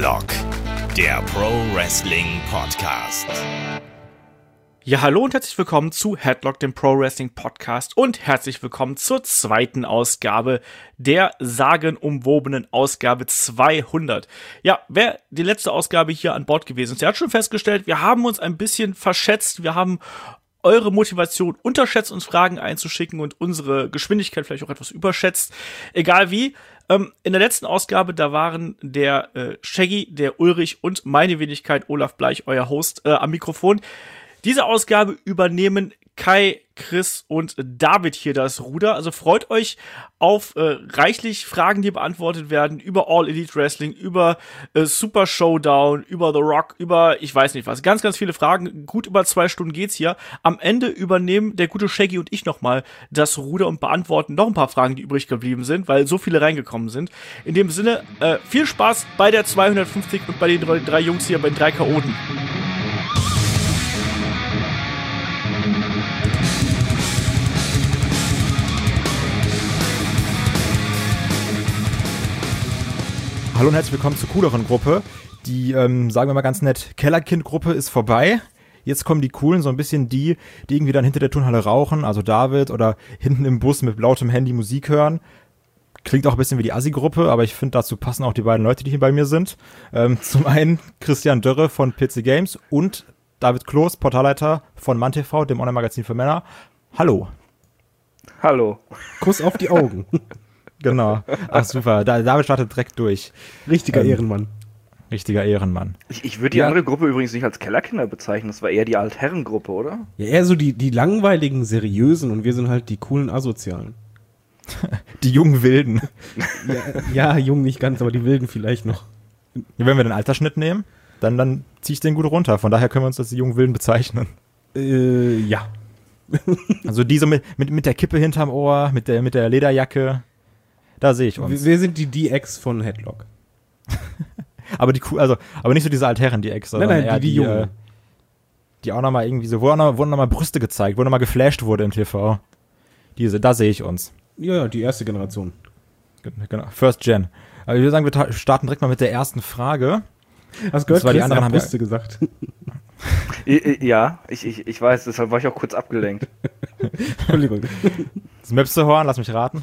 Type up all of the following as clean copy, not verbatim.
Headlock, der Pro Wrestling Podcast. Ja, hallo und herzlich willkommen zu Headlock, dem Pro Wrestling Podcast, und herzlich willkommen zur zweiten Ausgabe der sagenumwobenen Ausgabe 200. Ja, wer die letzte Ausgabe hier an Bord gewesen ist, der hat schon festgestellt, wir haben uns ein bisschen verschätzt, wir haben eure Motivation unterschätzt, uns Fragen einzuschicken, und unsere Geschwindigkeit vielleicht auch etwas überschätzt. Egal wie, in der letzten Ausgabe, da waren der Shaggy, der Ulrich und meine Wenigkeit Olaf Bleich, euer Host, am Mikrofon. Diese Ausgabe übernehmen Kai, Chris und David hier das Ruder. Also freut euch auf reichlich Fragen, die beantwortet werden über All Elite Wrestling, über Super Showdown, über The Rock, über ich weiß nicht was. Ganz, ganz viele Fragen. Gut über 2 Stunden geht's hier. Am Ende übernehmen der gute Shaggy und ich nochmal das Ruder und beantworten noch ein paar Fragen, die übrig geblieben sind, weil so viele reingekommen sind. In dem Sinne, viel Spaß bei der 250 und bei den drei Jungs hier, bei den 3 Chaoten. Hallo und herzlich willkommen zur cooleren Gruppe. Die, sagen wir mal ganz nett, Kellerkind-Gruppe ist vorbei. Jetzt kommen die Coolen, so ein bisschen die irgendwie dann hinter der Turnhalle rauchen, also David, oder hinten im Bus mit lautem Handy Musik hören. Klingt auch ein bisschen wie die Assi-Gruppe, aber ich finde, dazu passen auch die beiden Leute, die hier bei mir sind. Zum einen Christian Dörre von PC Games und David Kloß, Portalleiter von MannTV, dem Online-Magazin für Männer. Hallo. Hallo. Kuss auf die Augen. Genau. Ach super, David startet direkt durch. Richtiger Ehrenmann. Richtiger Ehrenmann. Ich würde die andere Gruppe übrigens nicht als Kellerkinder bezeichnen, das war eher die Altherrengruppe, oder? Ja, eher so die langweiligen, seriösen, und wir sind halt die coolen Asozialen. Die jungen Wilden. Ja, jung nicht ganz, aber die Wilden vielleicht noch. Wenn wir den Altersschnitt nehmen, dann ziehe ich den gut runter. Von daher können wir uns als die jungen Wilden bezeichnen. Ja. Also die so mit der Kippe hinterm Ohr, mit der Lederjacke. Da sehe ich uns. Wir sind die DX von Headlock. aber nicht so diese Altherren DX, sondern nein, eher die Jungen. Die auch nochmal irgendwie so, wo nochmal Brüste gezeigt, wo nochmal geflasht wurde im TV. Da sehe ich uns. Ja, die erste Generation. Genau, First Gen. Aber ich würde sagen, wir starten direkt mal mit der ersten Frage. Hast du gehört, die Chris anderen hat haben Brüste gesagt. Ja, ich weiß, deshalb war ich auch kurz abgelenkt. Entschuldigung. Das Möpsehorn, lass mich raten.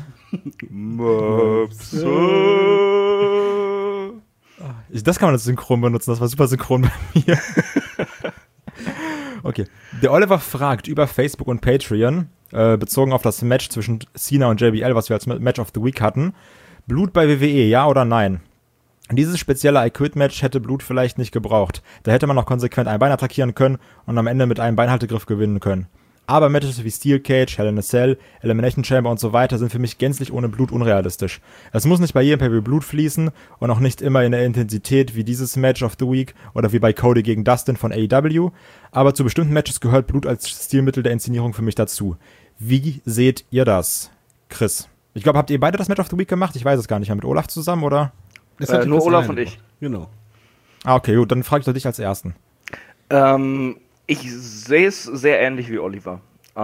Das kann man als Synchron benutzen, das war super synchron bei mir. Okay. Der Oliver fragt über Facebook und Patreon, bezogen auf das Match zwischen Cena und JBL, was wir als Match of the Week hatten. Blut bei WWE, ja oder nein? Dieses spezielle I Quit Match hätte Blut vielleicht nicht gebraucht. Da hätte man noch konsequent ein Bein attackieren können und am Ende mit einem Beinhaltegriff gewinnen können. Aber Matches wie Steel Cage, Hell in a Cell, Elimination Chamber und so weiter sind für mich gänzlich ohne Blut unrealistisch. Es muss nicht bei jedem Pay-Per-View Blut fließen und auch nicht immer in der Intensität wie dieses Match of the Week oder wie bei Cody gegen Dustin von AEW, aber zu bestimmten Matches gehört Blut als Stilmittel der Inszenierung für mich dazu. Wie seht ihr das? Chris. Ich glaube, habt ihr beide das Match of the Week gemacht? Ich weiß es gar nicht mehr. Mit Olaf zusammen, oder? Nur Olaf und ich. Genau. Ah, okay, gut, dann frage ich doch dich als Ersten. Ich sehe es sehr ähnlich wie Oliver.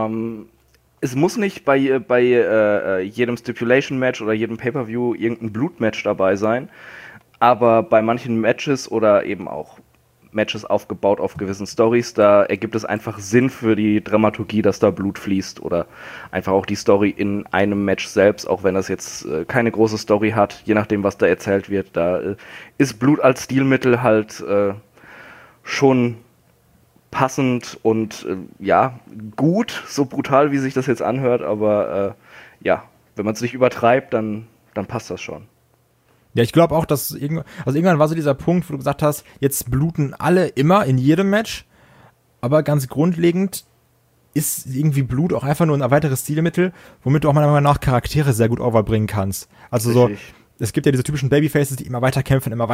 Es muss nicht bei jedem Stipulation-Match oder jedem Pay-Per-View irgendein Blutmatch dabei sein, aber bei manchen Matches oder eben auch Matches aufgebaut auf gewissen Stories, da ergibt es einfach Sinn für die Dramaturgie, dass da Blut fließt, oder einfach auch die Story in einem Match selbst, auch wenn das jetzt keine große Story hat, je nachdem, was da erzählt wird, da ist Blut als Stilmittel halt schon passend und gut, so brutal, wie sich das jetzt anhört, aber wenn man es nicht übertreibt, dann passt das schon. Ja, ich glaube auch, dass irgendwann war so dieser Punkt, wo du gesagt hast, jetzt bluten alle immer in jedem Match, aber ganz grundlegend ist irgendwie Blut auch einfach nur ein weiteres Stilmittel, womit du auch meiner Meinung nach Charaktere sehr gut overbringen kannst. Also richtig. So, es gibt ja diese typischen Babyfaces, die immer weiter kämpfen. Und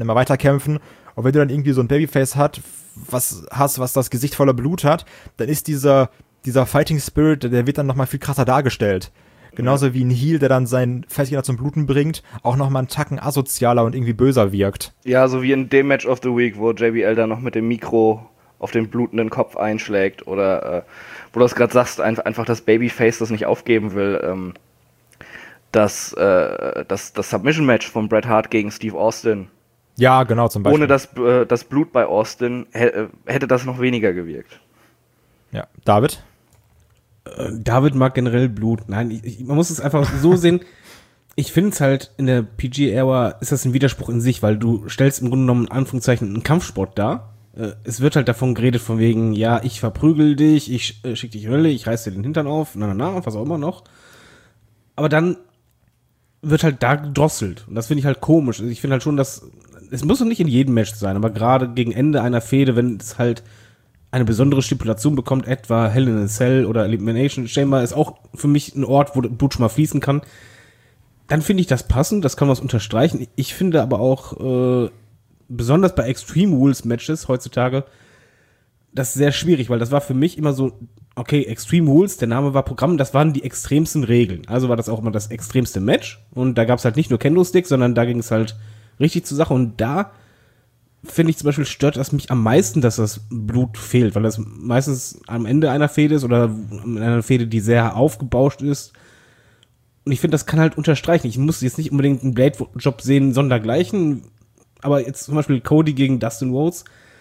wenn du dann irgendwie so ein Babyface was das Gesicht voller Blut hat, dann ist dieser Fighting Spirit, der wird dann nochmal viel krasser dargestellt. Genauso wie ein Heel, der dann seinen Feindgegner zum Bluten bringt, auch nochmal einen Tacken asozialer und irgendwie böser wirkt. Ja, so wie in dem Match of the Week, wo JBL dann noch mit dem Mikro auf den blutenden Kopf einschlägt, oder wo du das gerade sagst, einfach das Babyface das nicht aufgeben will. Das Submission-Match von Bret Hart gegen Steve Austin Ja, genau, zum Beispiel. Ohne das Blut bei Austin hätte das noch weniger gewirkt. Ja, David? David mag generell Blut. Nein, man muss es einfach so sehen. Ich finde es halt, in der PG-Ära ist das ein Widerspruch in sich, weil du stellst im Grunde genommen in Anführungszeichen einen Kampfsport dar. Es wird halt davon geredet von wegen, ja, ich verprügel dich, ich schick dich in Hölle, ich reiß dir den Hintern auf, was auch immer noch. Aber dann wird halt da gedrosselt. Und das finde ich halt komisch. Also ich finde halt schon, dass es muss doch nicht in jedem Match sein, aber gerade gegen Ende einer Fehde, wenn es halt eine besondere Stipulation bekommt, etwa Hell in a Cell oder Elimination Chamber ist auch für mich ein Ort, wo Blut schon mal fließen kann, dann finde ich das passend, das kann man unterstreichen. Ich finde aber auch, besonders bei Extreme Rules Matches heutzutage, das ist sehr schwierig, weil das war für mich immer so, okay, Extreme Rules, der Name war Programm, das waren die extremsten Regeln. Also war das auch immer das extremste Match und da gab es halt nicht nur Kendo-Sticks, sondern da ging es halt richtig zur Sache und da finde ich zum Beispiel, stört das mich am meisten, dass das Blut fehlt, weil das meistens am Ende einer Fehde ist oder in einer Fehde, die sehr aufgebauscht ist. Und ich finde, das kann halt unterstreichen. Ich muss jetzt nicht unbedingt einen Blade-Job sehen, sondergleichen, aber jetzt zum Beispiel Cody gegen Dustin Rhodes,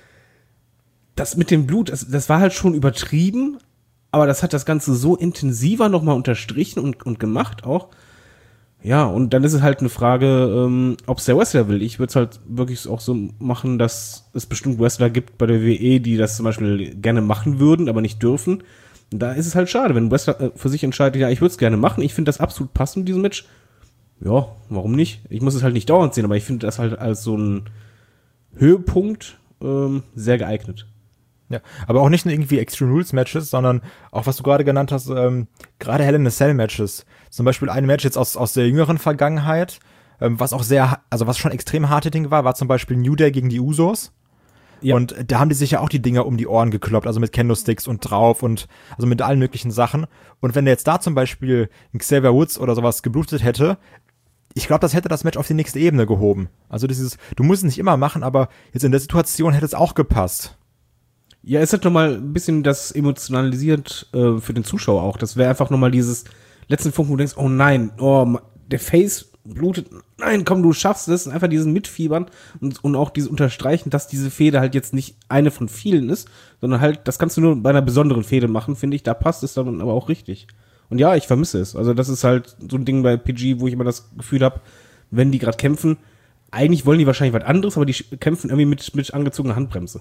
das mit dem Blut, das war halt schon übertrieben, aber das hat das Ganze so intensiver nochmal unterstrichen und gemacht auch. Ja, und dann ist es halt eine Frage, ob es der Wrestler will. Ich würde es halt wirklich auch so machen, dass es bestimmt Wrestler gibt bei der WWE, die das zum Beispiel gerne machen würden, aber nicht dürfen. Und da ist es halt schade, wenn ein Wrestler für sich entscheidet, ja, ich würde es gerne machen, ich finde das absolut passend, diesen Match. Ja, warum nicht? Ich muss es halt nicht dauernd sehen, aber ich finde das halt als so ein Höhepunkt sehr geeignet. Ja, aber auch nicht nur irgendwie Extreme Rules Matches, sondern auch, was du gerade genannt hast, gerade Hell in a Cell Matches. Zum Beispiel ein Match jetzt aus der jüngeren Vergangenheit, was auch was schon extrem hart hitting war zum Beispiel New Day gegen die Usos. Ja. Und da haben die sich ja auch die Dinger um die Ohren gekloppt, also mit Kendo-Sticks und drauf und also mit allen möglichen Sachen. Und wenn der jetzt da zum Beispiel ein Xavier Woods oder sowas geblutet hätte, ich glaube, das hätte das Match auf die nächste Ebene gehoben. Also du musst es nicht immer machen, aber jetzt in der Situation hätte es auch gepasst. Ja, es hat nochmal ein bisschen das emotionalisiert für den Zuschauer auch. Das wäre einfach nochmal dieses letzten Punkt, wo du denkst, oh nein, der Face blutet, nein, komm, du schaffst es. Und einfach diesen Mitfiebern und auch dieses Unterstreichen, dass diese Fehde halt jetzt nicht eine von vielen ist, sondern halt, das kannst du nur bei einer besonderen Fehde machen, finde ich. Da passt es dann aber auch richtig. Und ja, ich vermisse es. Also das ist halt so ein Ding bei PG, wo ich immer das Gefühl habe, wenn die gerade kämpfen, eigentlich wollen die wahrscheinlich was anderes, aber die kämpfen irgendwie mit angezogener Handbremse.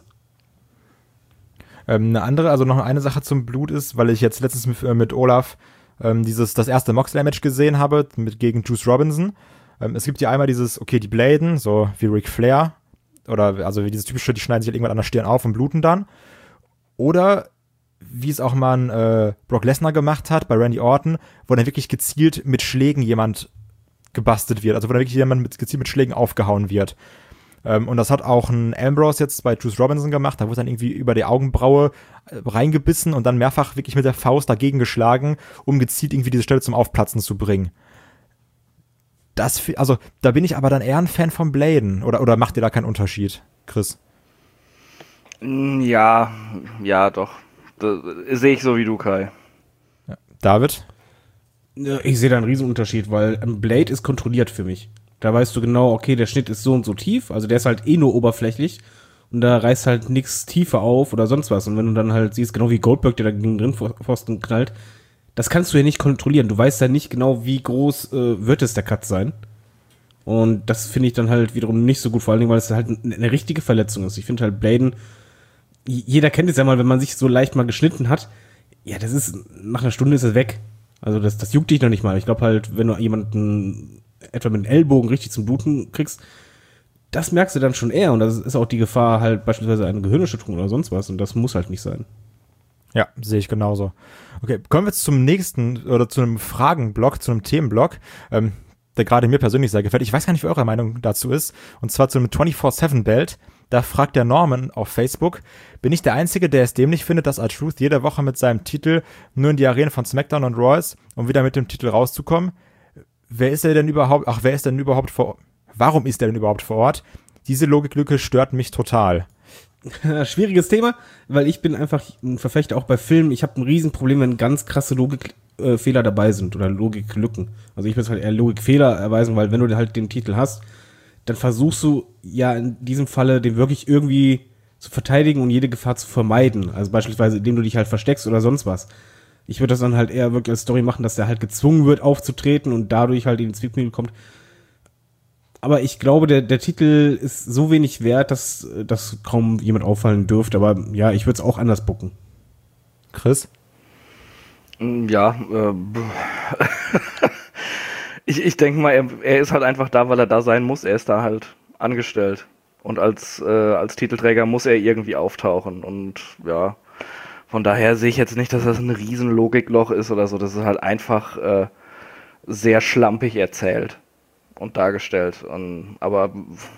Noch eine Sache zum Blut ist, weil ich jetzt letztens mit Olaf das erste Moxley-Match gesehen habe, gegen Juice Robinson. Es gibt ja einmal die Bladen, so wie Ric Flair, oder also wie dieses typische, die schneiden sich halt irgendwann an der Stirn auf und bluten dann. Oder wie es auch mal Brock Lesnar gemacht hat bei Randy Orton, wo dann wirklich gezielt mit Schlägen jemand gebastelt wird, also wo dann wirklich jemand gezielt mit Schlägen aufgehauen wird. Und das hat auch ein Ambrose jetzt bei Juice Robinson gemacht, da wurde dann irgendwie über die Augenbraue reingebissen und dann mehrfach wirklich mit der Faust dagegen geschlagen, um gezielt irgendwie diese Stelle zum Aufplatzen zu bringen. Da bin ich aber dann eher ein Fan von Bladen, oder macht ihr da keinen Unterschied, Chris? Ja, doch. Das sehe ich so wie du, Kai. Ja. David? Ich sehe da einen Riesenunterschied, weil ein Blade ist kontrolliert für mich. Da weißt du genau, okay, der Schnitt ist so und so tief, also der ist halt nur oberflächlich und da reißt halt nichts tiefer auf oder sonst was. Und wenn du dann halt siehst, genau wie Goldberg, der da gegen den Pfosten knallt, das kannst du ja nicht kontrollieren. Du weißt ja nicht genau, wie groß wird es der Cut sein. Und das finde ich dann halt wiederum nicht so gut, vor allen Dingen, weil es halt eine richtige Verletzung ist. Ich finde halt Bladen, jeder kennt es ja mal, wenn man sich so leicht mal geschnitten hat, ja, das ist, nach einer Stunde ist es weg. Also das juckt dich noch nicht mal. Ich glaube halt, wenn du jemanden etwa mit dem Ellbogen richtig zum Bluten kriegst, das merkst du dann schon eher und das ist auch die Gefahr halt beispielsweise eine Gehirnerschütterung oder sonst was und das muss halt nicht sein. Ja, sehe ich genauso. Okay, kommen wir jetzt zum nächsten oder zu einem Fragenblock, zu einem Themenblock, der gerade mir persönlich sehr gefällt. Ich weiß gar nicht, wie eure Meinung dazu ist, und zwar zu einem 24/7-Belt. Da fragt der Norman auf Facebook, bin ich der Einzige, der es dämlich findet, dass R-Truth jede Woche mit seinem Titel nur in die Arenen von SmackDown und Raw ist, um wieder mit dem Titel rauszukommen? Warum ist er denn überhaupt vor Ort? Diese Logiklücke stört mich total. Schwieriges Thema, weil ich bin einfach ein Verfechter auch bei Filmen. Ich habe ein Riesenproblem, wenn ganz krasse Logikfehler dabei sind oder Logiklücken. Also ich würde halt eher Logikfehler erweisen, weil wenn du halt den Titel hast, dann versuchst du ja in diesem Falle den wirklich irgendwie zu verteidigen und jede Gefahr zu vermeiden. Also beispielsweise, indem du dich halt versteckst oder sonst was. Ich würde das dann halt eher wirklich als Story machen, dass der halt gezwungen wird aufzutreten und dadurch halt in die Zwickmühle kommt. Aber ich glaube, der Titel ist so wenig wert, dass das kaum jemand auffallen dürfte. Aber ja, ich würde es auch anders booken. Chris? Ja, ich denke mal, er ist halt einfach da, weil er da sein muss. Er ist da halt angestellt. Und als Titelträger muss er irgendwie auftauchen. Und ja, von daher sehe ich jetzt nicht, dass das ein riesen Logikloch ist oder so. Das ist halt einfach sehr schlampig erzählt und dargestellt. Aber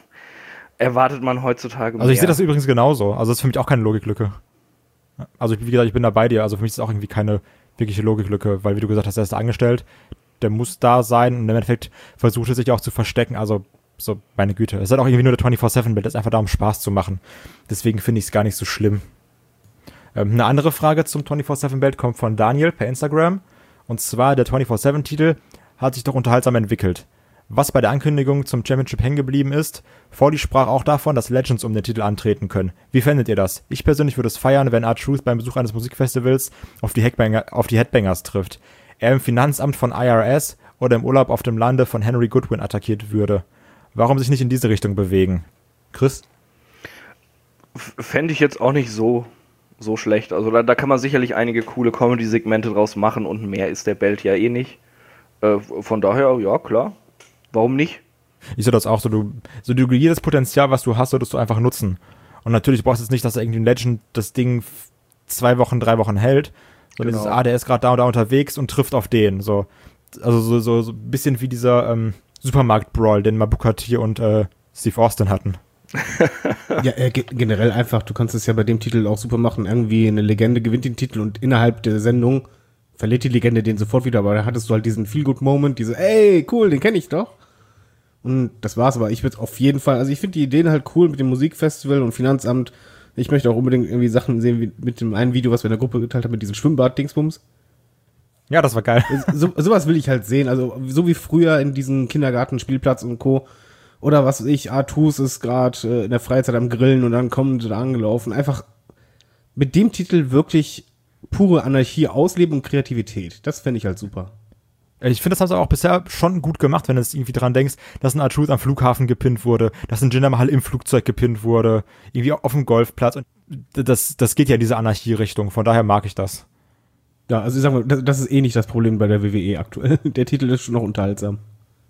erwartet man heutzutage mehr. Also ich sehe das übrigens genauso. Also das ist für mich auch keine Logiklücke. Also wie gesagt, ich bin da bei dir. Also für mich ist es auch irgendwie keine wirkliche Logiklücke, weil wie du gesagt hast, er ist angestellt, der muss da sein und im Endeffekt versucht er sich auch zu verstecken. Also so, meine Güte. Es ist halt auch irgendwie nur der 24/7-Bild, das ist einfach da, um Spaß zu machen. Deswegen finde ich es gar nicht so schlimm. Eine andere Frage zum 24/7-Bild kommt von Daniel per Instagram. Und zwar, der 24/7-Titel hat sich doch unterhaltsam entwickelt. Was bei der Ankündigung zum Championship hängen geblieben ist, Fordy sprach auch davon, dass Legends um den Titel antreten können. Wie fändet ihr das? Ich persönlich würde es feiern, wenn R-Truth beim Besuch eines Musikfestivals auf die Headbangers trifft. Er im Finanzamt von IRS oder im Urlaub auf dem Lande von Henry Goodwin attackiert würde. Warum sich nicht in diese Richtung bewegen? Chris? Fände ich jetzt auch nicht so schlecht. Also da kann man sicherlich einige coole Comedy-Segmente draus machen und mehr ist der Belt ja eh nicht. Von daher, ja, klar. Warum nicht? Ich sehe das auch so. Du jedes Potenzial, was du hast, solltest du einfach nutzen. Und natürlich brauchst du jetzt nicht, dass irgendwie ein Legend das Ding 2 Wochen, 3 Wochen hält. Sondern Genau. der ist gerade da und da unterwegs und trifft auf den. So. Also so ein bisschen wie dieser Supermarkt-Brawl, den Booker T und Steve Austin hatten. Ja, generell einfach, du kannst es ja bei dem Titel auch super machen. Irgendwie eine Legende gewinnt den Titel und innerhalb der Sendung verliert die Legende den sofort wieder. Aber da hattest du halt diesen Feel-Good-Moment, ey, cool, den kenne ich doch. Und das war's, aber ich würde auf jeden Fall, also ich finde die Ideen halt cool mit dem Musikfestival und Finanzamt. Ich möchte auch unbedingt irgendwie Sachen sehen, wie mit dem einen Video, was wir in der Gruppe geteilt haben, mit diesem Schwimmbad-Dingsbums. Ja, das war geil. Sowas will ich halt sehen, also so wie früher in diesem Kindergarten-Spielplatz und Co. Oder was weiß ich, Artus ist gerade in der Freizeit am Grillen und dann kommen sie da angelaufen. Einfach mit dem Titel wirklich pure Anarchie ausleben und Kreativität. Das fände ich halt super. Ich finde, das haben sie auch bisher schon gut gemacht, wenn du jetzt irgendwie dran denkst, dass ein R-Truth am Flughafen gepinnt wurde, dass ein Jinder Mahal im Flugzeug gepinnt wurde, irgendwie auf dem Golfplatz. Und das geht ja in diese Anarchie-Richtung, von daher mag ich das. Ja, also ich sag mal, das ist eh nicht das Problem bei der WWE aktuell. Der Titel ist schon noch unterhaltsam.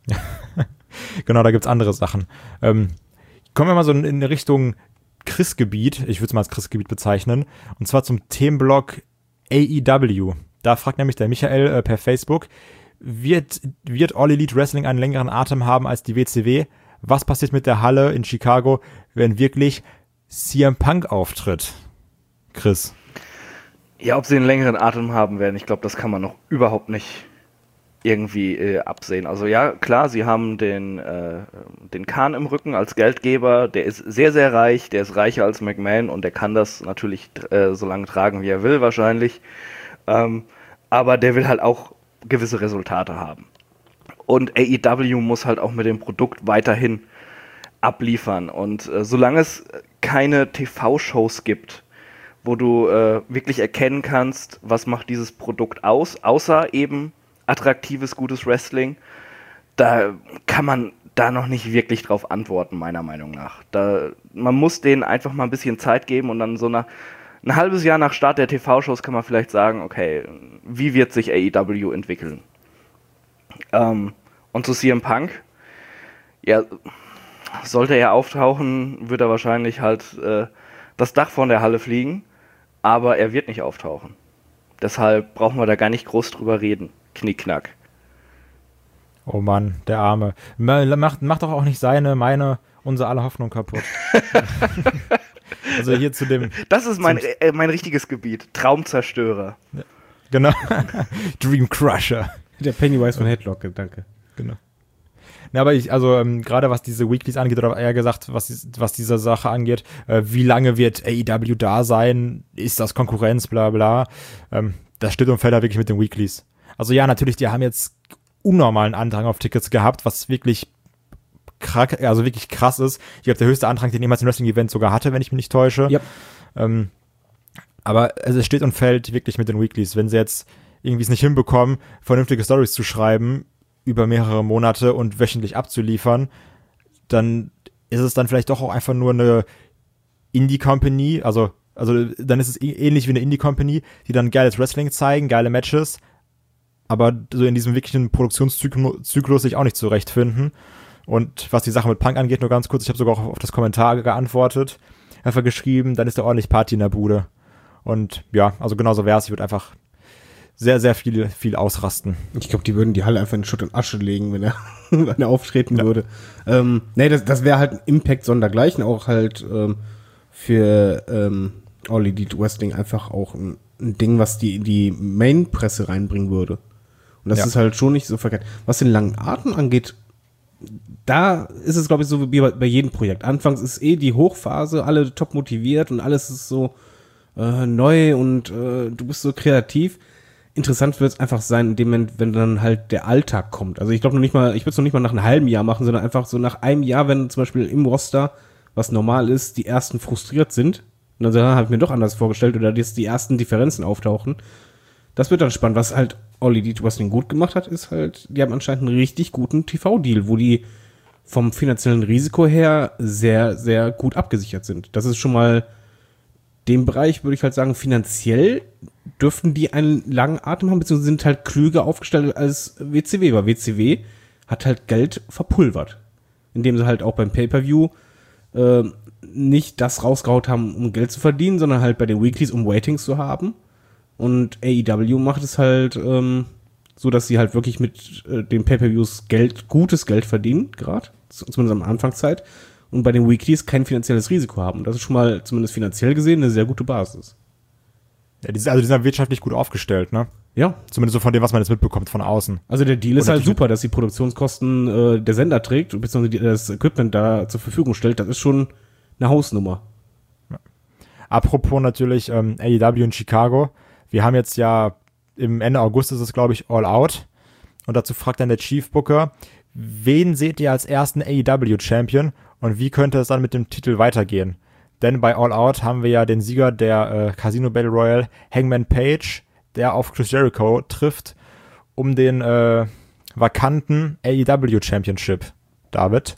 Genau, da gibt's andere Sachen. Kommen wir mal so in Richtung Chris-Gebiet, ich würde es mal als Chris-Gebiet bezeichnen, und zwar zum Themenblock AEW. Da fragt nämlich der Michael per Facebook, wird All Elite Wrestling einen längeren Atem haben als die WCW? Was passiert mit der Halle in Chicago, wenn wirklich CM Punk auftritt? Chris? Ja, ob sie einen längeren Atem haben werden, ich glaube, das kann man noch überhaupt nicht irgendwie absehen. Also ja, klar, sie haben den Khan im Rücken als Geldgeber, der ist sehr, sehr reich, der ist reicher als McMahon und der kann das natürlich so lange tragen, wie er will wahrscheinlich. Aber der will halt auch gewisse Resultate haben. Und AEW muss halt auch mit dem Produkt weiterhin abliefern. Und solange es keine TV-Shows gibt, wo du wirklich erkennen kannst, was macht dieses Produkt aus, außer eben attraktives, gutes Wrestling, da kann man da noch nicht wirklich drauf antworten, meiner Meinung nach. Man muss denen einfach mal ein bisschen Zeit geben und dann so ein halbes Jahr nach Start der TV-Shows kann man vielleicht sagen, okay, wie wird sich AEW entwickeln? Und zu CM Punk, ja, sollte er auftauchen, wird er wahrscheinlich halt das Dach von der Halle fliegen, aber er wird nicht auftauchen. Deshalb brauchen wir da gar nicht groß drüber reden. Knickknack. Oh Mann, der Arme. Macht doch auch nicht meine, unsere aller Hoffnung kaputt. Also hier zu dem... Das ist mein richtiges Gebiet. Traumzerstörer. Ja, genau. Dream Crusher. Der Pennywise von Headlock, danke. Genau. Na, aber gerade was diese Weeklies angeht, oder eher gesagt, was diese Sache angeht, wie lange wird AEW da sein? Ist das Konkurrenz, bla bla. Das steht und fällt da wirklich mit den Weeklies. Also ja, natürlich, die haben jetzt unnormalen Andrang auf Tickets gehabt, was wirklich also wirklich krass ist. Ich glaube, der höchste Antrag, den jemals ein Wrestling-Event sogar hatte, wenn ich mich nicht täusche. Ja. Aber es steht und fällt wirklich mit den Weeklies. Wenn sie jetzt irgendwie es nicht hinbekommen, vernünftige Stories zu schreiben, über mehrere Monate und wöchentlich abzuliefern, dann ist es dann vielleicht doch auch einfach nur eine Indie-Company, also dann ist es ähnlich wie eine Indie-Company, die dann geiles Wrestling zeigen, geile Matches, aber so in diesem wirklichen Produktionszyklus sich auch nicht zurechtfinden. Und was die Sache mit Punk angeht, nur ganz kurz, ich habe sogar auch auf das Kommentar geantwortet, einfach geschrieben, dann ist da ordentlich Party in der Bude. Und ja, also genauso wäre es, ich würde einfach sehr, sehr viel ausrasten. Ich glaube, die würden die Halle einfach in Schutt und Asche legen, wenn er auftreten würde. Nee, das wäre halt ein Impact sondergleichen, auch halt für All Elite Wrestling einfach auch ein Ding, was die Main-Presse reinbringen würde. Und das ist halt schon nicht so verkehrt. Was den langen Atem angeht, da ist es, glaube ich, so wie bei jedem Projekt. Anfangs ist die Hochphase, alle top motiviert und alles ist so neu und du bist so kreativ. Interessant wird es einfach sein, in dem Moment, wenn dann halt der Alltag kommt. Also ich glaube ich würde es noch nicht mal nach einem halben Jahr machen, sondern einfach so nach einem Jahr, wenn zum Beispiel im Roster, was normal ist, die ersten frustriert sind und dann habe ich mir doch anders vorgestellt oder dass die ersten Differenzen auftauchen. Das wird dann spannend. Was halt All Elite Wrestling gut gemacht hat, ist halt, die haben anscheinend einen richtig guten TV-Deal, wo die vom finanziellen Risiko her sehr, sehr gut abgesichert sind. Das ist schon mal dem Bereich, würde ich halt sagen, finanziell dürften die einen langen Atem haben, beziehungsweise sind halt klüger aufgestellt als WCW, weil WCW hat halt Geld verpulvert. Indem sie halt auch beim Pay-Per-View nicht das rausgehaut haben, um Geld zu verdienen, sondern halt bei den Weeklies, um Ratings zu haben. Und AEW macht es halt so, dass sie halt wirklich mit den Pay-Per-Views gutes Geld verdienen, gerade, zumindest am Anfangszeit, und bei den Weeklies kein finanzielles Risiko haben. Das ist schon mal, zumindest finanziell gesehen, eine sehr gute Basis. Ja, die sind wirtschaftlich gut aufgestellt, ne? Ja. Zumindest so von dem, was man jetzt mitbekommt von außen. Also der Deal ist halt super, dass die Produktionskosten der Sender trägt, beziehungsweise das Equipment da zur Verfügung stellt. Das ist schon eine Hausnummer. Ja. Apropos natürlich AEW in Chicago. Wir haben jetzt ja im Ende August ist es, glaube ich, All Out. Und dazu fragt dann der Chief Booker, wen seht ihr als ersten AEW-Champion und wie könnte es dann mit dem Titel weitergehen? Denn bei All Out haben wir ja den Sieger der Casino Battle Royale, Hangman Page, der auf Chris Jericho trifft, um den vakanten AEW Championship. David?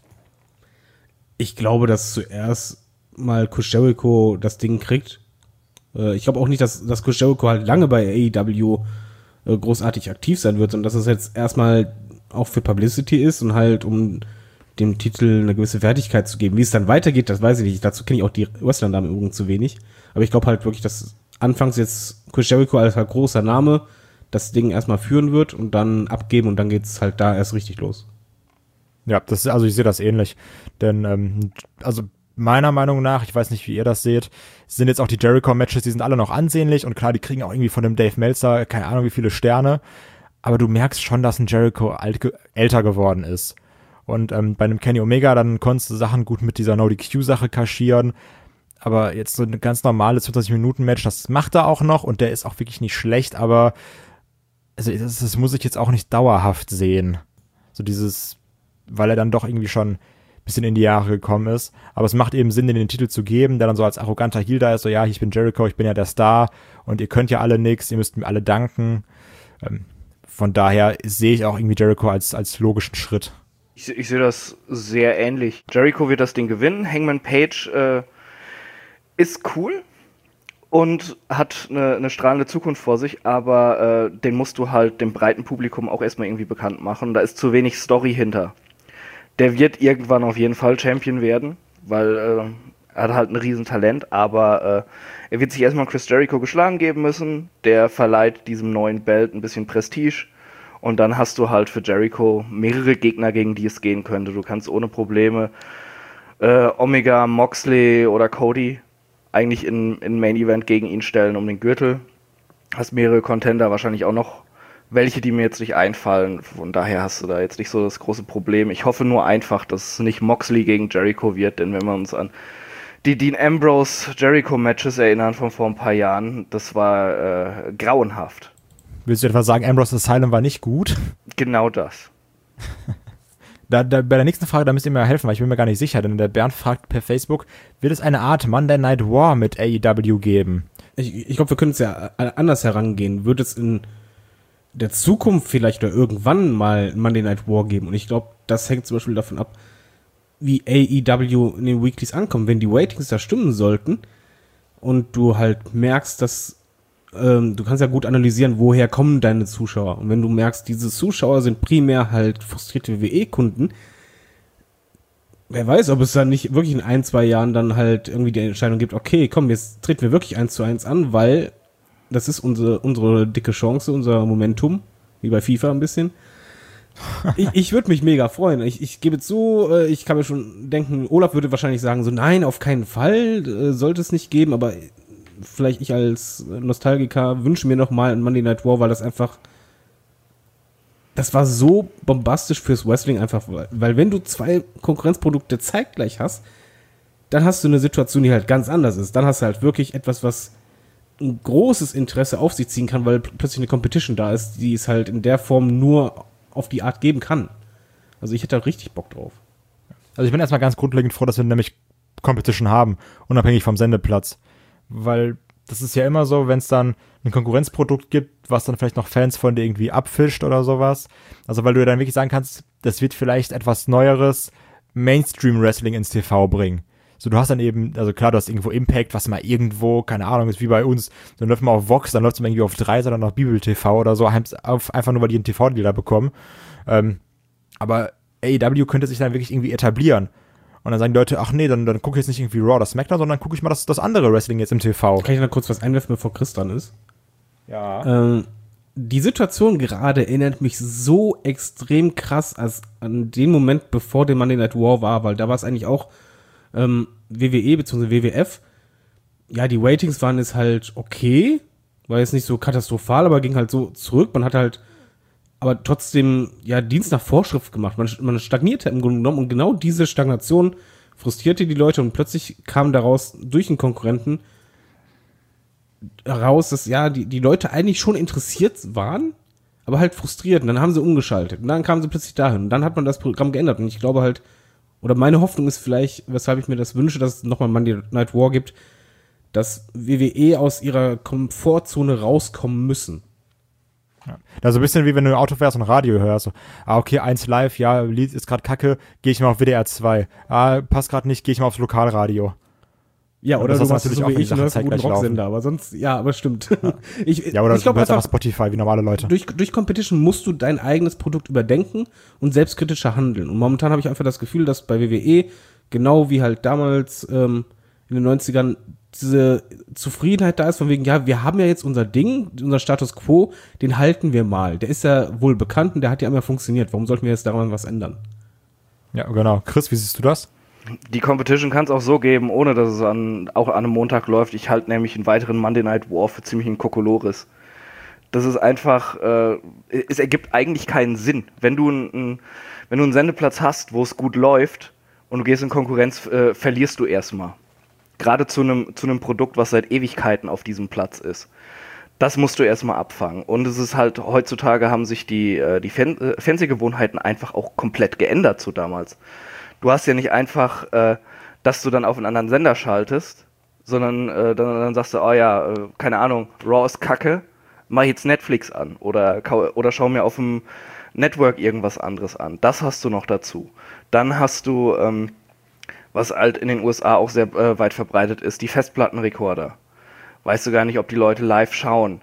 Ich glaube, dass zuerst mal Chris Jericho das Ding kriegt. Ich glaube auch nicht, dass Chris Jericho halt lange bei AEW großartig aktiv sein wird, sondern dass es jetzt erstmal auch für Publicity ist und halt um dem Titel eine gewisse Wertigkeit zu geben. Wie es dann weitergeht, das weiß ich nicht. Dazu kenne ich auch die Wrestler-Namen übrigens zu wenig. Aber ich glaube halt wirklich, dass anfangs jetzt Chris Jericho als halt großer Name das Ding erstmal führen wird und dann abgeben und dann geht's halt da erst richtig los. Ja, also ich sehe das ähnlich. Denn, also meiner Meinung nach, ich weiß nicht, wie ihr das seht, sind jetzt auch die Jericho-Matches, die sind alle noch ansehnlich und klar, die kriegen auch irgendwie von dem Dave Meltzer, keine Ahnung wie viele Sterne, aber du merkst schon, dass ein Jericho älter geworden ist. Und bei einem Kenny Omega, dann konntest du Sachen gut mit dieser No-DQ-Sache kaschieren, aber jetzt so ein ganz normales 20-Minuten-Match, das macht er auch noch und der ist auch wirklich nicht schlecht, aber also das muss ich jetzt auch nicht dauerhaft sehen. So dieses, weil er dann doch irgendwie schon ein bisschen in die Jahre gekommen ist. Aber es macht eben Sinn, den Titel zu geben, der dann so als arroganter Heel da ist, so ja, ich bin Jericho, ich bin ja der Star und ihr könnt ja alle nix, ihr müsst mir alle danken. Von daher sehe ich auch irgendwie Jericho als logischen Schritt. Ich sehe das sehr ähnlich. Jericho wird das Ding gewinnen. Hangman Page ist cool und hat eine strahlende Zukunft vor sich, aber den musst du halt dem breiten Publikum auch erstmal irgendwie bekannt machen. Da ist zu wenig Story hinter. Der wird irgendwann auf jeden Fall Champion werden, weil er hat halt ein Riesentalent, aber er wird sich erstmal Chris Jericho geschlagen geben müssen. Der verleiht diesem neuen Belt ein bisschen Prestige. Und dann hast du halt für Jericho mehrere Gegner, gegen die es gehen könnte. Du kannst ohne Probleme Omega, Moxley oder Cody eigentlich in Main Event gegen ihn stellen um den Gürtel. Hast mehrere Contender, wahrscheinlich auch noch welche, die mir jetzt nicht einfallen. Von daher hast du da jetzt nicht so das große Problem. Ich hoffe nur einfach, dass es nicht Moxley gegen Jericho wird, denn wenn wir uns an die Dean Ambrose Jericho Matches erinnern von vor ein paar Jahren, das war grauenhaft. Willst du etwa sagen, Ambrose Asylum war nicht gut? Genau das. Bei der nächsten Frage, da müsst ihr mir helfen, weil ich bin mir gar nicht sicher, denn der Bernd fragt per Facebook, wird es eine Art Monday Night War mit AEW geben? Ich glaube, wir können es ja anders herangehen. Wird es in der Zukunft vielleicht oder irgendwann mal ein Monday Night War geben? Und ich glaube, das hängt zum Beispiel davon ab, wie AEW in den Weeklies ankommt. Wenn die Ratings da stimmen sollten und du halt merkst, dass du kannst ja gut analysieren, woher kommen deine Zuschauer. Und wenn du merkst, diese Zuschauer sind primär halt frustrierte WWE-Kunden, wer weiß, ob es dann nicht wirklich in 1-2 Jahren dann halt irgendwie die Entscheidung gibt, okay, komm, jetzt treten wir wirklich 1:1 an, weil das ist unsere dicke Chance, unser Momentum, wie bei FIFA ein bisschen. Ich würde mich mega freuen. Ich gebe zu, ich kann mir schon denken, Olaf würde wahrscheinlich sagen, so nein, auf keinen Fall, sollte es nicht geben, aber vielleicht ich als Nostalgiker wünsche mir noch mal ein Monday Night War, weil das war so bombastisch fürs Wrestling einfach, weil wenn du 2 Konkurrenzprodukte zeitgleich hast, dann hast du eine Situation, die halt ganz anders ist. Dann hast du halt wirklich etwas, was ein großes Interesse auf sich ziehen kann, weil plötzlich eine Competition da ist, die es halt in der Form nur auf die Art geben kann. Also ich hätte da richtig Bock drauf. Also ich bin erstmal ganz grundlegend froh, dass wir nämlich Competition haben, unabhängig vom Sendeplatz. Weil das ist ja immer so, wenn es dann ein Konkurrenzprodukt gibt, was dann vielleicht noch Fans von dir irgendwie abfischt oder sowas. Also weil du dann wirklich sagen kannst, das wird vielleicht etwas Neueres Mainstream-Wrestling ins TV bringen. So, du hast dann eben, also klar, du hast irgendwo Impact, was mal irgendwo, keine Ahnung, ist wie bei uns, dann läuft man auf Vox, dann läuft es mal irgendwie auf 3, sondern auf Bibel TV oder so, einfach nur, weil die einen TV-Dealer bekommen. Aber AEW könnte sich dann wirklich irgendwie etablieren. Und dann sagen die Leute, ach nee, dann gucke ich jetzt nicht irgendwie Raw oder SmackDown, sondern gucke ich mal das andere Wrestling jetzt im TV. Kann ich noch kurz was einwerfen, bevor Chris dran ist? Ja. Die Situation gerade erinnert mich so extrem krass an den Moment, bevor der Monday Night War war, weil da war es eigentlich auch WWE bzw. WWF. Ja, die Ratings waren jetzt halt okay, war jetzt nicht so katastrophal, aber ging halt so zurück. Man hat halt aber trotzdem ja Dienst nach Vorschrift gemacht. Man stagnierte im Grunde genommen und genau diese Stagnation frustrierte die Leute und plötzlich kam daraus durch einen Konkurrenten heraus, dass ja die Leute eigentlich schon interessiert waren, aber halt frustriert. Und dann haben sie umgeschaltet und dann kamen sie plötzlich dahin und dann hat man das Programm geändert und ich glaube halt, oder meine Hoffnung ist vielleicht, weshalb ich mir das wünsche, dass es nochmal Monday Night War gibt, dass WWE aus ihrer Komfortzone rauskommen müssen. Ja. Das ist so ein bisschen wie wenn du Auto fährst und Radio hörst. So, okay, 1 Live, ja, Lied ist gerade kacke, gehe ich mal auf WDR 2. Passt gerade nicht, gehe ich mal aufs Lokalradio. Ja, oder du machst natürlich so auch, wie ich, einen guten Rocksender, aber sonst, ja, aber stimmt. Ja, oder ich du glaube hörst einfach, einfach Spotify, wie normale Leute. durch Competition musst du dein eigenes Produkt überdenken und selbstkritischer handeln. Und momentan habe ich einfach das Gefühl, dass bei WWE, genau wie halt damals in den 90ern, diese Zufriedenheit da ist, von wegen, ja, wir haben ja jetzt unser Ding, unser Status Quo, den halten wir mal. Der ist ja wohl bekannt und der hat ja immer funktioniert. Warum sollten wir jetzt daran was ändern? Ja, genau. Chris, wie siehst du das? Die Competition kann es auch so geben, ohne dass es auch an einem Montag läuft. Ich halte nämlich einen weiteren Monday Night War für ziemlich einen Kokolores. Das ist einfach, es ergibt eigentlich keinen Sinn. Wenn du einen Sendeplatz hast, wo es gut läuft und du gehst in Konkurrenz, verlierst du erstmal. Gerade zu einem Produkt, was seit Ewigkeiten auf diesem Platz ist. Das musst du erstmal abfangen. Und es ist halt, heutzutage haben sich die Fernsehgewohnheiten einfach auch komplett geändert zu damals. Du hast ja nicht einfach, dass du dann auf einen anderen Sender schaltest, sondern dann sagst du, oh ja, keine Ahnung, Raw ist kacke, mach jetzt Netflix an oder schau mir auf dem Network irgendwas anderes an. Das hast du noch dazu. Dann hast du, was halt in den USA auch sehr weit verbreitet ist, die Festplattenrekorder. Weißt du gar nicht, ob die Leute live schauen.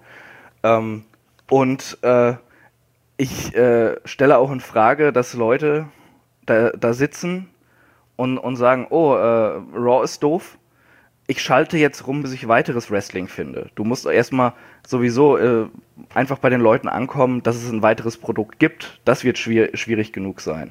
Ich stelle auch in Frage, dass Leute da sitzen und sagen, oh, Raw ist doof, ich schalte jetzt rum, bis ich weiteres Wrestling finde. Du musst erstmal sowieso einfach bei den Leuten ankommen, dass es ein weiteres Produkt gibt. Das wird schwierig genug sein.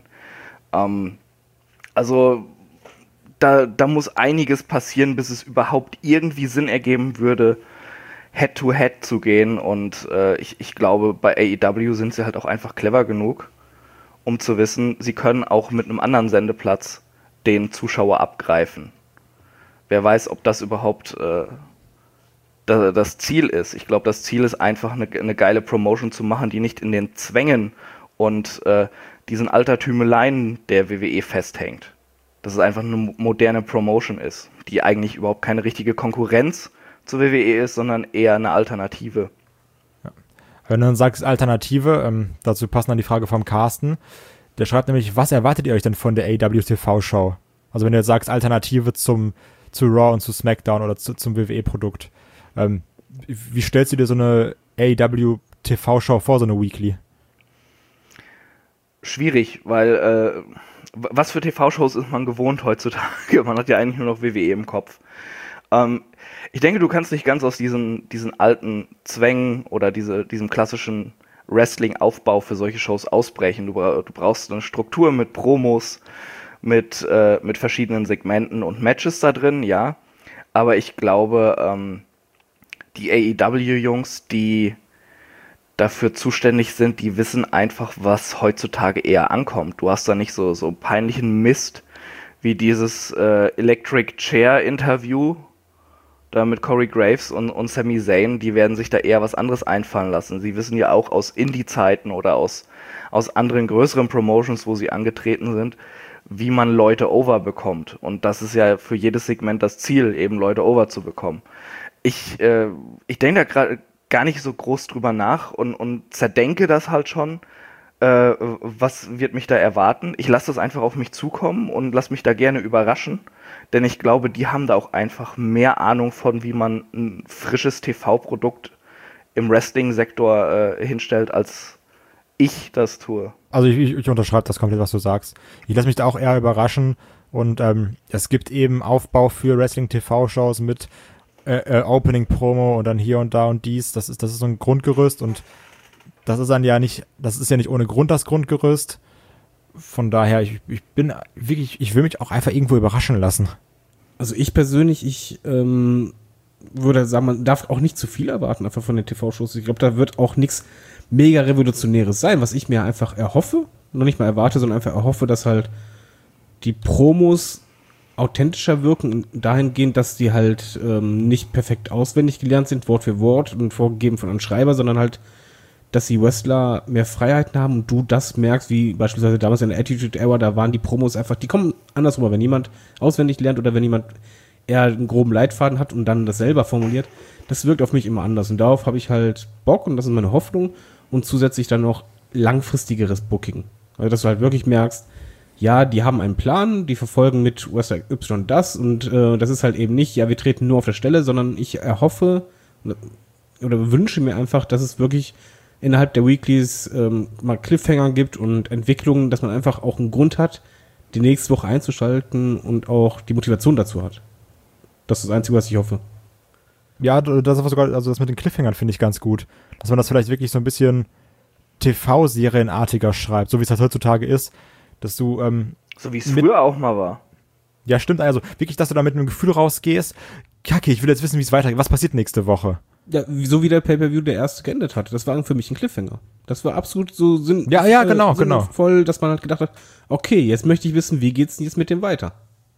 Also da muss einiges passieren, bis es überhaupt irgendwie Sinn ergeben würde, Head-to-Head zu gehen. Und ich glaube, bei AEW sind sie halt auch einfach clever genug, um zu wissen, sie können auch mit einem anderen Sendeplatz den Zuschauer abgreifen. Wer weiß, ob das überhaupt das Ziel ist. Ich glaube, das Ziel ist einfach, eine geile Promotion zu machen, die nicht in den Zwängen und diesen Altertümeleien der WWE festhängt. Dass es einfach eine moderne Promotion ist, die eigentlich überhaupt keine richtige Konkurrenz zur WWE ist, sondern eher eine Alternative. Ja. Wenn du dann sagst Alternative, dazu passt dann die Frage vom Carsten. Der schreibt nämlich, was erwartet ihr euch denn von der AEW TV-Show? Also wenn du jetzt sagst Alternative zu Raw und zu SmackDown oder zum WWE-Produkt. Wie stellst du dir so eine AEW TV-Show vor, so eine Weekly? Schwierig, weil was für TV-Shows ist man gewohnt heutzutage? Man hat ja eigentlich nur noch WWE im Kopf. Ich denke, du kannst nicht ganz aus diesen alten Zwängen oder diesem klassischen Wrestling-Aufbau für solche Shows ausbrechen. Du brauchst eine Struktur mit Promos, mit verschiedenen Segmenten und Matches da drin, ja. Aber ich glaube, die AEW-Jungs, die dafür zuständig sind, die wissen einfach, was heutzutage eher ankommt. Du hast da nicht so peinlichen Mist wie dieses Electric Chair-Interview da mit Corey Graves und Sami Zayn. Die werden sich da eher was anderes einfallen lassen. Sie wissen ja auch aus Indie-Zeiten oder aus anderen größeren Promotions, wo sie angetreten sind, wie man Leute over bekommt. Und das ist ja für jedes Segment das Ziel, eben Leute over zu bekommen. Ich denke da gerade gar nicht so groß drüber nach und zerdenke das halt schon. Was wird mich da erwarten? Ich lasse das einfach auf mich zukommen und lasse mich da gerne überraschen. Denn ich glaube, die haben da auch einfach mehr Ahnung von, wie man ein frisches TV-Produkt im Wrestling-Sektor hinstellt, als ich das tue. Also ich unterschreibe das komplett, was du sagst. Ich lasse mich da auch eher überraschen und es gibt eben Aufbau für Wrestling-TV-Shows mit Opening-Promo und dann hier und da und dies. Das ist so ein Grundgerüst und das ist ja nicht ohne Grund das Grundgerüst. Von daher, ich will mich auch einfach irgendwo überraschen lassen. Also ich persönlich, würde sagen, man darf auch nicht zu viel erwarten einfach von den TV-Shows. Ich glaube, da wird auch nichts mega Revolutionäres sein, was ich mir einfach erhoffe, noch nicht mal erwarte, sondern einfach erhoffe, dass halt die Promos authentischer wirken, dahingehend, dass die halt nicht perfekt auswendig gelernt sind, Wort für Wort und vorgegeben von einem Schreiber, sondern halt, dass die Wrestler mehr Freiheiten haben und du das merkst, wie beispielsweise damals in der Attitude Era, da waren die Promos einfach, die kommen andersrum, wenn jemand auswendig lernt oder wenn jemand eher einen groben Leitfaden hat und dann das selber formuliert, das wirkt auf mich immer anders und darauf habe ich halt Bock und das ist meine Hoffnung und zusätzlich dann noch langfristigeres Booking. Also, dass du halt wirklich merkst, ja, die haben einen Plan, die verfolgen mit Wrestler Y das und das ist halt eben nicht, ja, wir treten nur auf der Stelle, sondern ich erhoffe oder wünsche mir einfach, dass es wirklich innerhalb der Weeklies mal Cliffhanger gibt und Entwicklungen, dass man einfach auch einen Grund hat, die nächste Woche einzuschalten und auch die Motivation dazu hat. Das ist das Einzige, was ich hoffe. Ja, das mit den Cliffhangern finde ich ganz gut. Dass man das vielleicht wirklich so ein bisschen TV-Serienartiger schreibt, so wie es halt heutzutage ist, dass du so wie es früher auch mal war. Ja, stimmt, also wirklich, dass du da mit einem Gefühl rausgehst, Kacke, ich will jetzt wissen, wie es weitergeht, was passiert nächste Woche? Ja, so wie der Pay-Per-View der erste geendet hat. Das war für mich ein Cliffhanger. Das war absolut so sinnvoll, dass man halt gedacht hat, okay, jetzt möchte ich wissen, wie geht's denn jetzt mit dem weiter?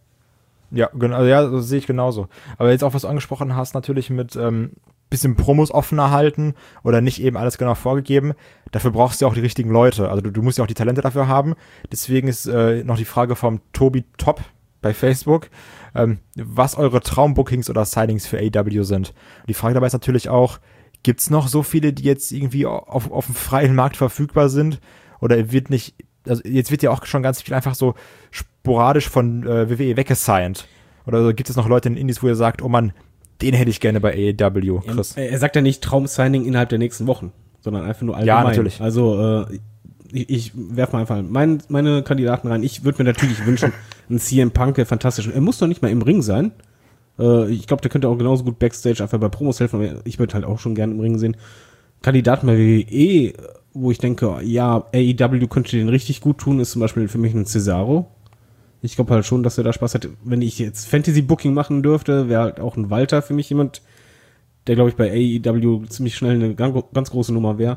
Ja, genau, ja, das sehe ich genauso. Aber jetzt auch, was du angesprochen hast, natürlich mit bisschen Promos offener halten oder nicht eben alles genau vorgegeben. Dafür brauchst du ja auch die richtigen Leute. Also du musst ja auch die Talente dafür haben. Deswegen ist noch die Frage vom Tobi Top bei Facebook, was eure Traumbookings oder Signings für AEW sind. Die Frage dabei ist natürlich auch, gibt's noch so viele, die jetzt irgendwie auf dem freien Markt verfügbar sind? Oder jetzt wird ja auch schon ganz viel einfach so sporadisch von WWE weggesigned. Oder gibt es noch Leute in den Indies, wo ihr sagt, oh Mann, den hätte ich gerne bei AEW, Chris? Er sagt ja nicht Traum-Signing innerhalb der nächsten Wochen, sondern einfach nur allgemein. Ja, natürlich. Also, ich werfe mal einfach meine Kandidaten rein. Ich würde mir natürlich wünschen, ein CM Punk, der fantastisch. Er muss doch nicht mal im Ring sein. Ich glaube, der könnte auch genauso gut Backstage einfach bei Promos helfen. Aber ich würde halt auch schon gerne im Ring sehen. Kandidaten bei WWE, wo ich denke, ja, AEW könnte den richtig gut tun, ist zum Beispiel für mich ein Cesaro. Ich glaube halt schon, dass er da Spaß hat. Wenn ich jetzt Fantasy-Booking machen dürfte, wäre halt auch ein Walter für mich jemand, der, glaube ich, bei AEW ziemlich schnell eine ganz große Nummer wäre.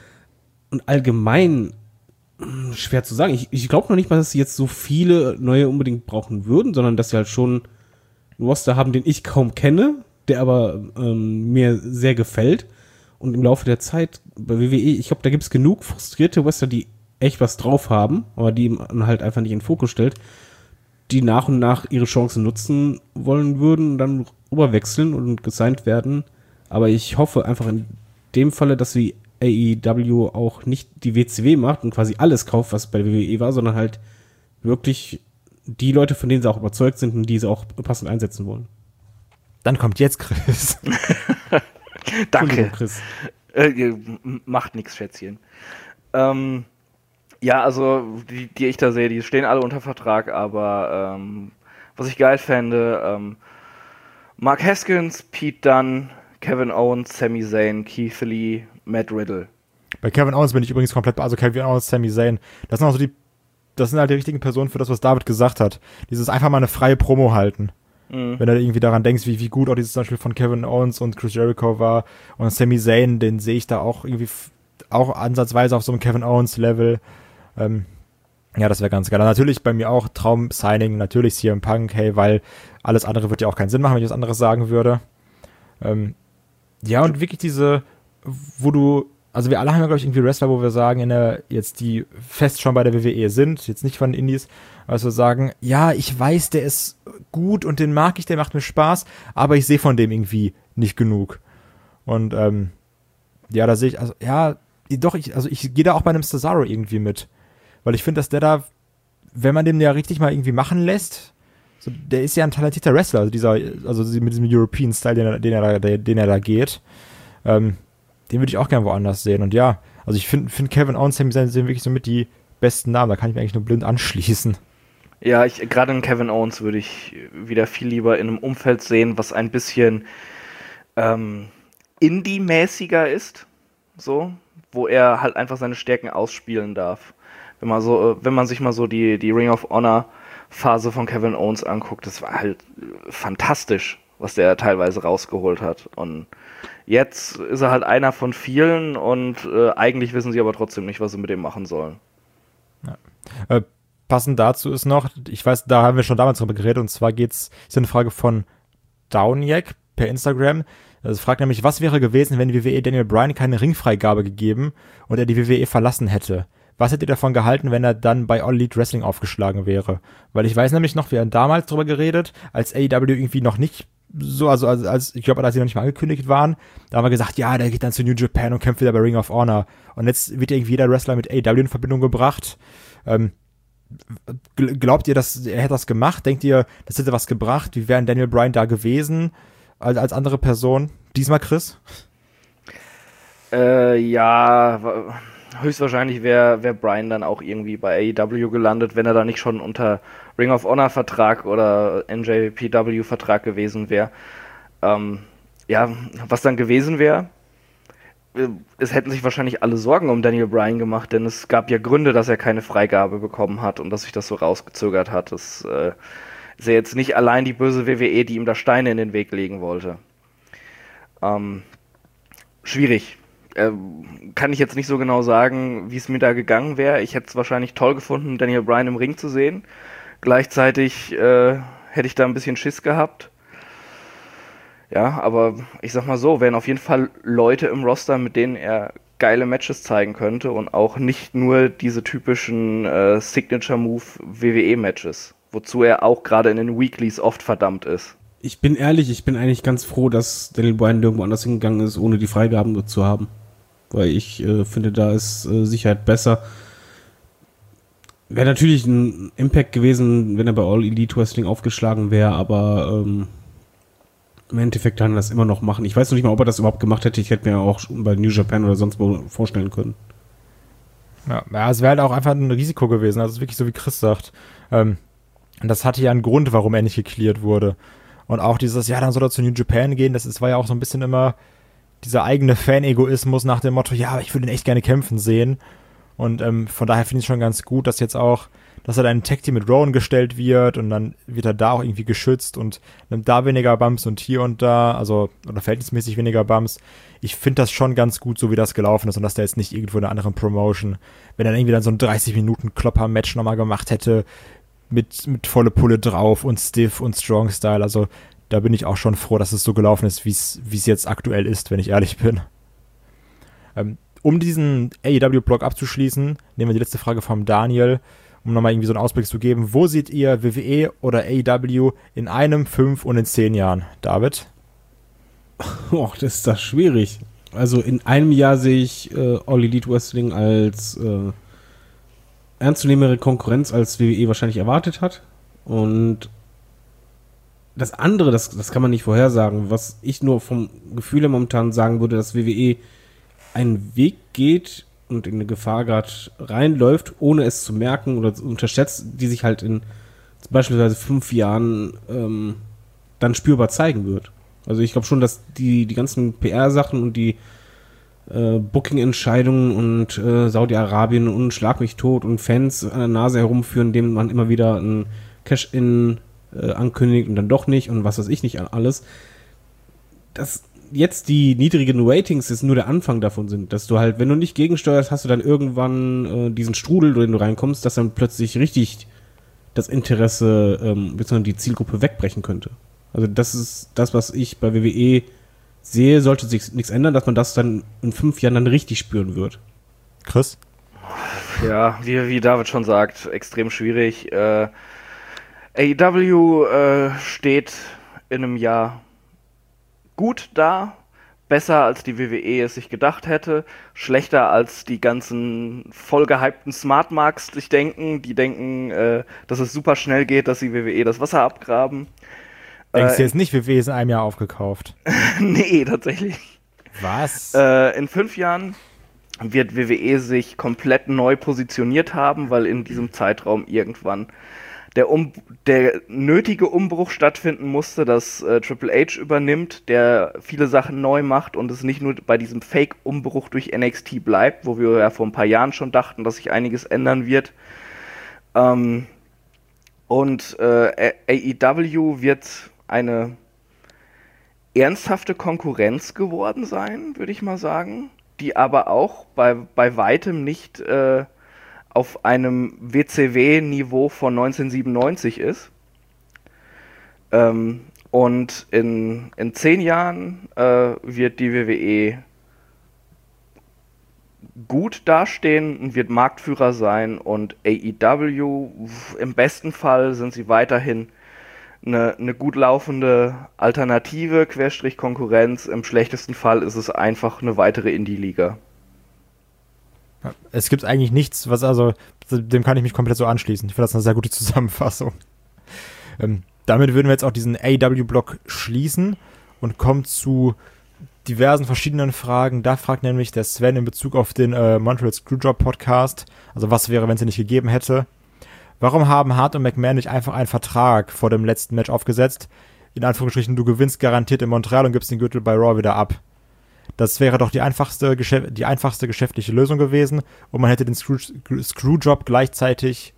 Und allgemein schwer zu sagen. Ich glaube noch nicht mal, dass sie jetzt so viele neue unbedingt brauchen würden, sondern dass sie halt schon einen Roster haben, den ich kaum kenne, der aber mir sehr gefällt. Und im Laufe der Zeit bei WWE, ich glaube, da gibt es genug frustrierte Wrestler, die echt was drauf haben, aber die man halt einfach nicht in den Fokus stellt, die nach und nach ihre Chancen nutzen wollen würden und dann rüberwechseln und gesigned werden. Aber ich hoffe einfach in dem Falle, dass die AEW auch nicht die WCW macht und quasi alles kauft, was bei der WWE war, sondern halt wirklich die Leute, von denen sie auch überzeugt sind und die sie auch passend einsetzen wollen. Dann kommt jetzt Chris. Danke. Chris. Macht nichts, Schätzchen. Ja, also die ich da sehe, die stehen alle unter Vertrag, aber was ich geil fände, Mark Haskins, Pete Dunne, Kevin Owens, Sami Zayn, Keith Lee, Matt Riddle. Bei Kevin Owens bin ich übrigens komplett, also Kevin Owens, Sami Zayn, das sind halt die richtigen Personen für das, was David gesagt hat. Dieses einfach mal eine freie Promo halten. Wenn du irgendwie daran denkst, wie gut auch dieses Beispiel von Kevin Owens und Chris Jericho war und Sami Zayn, den sehe ich da auch irgendwie auch ansatzweise auf so einem Kevin Owens Level. Ja, das wäre ganz geil. Natürlich bei mir auch Traum-Signing, natürlich CM Punk, hey, weil alles andere wird ja auch keinen Sinn machen, wenn ich was anderes sagen würde. Ja, und wirklich also wir alle haben ja, glaube ich, irgendwie Wrestler, wo wir sagen, die fest schon bei der WWE sind, jetzt nicht von Indies, aber wir sagen, ja, ich weiß, der ist gut und den mag ich, der macht mir Spaß, aber ich sehe von dem irgendwie nicht genug. Und ja, da sehe ich, also ja, doch, ich gehe da auch bei einem Cesaro irgendwie mit. Weil ich finde, dass der da, wenn man den ja richtig mal irgendwie machen lässt, so, der ist ja ein talentierter Wrestler, also mit diesem European-Style, den er da geht, den würde ich auch gerne woanders sehen. Und ja, also ich finde Kevin Owens, Sami Zayn sind wirklich so mit die besten Namen, da kann ich mir eigentlich nur blind anschließen. Ja, gerade einen Kevin Owens würde ich wieder viel lieber in einem Umfeld sehen, was ein bisschen Indie-mäßiger ist, so, wo er halt einfach seine Stärken ausspielen darf. Wenn man sich mal so die Ring of Honor Phase von Kevin Owens anguckt, das war halt fantastisch, was der teilweise rausgeholt hat. Und jetzt ist er halt einer von vielen und eigentlich wissen sie aber trotzdem nicht, was sie mit dem machen sollen. Ja. Passend dazu ist noch, ich weiß, da haben wir schon damals drüber geredet, und zwar ist eine Frage von Downjack per Instagram. Es fragt nämlich, was wäre gewesen, wenn die WWE Daniel Bryan keine Ringfreigabe gegeben und er die WWE verlassen hätte? Was hättet ihr davon gehalten, wenn er dann bei All Elite Wrestling aufgeschlagen wäre? Weil ich weiß nämlich noch, wir haben damals drüber geredet, als AEW irgendwie noch nicht so, als ich glaube, als sie noch nicht mal angekündigt waren, da haben wir gesagt, ja, der geht dann zu New Japan und kämpft wieder bei Ring of Honor. Und jetzt wird irgendwie jeder Wrestler mit AEW in Verbindung gebracht. Glaubt ihr, dass er hätte das gemacht? Denkt ihr, das hätte was gebracht? Wie wäre Daniel Bryan da gewesen als andere Person? Diesmal Chris? Ja, höchstwahrscheinlich wäre Bryan dann auch irgendwie bei AEW gelandet, wenn er da nicht schon unter Ring of Honor Vertrag oder NJPW Vertrag gewesen wäre. Ja, was dann gewesen wäre, es hätten sich wahrscheinlich alle Sorgen um Daniel Bryan gemacht, denn es gab ja Gründe, dass er keine Freigabe bekommen hat und dass sich das so rausgezögert hat. Das ist ja jetzt nicht allein die böse WWE, die ihm da Steine in den Weg legen wollte. Schwierig. Kann ich jetzt nicht so genau sagen, wie es mir da gegangen wäre. Ich hätte es wahrscheinlich toll gefunden, Daniel Bryan im Ring zu sehen. Gleichzeitig hätte ich da ein bisschen Schiss gehabt. Ja, aber ich sag mal so, wären auf jeden Fall Leute im Roster, mit denen er geile Matches zeigen könnte und auch nicht nur diese typischen Signature-Move WWE-Matches, wozu er auch gerade in den Weeklies oft verdammt ist. Ich bin ehrlich, ich bin eigentlich ganz froh, dass Daniel Bryan irgendwo anders hingegangen ist, ohne die Freigaben zu haben. Weil ich finde, da ist Sicherheit besser. Wäre natürlich ein Impact gewesen, wenn er bei All Elite Wrestling aufgeschlagen wäre, aber im Endeffekt kann er das immer noch machen. Ich weiß noch nicht mal, ob er das überhaupt gemacht hätte. Ich hätte mir auch bei New Japan oder sonst wo vorstellen können. Ja, es wäre halt auch einfach ein Risiko gewesen. Also wirklich so, wie Chris sagt. Und das hatte ja einen Grund, warum er nicht gecleared wurde. Und auch dieses, ja, dann soll er zu New Japan gehen, war ja auch so ein bisschen immer dieser eigene Fan-Egoismus nach dem Motto, ja, ich würde ihn echt gerne kämpfen sehen. Und von daher finde ich es schon ganz gut, dass jetzt auch, dass er dann in Tag Team mit Rowan gestellt wird und dann wird er da auch irgendwie geschützt und nimmt da weniger Bumps und hier und da, also, oder verhältnismäßig weniger Bumps. Ich finde das schon ganz gut, so wie das gelaufen ist und dass der jetzt nicht irgendwo in einer anderen Promotion, wenn er dann irgendwie dann so ein 30-Minuten-Klopper-Match nochmal gemacht hätte, mit volle Pulle drauf und Stiff und Strong-Style, also da bin ich auch schon froh, dass es so gelaufen ist, wie es jetzt aktuell ist, wenn ich ehrlich bin. Um diesen AEW-Block abzuschließen, nehmen wir die letzte Frage vom Daniel, um nochmal irgendwie so einen Ausblick zu geben. Wo seht ihr WWE oder AEW in 1, 5 und in 10 Jahren? David? Och, das ist das schwierig. Also in einem Jahr sehe ich All Elite Wrestling als ernstzunehmendere Konkurrenz, als WWE wahrscheinlich erwartet hat. Und das andere, das kann man nicht vorhersagen. Was ich nur vom Gefühl her momentan sagen würde, dass WWE einen Weg geht und in eine Gefahr gerade reinläuft, ohne es zu merken oder unterschätzt, die sich halt in beispielsweise 5 Jahren dann spürbar zeigen wird. Also ich glaube schon, dass die ganzen PR-Sachen und die Booking-Entscheidungen und Saudi-Arabien und Schlag mich tot und Fans an der Nase herumführen, denen man immer wieder ein Cash-In ankündigt und dann doch nicht und was weiß ich nicht alles. Dass jetzt die niedrigen Ratings ist nur der Anfang davon sind, dass du halt, wenn du nicht gegensteuerst, hast du dann irgendwann diesen Strudel, in den du reinkommst, dass dann plötzlich richtig das Interesse bzw. die Zielgruppe wegbrechen könnte. Also das ist das, was ich bei WWE sehe, sollte sich nichts ändern, dass man das dann in 5 Jahren dann richtig spüren wird. Chris? Ja, wie David schon sagt, extrem schwierig. AEW steht in einem Jahr gut da, besser als die WWE es sich gedacht hätte, schlechter als die ganzen vollgehypten Smart Marks sich denken, die denken, dass es super schnell geht, dass die WWE das Wasser abgraben. Denkst du jetzt nicht, WWE ist in einem Jahr aufgekauft? Nee, tatsächlich. Was? In 5 Jahren wird WWE sich komplett neu positioniert haben, weil in diesem Zeitraum irgendwann der nötige Umbruch stattfinden musste, dass Triple H übernimmt, der viele Sachen neu macht und es nicht nur bei diesem Fake-Umbruch durch NXT bleibt, wo wir ja vor ein paar Jahren schon dachten, dass sich einiges ändern wird. Und AEW wird eine ernsthafte Konkurrenz geworden sein, würde ich mal sagen, die aber auch bei weitem nicht auf einem WCW-Niveau von 1997 ist. Und in 10 Jahren wird die WWE gut dastehen und wird Marktführer sein und AEW, im besten Fall sind sie weiterhin eine gut laufende Alternative, Konkurrenz. Im schlechtesten Fall ist es einfach eine weitere Indie-Liga. Es gibt eigentlich nichts, dem kann ich mich komplett so anschließen. Ich finde das eine sehr gute Zusammenfassung. Damit würden wir jetzt auch diesen AEW-Block schließen und kommen zu diversen verschiedenen Fragen. Da fragt nämlich der Sven in Bezug auf den Montreal Screwjob Podcast, also was wäre, wenn es ihn nicht gegeben hätte. Warum haben Hart und McMahon nicht einfach einen Vertrag vor dem letzten Match aufgesetzt? In Anführungsstrichen, du gewinnst garantiert in Montreal und gibst den Gürtel bei Raw wieder ab. Das wäre doch die einfachste geschäftliche Lösung gewesen und man hätte den Screwjob gleichzeitig...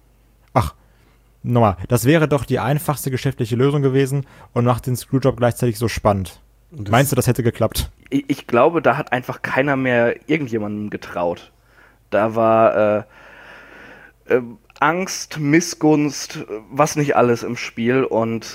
Das wäre doch die einfachste geschäftliche Lösung gewesen und macht den Screwjob gleichzeitig so spannend. Meinst du, das hätte geklappt? Ich glaube, da hat einfach keiner mehr irgendjemandem getraut. Da war Angst, Missgunst, was nicht alles im Spiel und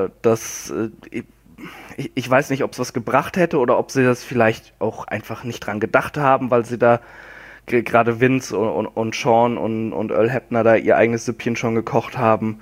ich weiß nicht, ob es was gebracht hätte oder ob sie das vielleicht auch einfach nicht dran gedacht haben, weil sie da gerade Vince und Sean und Earl Hebner da ihr eigenes Süppchen schon gekocht haben.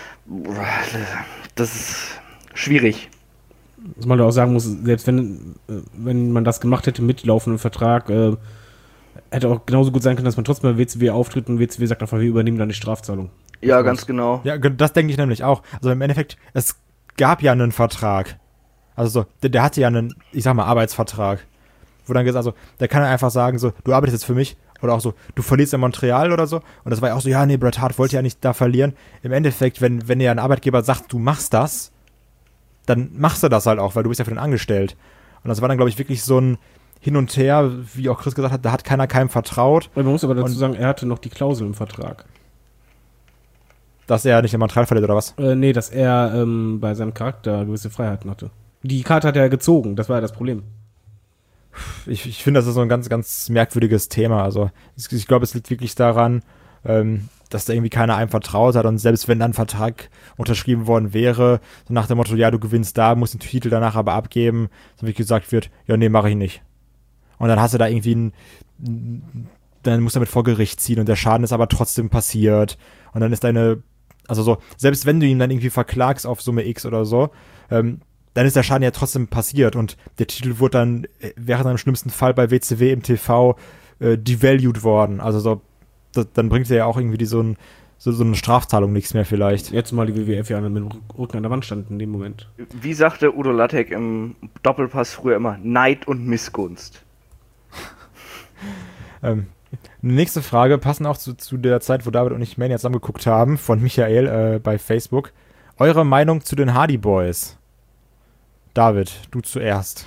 Das ist schwierig. Was man da auch sagen muss, selbst wenn man das gemacht hätte mit laufendem Vertrag, hätte auch genauso gut sein können, dass man trotzdem bei WCW auftritt und WCW sagt einfach, wir übernehmen dann die Strafzahlung. Ja, ganz genau. Ja, das denke ich nämlich auch. Also im Endeffekt, es gab ja einen Vertrag. Also so, der hatte ja einen, ich sag mal, Arbeitsvertrag. Wo dann gesagt, also, der kann ja einfach sagen, so, du arbeitest jetzt für mich. Oder auch so, du verlierst in Montreal oder so. Und das war ja auch so, ja, nee, Bret Hart wollte ja nicht da verlieren. Im Endeffekt, wenn dir ein Arbeitgeber sagt, du machst das, dann machst du das halt auch, weil du bist ja für den angestellt. Und das war dann, glaube ich, wirklich so ein Hin und Her, wie auch Chris gesagt hat, da hat keiner keinem vertraut. Man muss aber dazu sagen, er hatte noch die Klausel im Vertrag. Dass er nicht in Montreal verliert, oder was? Nee, dass er bei seinem Charakter gewisse Freiheiten hatte. Die Karte hat er gezogen, das war ja das Problem. Ich finde, das ist so ein ganz, ganz merkwürdiges Thema. Also ich glaube, es liegt wirklich daran, dass da irgendwie keiner einem vertraut hat und selbst wenn dann ein Vertrag unterschrieben worden wäre, so nach dem Motto, ja, du gewinnst da, musst den Titel danach aber abgeben, so wie gesagt wird, ja, nee, mache ich nicht. Und dann hast du da irgendwie dann musst du damit vor Gericht ziehen und der Schaden ist aber trotzdem passiert. Und dann ist also so, selbst wenn du ihn dann irgendwie verklagst auf Summe X oder so, dann ist der Schaden ja trotzdem passiert und der Titel wäre dann im schlimmsten Fall bei WCW im TV devalued worden. Also so, dann bringt er ja auch irgendwie so eine Strafzahlung nichts mehr vielleicht. Jetzt mal die WWF ja mit dem Rücken an der Wand stand in dem Moment. Wie sagte Udo Lattek im Doppelpass früher immer, Neid und Missgunst. Nächste Frage, passend auch zu der Zeit, wo David und ich Mania zusammen geguckt haben, von Michael bei Facebook. Eure Meinung zu den Hardy Boys? David, du zuerst.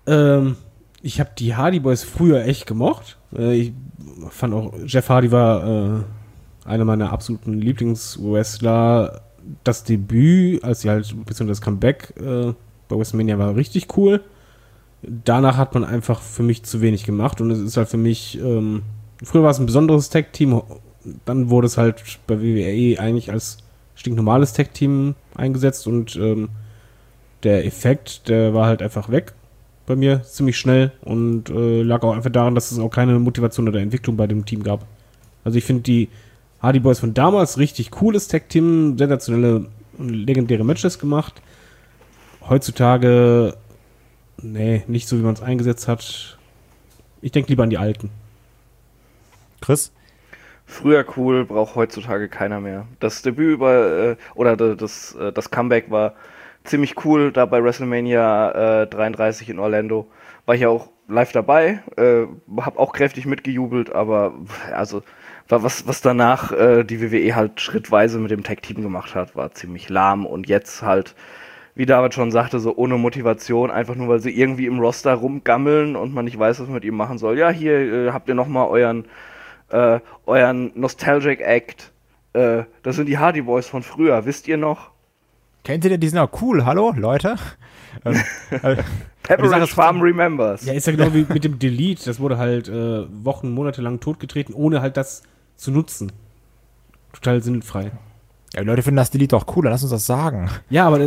Ich habe die Hardy Boys früher echt gemocht. Ich fand auch, Jeff Hardy war einer meiner absoluten Lieblingswrestler. Das Debüt, als sie halt, beziehungsweise das Comeback bei WrestleMania war richtig cool. Danach hat man einfach für mich zu wenig gemacht und es ist halt für mich, früher war es ein besonderes Tag-Team, dann wurde es halt bei WWE eigentlich als stinknormales Tag-Team eingesetzt und der Effekt, der war halt einfach weg bei mir ziemlich schnell und lag auch einfach daran, dass es auch keine Motivation oder Entwicklung bei dem Team gab. Also ich finde die Hardy Boys von damals richtig cooles Tag-Team, sensationelle und legendäre Matches gemacht. Heutzutage, nee, nicht so, wie man es eingesetzt hat. Ich denke lieber an die Alten. Chris? Früher cool, braucht heutzutage keiner mehr. Das Debüt oder das Comeback war ziemlich cool, da bei WrestleMania 33 in Orlando. War ich ja auch live dabei, hab auch kräftig mitgejubelt, aber also was danach die WWE halt schrittweise mit dem Tag-Team gemacht hat, war ziemlich lahm und jetzt halt, wie David schon sagte, so ohne Motivation, einfach nur, weil sie irgendwie im Roster rumgammeln und man nicht weiß, was man mit ihm machen soll. Ja, hier habt ihr nochmal euren Nostalgic Act. Das sind die Hardy Boys von früher, wisst ihr noch? Kennt ihr den? Die sind auch cool, hallo, Leute? Pepperidge Farm remembers. Ja, ist ja genau wie mit dem Delete. Das wurde halt Wochen, Monate lang totgetreten, ohne halt das zu nutzen. Total sinnfrei. Ja, die Leute finden das Delete doch cool, dann lass uns das sagen. Ja, aber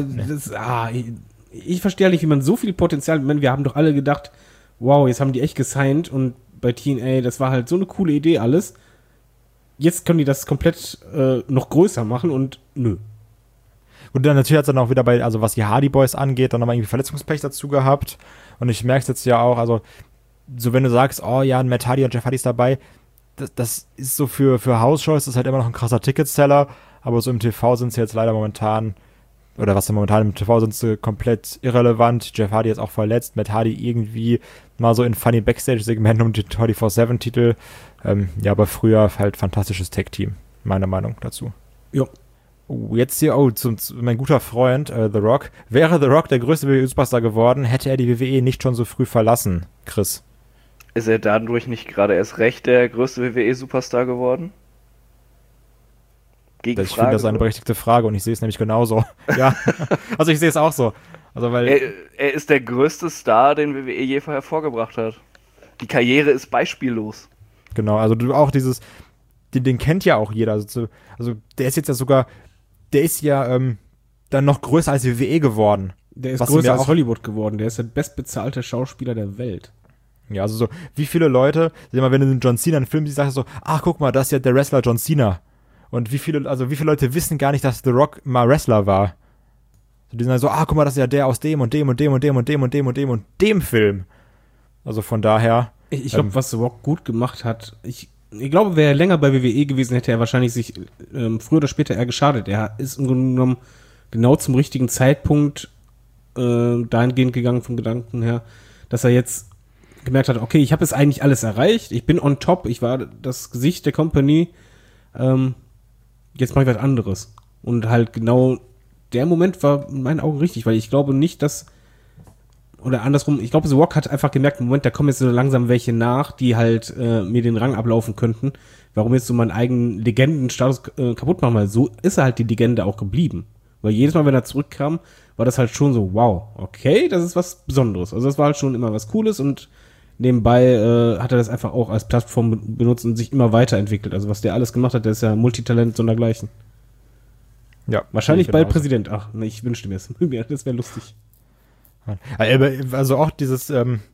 ich verstehe halt nicht, wie man so viel Potenzial, ich meine, wir haben doch alle gedacht, wow, jetzt haben die echt gesigned und bei TNA, das war halt so eine coole Idee alles. Jetzt können die das komplett noch größer machen und nö. Und dann natürlich hat es dann auch wieder also was die Hardy Boys angeht, dann nochmal irgendwie Verletzungspech dazu gehabt. Und ich merke es jetzt ja auch, also so wenn du sagst, oh ja, ein Matt Hardy und Jeff Hardy ist dabei, das ist so für House-Shows, das ist halt immer noch ein krasser Ticketseller, aber so im TV sind sie jetzt leider momentan, oder was momentan im TV sind sie komplett irrelevant. Jeff Hardy ist auch verletzt, Matt Hardy irgendwie mal so in funny Backstage-Segmenten um die 24/7-Titel. Ja, aber früher halt fantastisches Tag-Team, meiner Meinung dazu. Ja. Jetzt hier, mein guter Freund, The Rock. Wäre The Rock der größte WWE-Superstar geworden, hätte er die WWE nicht schon so früh verlassen, Chris? Ist er dadurch nicht gerade erst recht der größte WWE-Superstar geworden? Ich finde das eine berechtigte Frage und ich sehe es nämlich genauso. Ja, also ich sehe es auch so. Also, weil er ist der größte Star, den WWE je hervorgebracht hat. Die Karriere ist beispiellos. Genau, also du auch den kennt ja auch jeder. Also der ist jetzt ja sogar, der ist ja dann noch größer als die WWE geworden. Der ist größer als Hollywood geworden. Der ist der bestbezahlte Schauspieler der Welt. Ja, also so, wie viele Leute, sag mal, wenn du den John Cena einen Film siehst, sagst du so, ach, guck mal, das ist ja der Wrestler John Cena. Und wie viele Leute wissen gar nicht, dass The Rock mal Wrestler war? Die sind halt so, guck mal, das ist ja der aus dem und dem und dem und dem und dem und dem und dem und dem Film. Also von daher. Ich glaube, was The Rock gut gemacht hat, ich glaube, wäre er länger bei WWE gewesen, hätte er wahrscheinlich sich früher oder später eher geschadet. Er ist im Grunde genommen genau zum richtigen Zeitpunkt dahingehend gegangen vom Gedanken her, dass er jetzt gemerkt hat, okay, ich habe jetzt eigentlich alles erreicht, ich bin on top, ich war das Gesicht der Company, jetzt mache ich was anderes. Und halt genau der Moment war in meinen Augen richtig, weil ich glaube nicht, dass, oder andersrum, ich glaube, The Rock hat einfach gemerkt, Moment, da kommen jetzt so langsam welche nach, die halt mir den Rang ablaufen könnten. Warum jetzt so meinen eigenen Legendenstatus kaputt machen? Weil so ist er halt die Legende auch geblieben. Weil jedes Mal, wenn er zurückkam, war das halt schon so, wow, okay, das ist was Besonderes. Also das war halt schon immer was Cooles und nebenbei hat er das einfach auch als Plattform benutzt und sich immer weiterentwickelt. Also was der alles gemacht hat, der ist ja Multitalent sondergleichen. Ja. Wahrscheinlich bald Präsident. Ach, ne, ich wünschte mir es. Das wäre lustig. Also auch dieses,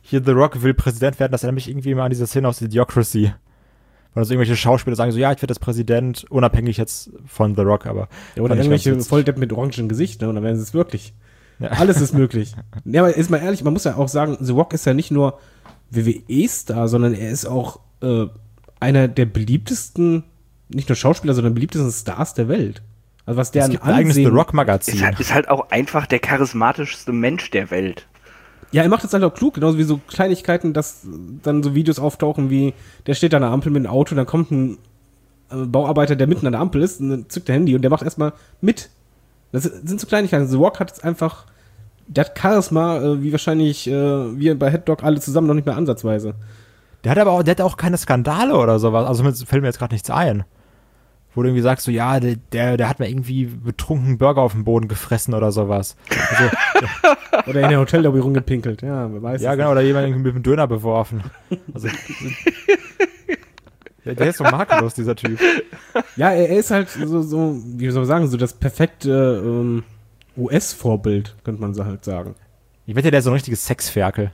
hier The Rock will Präsident werden, das erinnert mich irgendwie immer an diese Szene aus Idiocracy. Weil also irgendwelche Schauspieler sagen so, ja, ich werde das Präsident, unabhängig jetzt von The Rock, aber. Ja, oder irgendwelche Volldepp mit orangen Gesicht, ne? Und dann werden sie es wirklich. Ja. Alles ist möglich. Ja, aber ist mal ehrlich, man muss ja auch sagen, The Rock ist ja nicht nur WWE-Star, sondern er ist auch einer der beliebtesten, nicht nur Schauspieler, sondern beliebtesten Stars der Welt. Also was der es gibt ein eigenes The Rock-Magazin. Ist halt auch einfach der charismatischste Mensch der Welt. Ja, er macht das halt auch klug, genauso wie so Kleinigkeiten, dass dann so Videos auftauchen wie, der steht an der Ampel mit einem Auto, dann kommt ein Bauarbeiter, der mitten an der Ampel ist, und dann zückt der Handy und der macht erstmal mit. Das sind so Kleinigkeiten. The Rock hat jetzt einfach, der hat Charisma, wie wahrscheinlich wir bei Headlock alle zusammen noch nicht mehr ansatzweise. Der hat auch keine Skandale oder sowas, also fällt mir jetzt gerade nichts ein. Wo du irgendwie sagst, so, ja, der hat mal irgendwie betrunken Burger auf dem Boden gefressen oder sowas. Also, oder in der Hotellobby rumgepinkelt, ja, wer weiß. Ja, genau, oder jemand irgendwie mit dem Döner beworfen. Also, der ist so makellos, dieser Typ. Ja, er ist halt so, wie soll man sagen, so das perfekte US-Vorbild, könnte man so halt sagen. Ich wette, der ist so ein richtiges Sexferkel.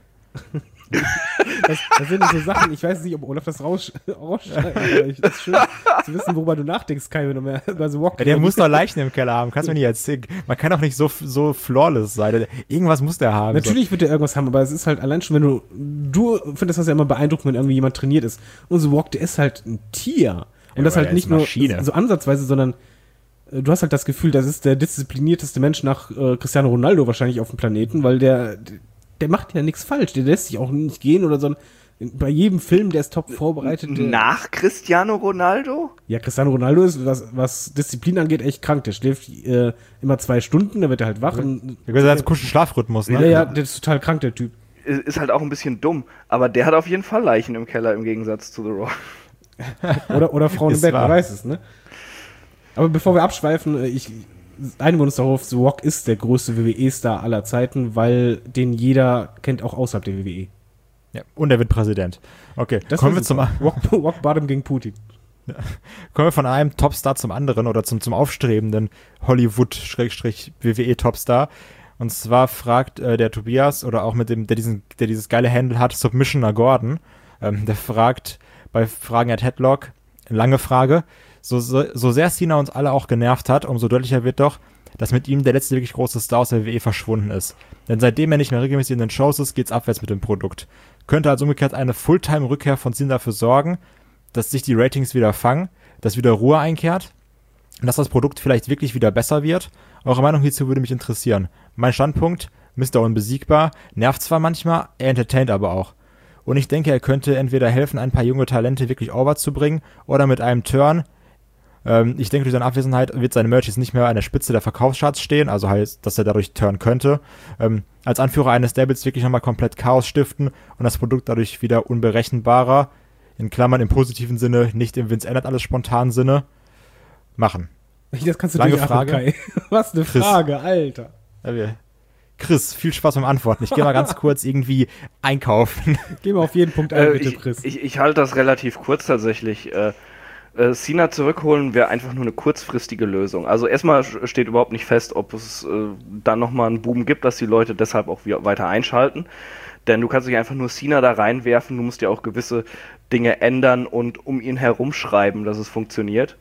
Das sind so Sachen, ich weiß nicht, ob Olaf das rausschneidet, aber das ist schön zu wissen, worüber du nachdenkst, Kai, wenn du mehr über so Rock. Ja, der muss doch Leichen im Keller haben, kannst du mir nicht erzählen. Man kann doch nicht so flawless sein. Irgendwas muss der haben. Natürlich wird der irgendwas haben, aber es ist halt allein schon, wenn du findest das ja immer beeindruckend, wenn irgendwie jemand trainiert ist. Und so Rock, der ist halt ein Tier. Und ja, das halt nicht nur so ansatzweise, sondern du hast halt das Gefühl, das ist der disziplinierteste Mensch nach Cristiano Ronaldo wahrscheinlich auf dem Planeten, weil der macht ja nichts falsch, der lässt sich auch nicht gehen oder so. Bei jedem Film, der ist top vorbereitet. Nach Cristiano Ronaldo? Ja, Cristiano Ronaldo ist, was Disziplin angeht, echt krank. Der schläft immer 2 Stunden, dann wird er halt wach. Der hat einen kurzen Schlafrhythmus, ne? Ja, der ist total krank, der Typ. Ist halt auch ein bisschen dumm, aber der hat auf jeden Fall Leichen im Keller im Gegensatz zu The Rock. oder Frauen im Bett, man weiß es, ne? Aber bevor wir abschweifen, einigen wir uns darauf, The Rock ist der größte WWE-Star aller Zeiten, weil den jeder kennt, auch außerhalb der WWE. Ja, und er wird Präsident. Okay, kommen wir zum Rock Bottom gegen Putin. Ja. Kommen wir von einem Topstar zum anderen oder zum aufstrebenden Hollywood-WWE-Topstar. Und zwar fragt der Tobias, oder auch mit dem, der dieses geile Handle hat, Submissioner Gordon, der fragt bei Fragen at Headlock, lange Frage, so sehr Cena uns alle auch genervt hat, umso deutlicher wird doch, dass mit ihm der letzte wirklich große Star aus der WWE verschwunden ist. Denn seitdem er nicht mehr regelmäßig in den Shows ist, geht's abwärts mit dem Produkt. Könnte also umgekehrt eine Fulltime-Rückkehr von Cena dafür sorgen, dass sich die Ratings wieder fangen, dass wieder Ruhe einkehrt und dass das Produkt vielleicht wirklich wieder besser wird. Eure Meinung hierzu würde mich interessieren. Mein Standpunkt, Mr. Unbesiegbar, nervt zwar manchmal, er entertaint aber auch. Und ich denke, er könnte entweder helfen, ein paar junge Talente wirklich over zu bringen, oder mit einem Turn. Ich denke, durch seine Abwesenheit wird sein Merch jetzt nicht mehr an der Spitze der Verkaufscharts stehen, also heißt, dass er dadurch turnen könnte. Als Anführer eines Stables wirklich nochmal komplett Chaos stiften und das Produkt dadurch wieder unberechenbarer, in Klammern im positiven Sinne, nicht im Vince ändert alles spontanen Sinne, machen. Das kannst du Lange durchachten, Frage. Kai. Was eine Chris. Frage, Alter. Chris, viel Spaß beim Antworten. Ich gehe mal ganz kurz irgendwie einkaufen. Geh mal auf jeden Punkt ein, bitte, Chris. Ich halte das relativ kurz tatsächlich. Cena zurückholen wäre einfach nur eine kurzfristige Lösung. Also erstmal steht überhaupt nicht fest, ob es dann nochmal einen Boom gibt, dass die Leute deshalb auch weiter einschalten. Denn du kannst nicht einfach nur Cena da reinwerfen, du musst ja auch gewisse Dinge ändern und um ihn herumschreiben, dass es funktioniert.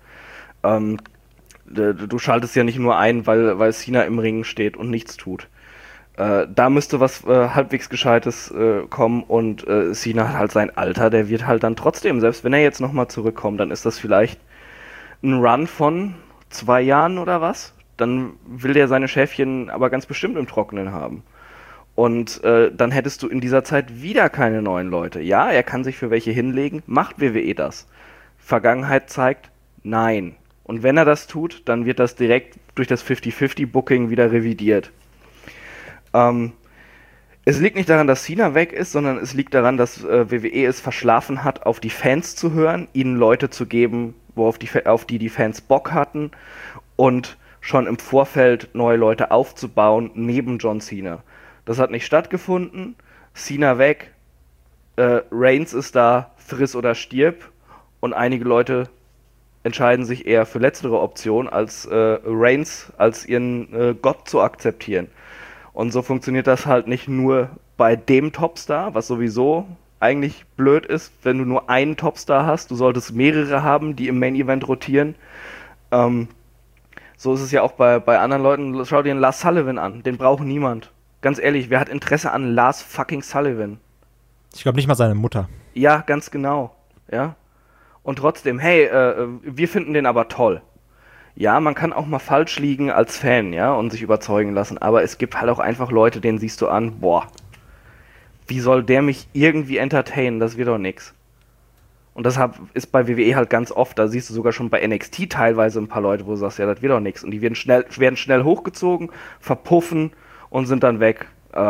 Du schaltest ja nicht nur ein, weil Cena im Ring steht und nichts tut. Da müsste was halbwegs Gescheites kommen und Cena hat halt sein Alter, der wird halt dann trotzdem, selbst wenn er jetzt nochmal zurückkommt, dann ist das vielleicht ein Run von 2 Jahren oder was. Dann will der seine Schäfchen aber ganz bestimmt im Trockenen haben. Und dann hättest du in dieser Zeit wieder keine neuen Leute. Ja, er kann sich für welche hinlegen, macht WWE das. Vergangenheit zeigt, nein. Und wenn er das tut, dann wird das direkt durch das 50-50-Booking wieder revidiert. Es liegt nicht daran, dass Cena weg ist, sondern es liegt daran, dass WWE es verschlafen hat, auf die Fans zu hören, ihnen Leute zu geben, auf die Fans Bock hatten und schon im Vorfeld neue Leute aufzubauen, neben John Cena. Das hat nicht stattgefunden. Cena weg, Reigns ist da, friss oder stirb, und einige Leute entscheiden sich eher für letztere Option, als Reigns als ihren Gott zu akzeptieren. Und so funktioniert das halt nicht nur bei dem Topstar, was sowieso eigentlich blöd ist, wenn du nur einen Topstar hast. Du solltest mehrere haben, die im Main Event rotieren. So ist es ja auch bei anderen Leuten. Schau dir einen Lars Sullivan an. Den braucht niemand. Ganz ehrlich, wer hat Interesse an Lars fucking Sullivan? Ich glaube nicht mal seine Mutter. Ja, ganz genau. Ja. Und trotzdem, hey, wir finden den aber toll. Ja, man kann auch mal falsch liegen als Fan, ja, und sich überzeugen lassen. Aber es gibt halt auch einfach Leute, denen siehst du an, boah, wie soll der mich irgendwie entertainen? Das wird doch nix. Und deshalb ist bei WWE halt ganz oft, da siehst du sogar schon bei NXT teilweise ein paar Leute, wo du sagst, ja, das wird doch nix. Und die werden schnell hochgezogen, verpuffen und sind dann weg.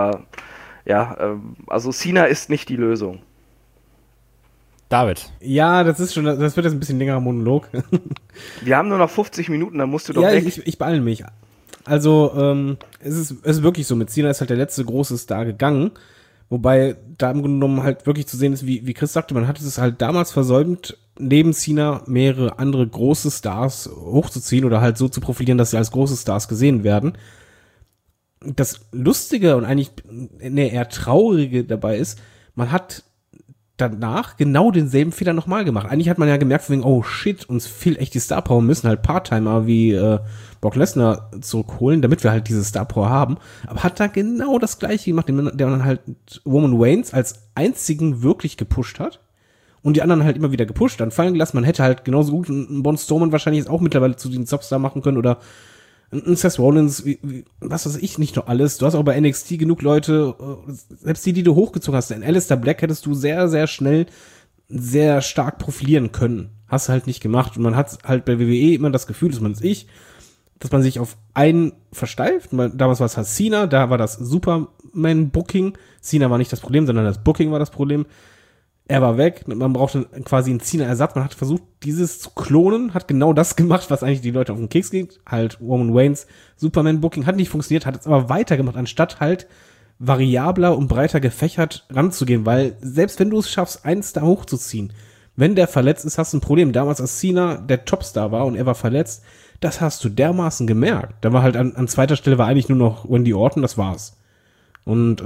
Also Cena ist nicht die Lösung. David. Ja, das wird jetzt ein bisschen längerer Monolog. Wir haben nur noch 50 Minuten, dann musst du doch Ja, weg. ich beeile mich. Also, es ist wirklich so, mit Cena ist halt der letzte große Star gegangen, wobei da im Grunde genommen halt wirklich zu sehen ist, wie Chris sagte, man hat es halt damals versäumt, neben Cena mehrere andere große Stars hochzuziehen oder halt so zu profilieren, dass sie als große Stars gesehen werden. Das Lustige und eigentlich eher Traurige dabei ist, man hat danach genau denselben Fehler nochmal gemacht. Eigentlich hat man ja gemerkt, von wegen, oh shit, uns fehlt echt die Star Power, müssen halt Part-Timer wie Brock Lesnar zurückholen, damit wir halt diese Star Power haben. Aber hat da genau das Gleiche gemacht, der man halt Roman Reigns als einzigen wirklich gepusht hat und die anderen halt immer wieder gepusht, dann fallen gelassen. Man hätte halt genauso gut einen Braun Strowman wahrscheinlich jetzt auch mittlerweile zu den Topstar machen können oder ein Seth Rollins, was weiß ich, nicht noch alles. Du hast auch bei NXT genug Leute, selbst die du hochgezogen hast. In Aleister Black hättest du sehr, sehr schnell sehr stark profilieren können. Hast du halt nicht gemacht. Und man hat halt bei WWE immer das Gefühl, dass man sich auf einen versteift. Damals war es halt Cena, da war das Superman-Booking. Cena war nicht das Problem, sondern das Booking war das Problem. Er war weg, man brauchte quasi einen Cena-Ersatz, man hat versucht, dieses zu klonen, hat genau das gemacht, was eigentlich die Leute auf den Keks geht, halt Roman Reigns Superman-Booking, hat nicht funktioniert, hat es aber weitergemacht, anstatt halt variabler und breiter gefächert ranzugehen, weil selbst wenn du es schaffst, einen Star hochzuziehen, wenn der verletzt ist, hast du ein Problem. Damals, als Cena der Topstar war und er war verletzt, das hast du dermaßen gemerkt. Da war halt an zweiter Stelle war eigentlich nur noch Randy Orton, das war's. Und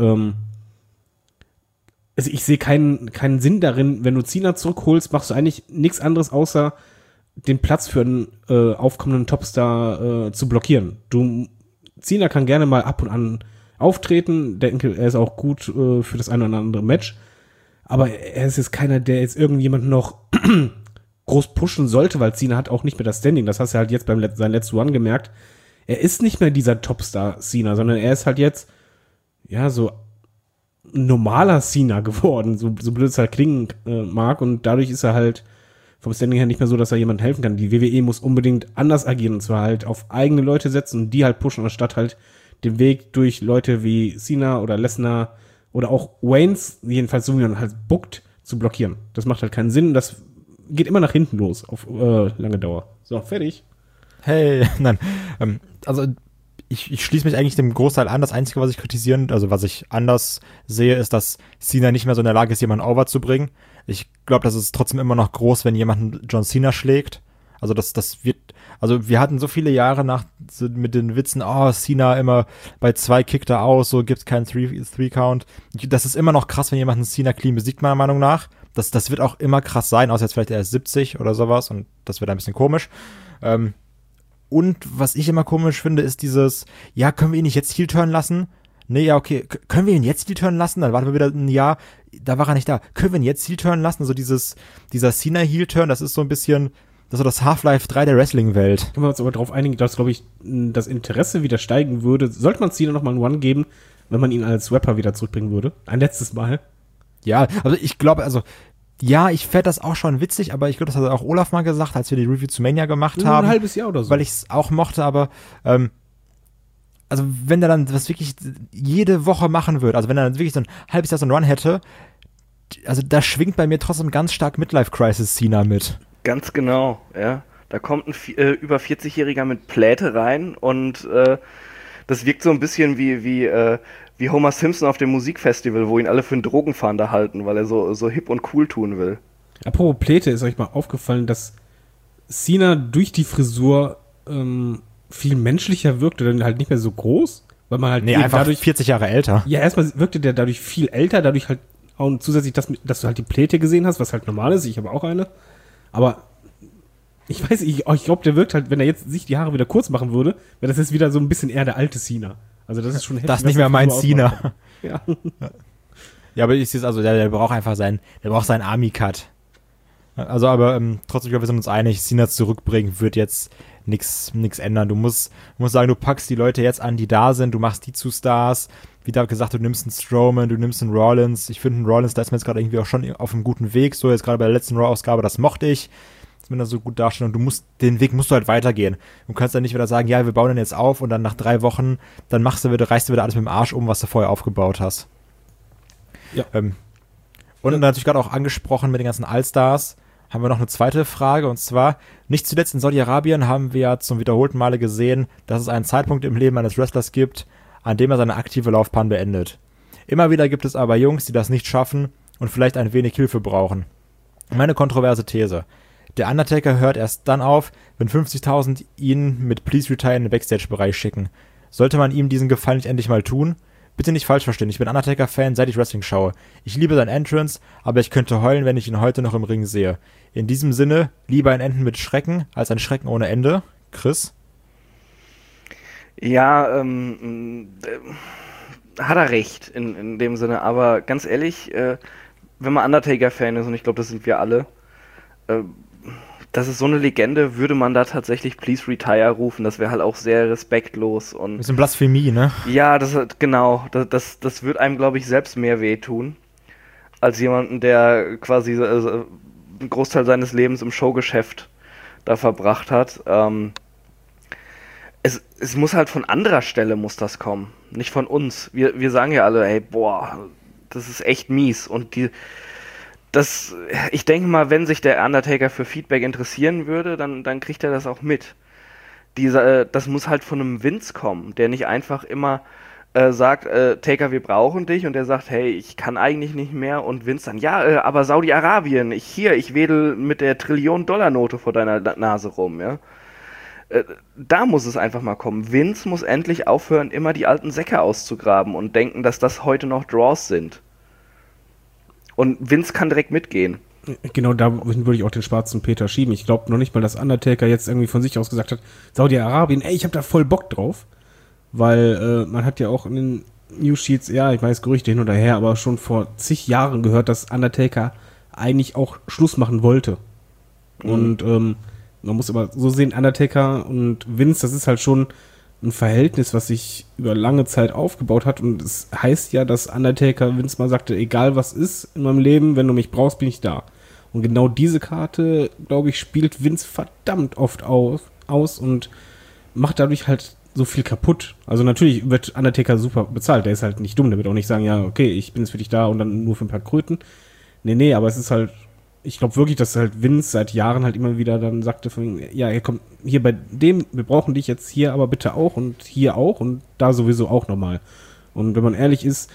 also ich sehe keinen Sinn darin, wenn du Cena zurückholst, machst du eigentlich nichts anderes, außer den Platz für einen aufkommenden Topstar zu blockieren. Cena kann gerne mal ab und an auftreten, denke, er ist auch gut für das eine oder andere Match, aber er ist jetzt keiner, der jetzt irgendjemanden noch groß pushen sollte, weil Cena hat auch nicht mehr das Standing. Das hast du halt jetzt beim sein Let's One gemerkt. Er ist nicht mehr dieser Topstar Cena, sondern er ist halt jetzt ja so normaler Cena geworden, so blöd es halt klingen mag, und dadurch ist er halt vom Standing her nicht mehr so, dass er jemandem helfen kann. Die WWE muss unbedingt anders agieren, und zwar halt auf eigene Leute setzen und die halt pushen, anstatt halt den Weg durch Leute wie Cena oder Lesnar oder auch Waynes, jedenfalls so wie man halt bookt, zu blockieren. Das macht halt keinen Sinn, das geht immer nach hinten los auf lange Dauer. So, fertig. Hey, nein, also ich schließe mich eigentlich dem Großteil an. Das Einzige, was ich kritisieren, also was ich anders sehe, ist, dass Cena nicht mehr so in der Lage ist, jemanden over zu bringen. Ich glaube, das ist trotzdem immer noch groß, wenn jemand John Cena schlägt. Also das wird, also wir hatten so viele Jahre mit den Witzen, oh, Cena immer bei 2 kickt er aus, so gibt's keinen 3-Count. Das ist immer noch krass, wenn jemand einen Cena clean besiegt, meiner Meinung nach. Das wird auch immer krass sein, außer jetzt vielleicht er ist 70 oder sowas, und das wird ein bisschen komisch. Und was ich immer komisch finde, ist dieses, ja, können wir ihn nicht jetzt Heel-Turn lassen? Nee, ja, okay, können wir ihn jetzt Heel-Turn lassen? Dann warten wir wieder ein Jahr, da war er nicht da. Können wir ihn jetzt Heel-Turn lassen? So dieser Cena Heel-Turn, das ist so ein bisschen, das ist so das Half-Life 3 der Wrestling-Welt. Können wir uns aber darauf einigen, dass, glaube ich, das Interesse wieder steigen würde. Sollte man Cena nochmal einen One geben, wenn man ihn als Rapper wieder zurückbringen würde? Ein letztes Mal. Ja, also ich glaube, ja, ich fände das auch schon witzig, aber ich glaube, das hat auch Olaf mal gesagt, als wir die Review zu Mania gemacht haben. Ein halbes Jahr oder so. Weil ich es auch mochte, aber also wenn er dann das wirklich jede Woche machen würde, also wenn er dann wirklich so ein halbes Jahr so einen Run hätte, also da schwingt bei mir trotzdem ganz stark Midlife-Crisis-Cena mit. Ganz genau, ja. Da kommt ein über 40-Jähriger mit Pläte rein und das wirkt so ein bisschen wie Homer Simpson auf dem Musikfestival, wo ihn alle für einen Drogenfahnder halten, weil er so hip und cool tun will. Apropos Pläte, ist euch mal aufgefallen, dass Cena durch die Frisur viel menschlicher wirkt oder halt nicht mehr so groß? Weil man halt Nee, eben einfach dadurch 40 Jahre älter. Ja, erstmal wirkte der dadurch viel älter, dadurch halt auch zusätzlich, dass du halt die Pläte gesehen hast, was halt normal ist. Ich habe auch eine. Aber ich weiß nicht, ich glaube, der wirkt halt, wenn er jetzt sich die Haare wieder kurz machen würde, wäre das jetzt wieder so ein bisschen eher der alte Cena. Also das ist schon heftig. Das ist nicht mehr mein Cena. Ja. Ja, aber ich sehe es also, der braucht einfach seinen Army-Cut. Also, aber trotzdem, ich glaube, wir sind uns einig, Cena zurückbringen wird jetzt nichts ändern. Du musst sagen, du packst die Leute jetzt an, die da sind, du machst die zu Stars. Wie da gesagt, du nimmst einen Strowman, du nimmst einen Rollins. Ich finde, einen Rollins, da ist mir jetzt gerade irgendwie auch schon auf einem guten Weg. So, jetzt gerade bei der letzten Raw-Ausgabe, das mochte ich. Wenn er so gut darstellt und den Weg musst du halt weitergehen. Du kannst dann nicht wieder sagen, ja, wir bauen den jetzt auf und dann nach 3 Wochen, dann reißt du wieder alles mit dem Arsch um, was du vorher aufgebaut hast. Ja. Und natürlich gerade auch angesprochen mit den ganzen Allstars, haben wir noch eine zweite Frage, und zwar, nicht zuletzt in Saudi-Arabien haben wir ja zum wiederholten Male gesehen, dass es einen Zeitpunkt im Leben eines Wrestlers gibt, an dem er seine aktive Laufbahn beendet. Immer wieder gibt es aber Jungs, die das nicht schaffen und vielleicht ein wenig Hilfe brauchen. Meine kontroverse These: Der Undertaker hört erst dann auf, wenn 50.000 ihn mit Please Retire in den Backstage-Bereich schicken. Sollte man ihm diesen Gefallen nicht endlich mal tun? Bitte nicht falsch verstehen, ich bin Undertaker-Fan, seit ich Wrestling schaue. Ich liebe sein Entrance, aber ich könnte heulen, wenn ich ihn heute noch im Ring sehe. In diesem Sinne, lieber ein Enden mit Schrecken, als ein Schrecken ohne Ende. Chris? Ja, hat er recht in dem Sinne, aber ganz ehrlich, wenn man Undertaker-Fan ist, und ich glaube, das sind wir alle, das ist so eine Legende, würde man da tatsächlich Please Retire rufen, das wäre halt auch sehr respektlos. Und Bisschen Blasphemie, ne? ja, das wird einem, glaube ich, selbst mehr wehtun, als jemanden, der quasi einen Großteil seines Lebens im Showgeschäft da verbracht hat. Es muss halt von anderer Stelle muss das kommen, nicht von uns. Wir sagen ja alle, ey, boah, das ist echt mies. Und ich denke mal, wenn sich der Undertaker für Feedback interessieren würde, dann kriegt er das auch mit. Das muss halt von einem Vince kommen, der nicht einfach immer sagt, Taker, wir brauchen dich, und der sagt, hey, ich kann eigentlich nicht mehr, und Vince dann, ja, aber Saudi-Arabien, ich wedel mit der Trillion-Dollar-Note vor deiner Nase rum, ja. Da muss es einfach mal kommen. Vince muss endlich aufhören, immer die alten Säcke auszugraben und denken, dass das heute noch Draws sind. Und Vince kann direkt mitgehen. Genau, da würde ich auch den schwarzen Peter schieben. Ich glaube noch nicht mal, dass Undertaker jetzt irgendwie von sich aus gesagt hat, Saudi-Arabien, ey, ich habe da voll Bock drauf. Weil man hat ja auch in den News-Sheets, ja, ich weiß, Gerüchte hin oder her, aber schon vor zig Jahren gehört, dass Undertaker eigentlich auch Schluss machen wollte. Und man muss aber so sehen, Undertaker und Vince, das ist halt schon ein Verhältnis, was sich über lange Zeit aufgebaut hat. Und es heißt ja, dass Undertaker Vince mal sagte, egal was ist in meinem Leben, wenn du mich brauchst, bin ich da. Und genau diese Karte, glaube ich, spielt Vince verdammt oft aus und macht dadurch halt so viel kaputt. Also natürlich wird Undertaker super bezahlt, der ist halt nicht dumm, der wird auch nicht sagen, ja, okay, ich bin jetzt für dich da und dann nur für ein paar Kröten. Nee, aber es ist halt, ich glaube wirklich, dass halt Vince seit Jahren halt immer wieder dann sagte, ja, komm, hier bei dem, wir brauchen dich jetzt hier aber bitte auch und hier auch und da sowieso auch nochmal. Und wenn man ehrlich ist,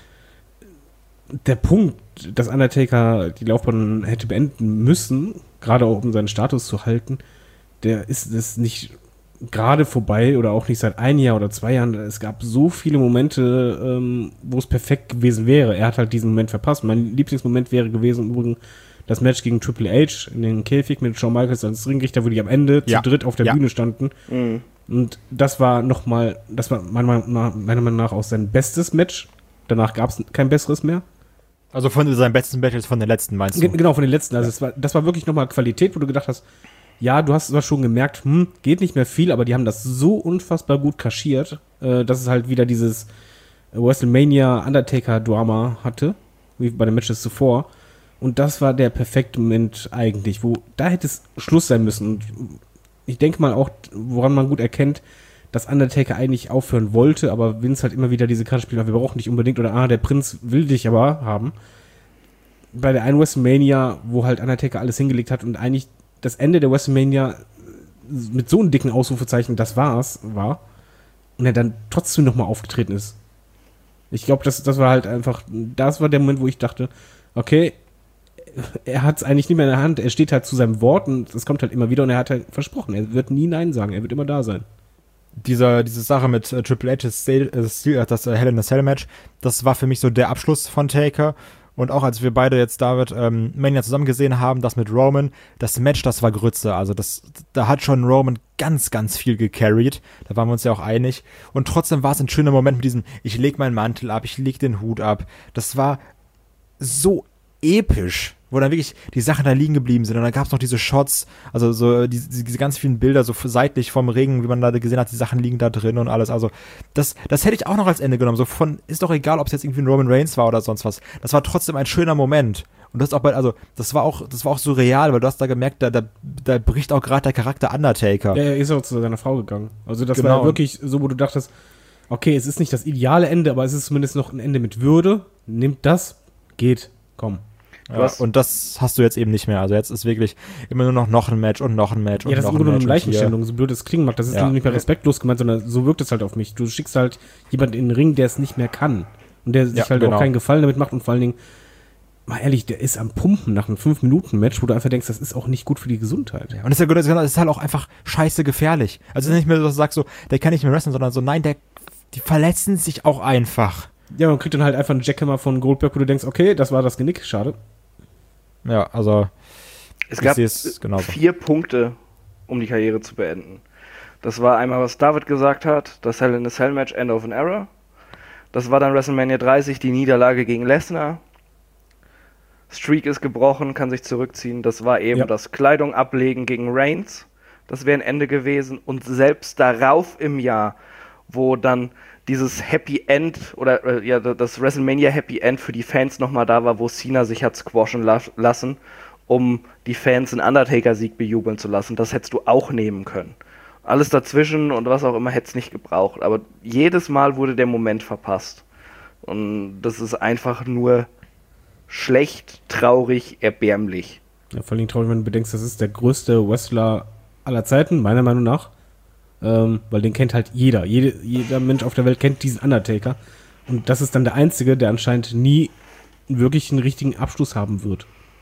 der Punkt, dass Undertaker die Laufbahn hätte beenden müssen, gerade auch um seinen Status zu halten, der ist es nicht gerade vorbei oder auch nicht seit 1 Jahr oder 2 Jahren. Es gab so viele Momente, wo es perfekt gewesen wäre. Er hat halt diesen Moment verpasst. Mein Lieblingsmoment wäre gewesen übrigens das Match gegen Triple H in den Käfig mit Shawn Michaels als Ringrichter, wo die am Ende zu dritt auf der Bühne standen. Mhm. Und das war meiner Meinung nach auch sein bestes Match. Danach gab es kein besseres mehr. Also von seinen besten Matches von den letzten, meinst du? Genau, von den letzten. Also das war wirklich nochmal Qualität, wo du gedacht hast, ja, du hast zwar schon gemerkt, geht nicht mehr viel, aber die haben das so unfassbar gut kaschiert, dass es halt wieder dieses WrestleMania Undertaker-Drama hatte, wie bei den Matches zuvor. Und das war der perfekte Moment eigentlich, wo da hätte es Schluss sein müssen. Und ich denke mal auch, woran man gut erkennt, dass Undertaker eigentlich aufhören wollte, aber Vince halt immer wieder diese Karte spielt, wir brauchen dich unbedingt, oder der Prinz will dich aber haben. Bei der einen WrestleMania, wo halt Undertaker alles hingelegt hat und eigentlich das Ende der WrestleMania mit so einem dicken Ausrufezeichen, das war, und er dann trotzdem nochmal aufgetreten ist. Ich glaube, das war halt einfach, das war der Moment, wo ich dachte, okay, er hat es eigentlich nicht mehr in der Hand, er steht halt zu seinem Wort und es kommt halt immer wieder und er hat halt versprochen, er wird nie Nein sagen, er wird immer da sein. diese Sache mit Triple H's das Hell in a Cell Match, das war für mich so der Abschluss von Taker. Und auch als wir beide jetzt David Mania zusammen gesehen haben, das mit Roman, das Match, das war Grütze. Also da hat schon Roman ganz, ganz viel gecarried. Da waren wir uns ja auch einig. Und trotzdem war es ein schöner Moment mit diesem, ich leg meinen Mantel ab, ich leg den Hut ab. Das war so episch, wo dann wirklich die Sachen da liegen geblieben sind. Und dann gab es noch diese Shots, also so diese ganz vielen Bilder so seitlich vom Ring, wie man da gesehen hat, die Sachen liegen da drin und alles. Also das hätte ich auch noch als Ende genommen. So ist doch egal, ob es jetzt irgendwie ein Roman Reigns war oder sonst was. Das war trotzdem ein schöner Moment. Und das war auch surreal, weil du hast da gemerkt, da bricht auch gerade der Charakter Undertaker. Ja, er ist auch zu seiner Frau gegangen. Also das Genau. war wirklich so, wo du dachtest, okay, es ist nicht das ideale Ende, aber es ist zumindest noch ein Ende mit Würde. Nimmt das, geht, komm. Ja, und das hast du jetzt eben nicht mehr. Also jetzt ist wirklich immer nur noch ein Match und noch ein Match und Ja, das noch ist ein im Grunde Match. eine Leichenstellung, so blöd es klingen mag. Das ist nicht mehr respektlos gemeint, sondern so wirkt es halt auf mich. Du schickst halt jemanden in den Ring, der es nicht mehr kann. Und der sich halt auch keinen Gefallen damit macht. Und vor allen Dingen, mal ehrlich, der ist am Pumpen nach einem 5-Minuten-Match, wo du einfach denkst, das ist auch nicht gut für die Gesundheit. Ja, und das ist halt auch einfach scheiße gefährlich. Also nicht mehr so, dass du sagst so, der kann nicht mehr wrestlen, sondern so, nein, die verletzen sich auch einfach. Ja, man kriegt dann halt einfach einen Jackhammer von Goldberg, wo du denkst, okay, das war das Genick, schade. Ja, also Es gab genauso. 4 Punkte, um die Karriere zu beenden. Das war einmal, was David gesagt hat, das Hell in a Cell Match, End of an Era. Das war dann WrestleMania 30, die Niederlage gegen Lesnar. Streak ist gebrochen, kann sich zurückziehen. Das war eben das Kleidung ablegen gegen Reigns. Das wäre ein Ende gewesen. Und selbst darauf im Jahr, wo dann dieses Happy End oder das WrestleMania Happy End für die Fans nochmal da war, wo Cena sich hat squashen lassen, um die Fans einen Undertaker-Sieg bejubeln zu lassen. Das hättest du auch nehmen können. Alles dazwischen und was auch immer hätte es nicht gebraucht. Aber jedes Mal wurde der Moment verpasst. Und das ist einfach nur schlecht, traurig, erbärmlich. Ja, vor allem traurig, wenn du bedenkst, das ist der größte Wrestler aller Zeiten, meiner Meinung nach. Weil den kennt halt jeder. Jeder Mensch auf der Welt kennt diesen Undertaker. Und das ist dann der Einzige, der anscheinend nie wirklich einen richtigen Abschluss haben wird.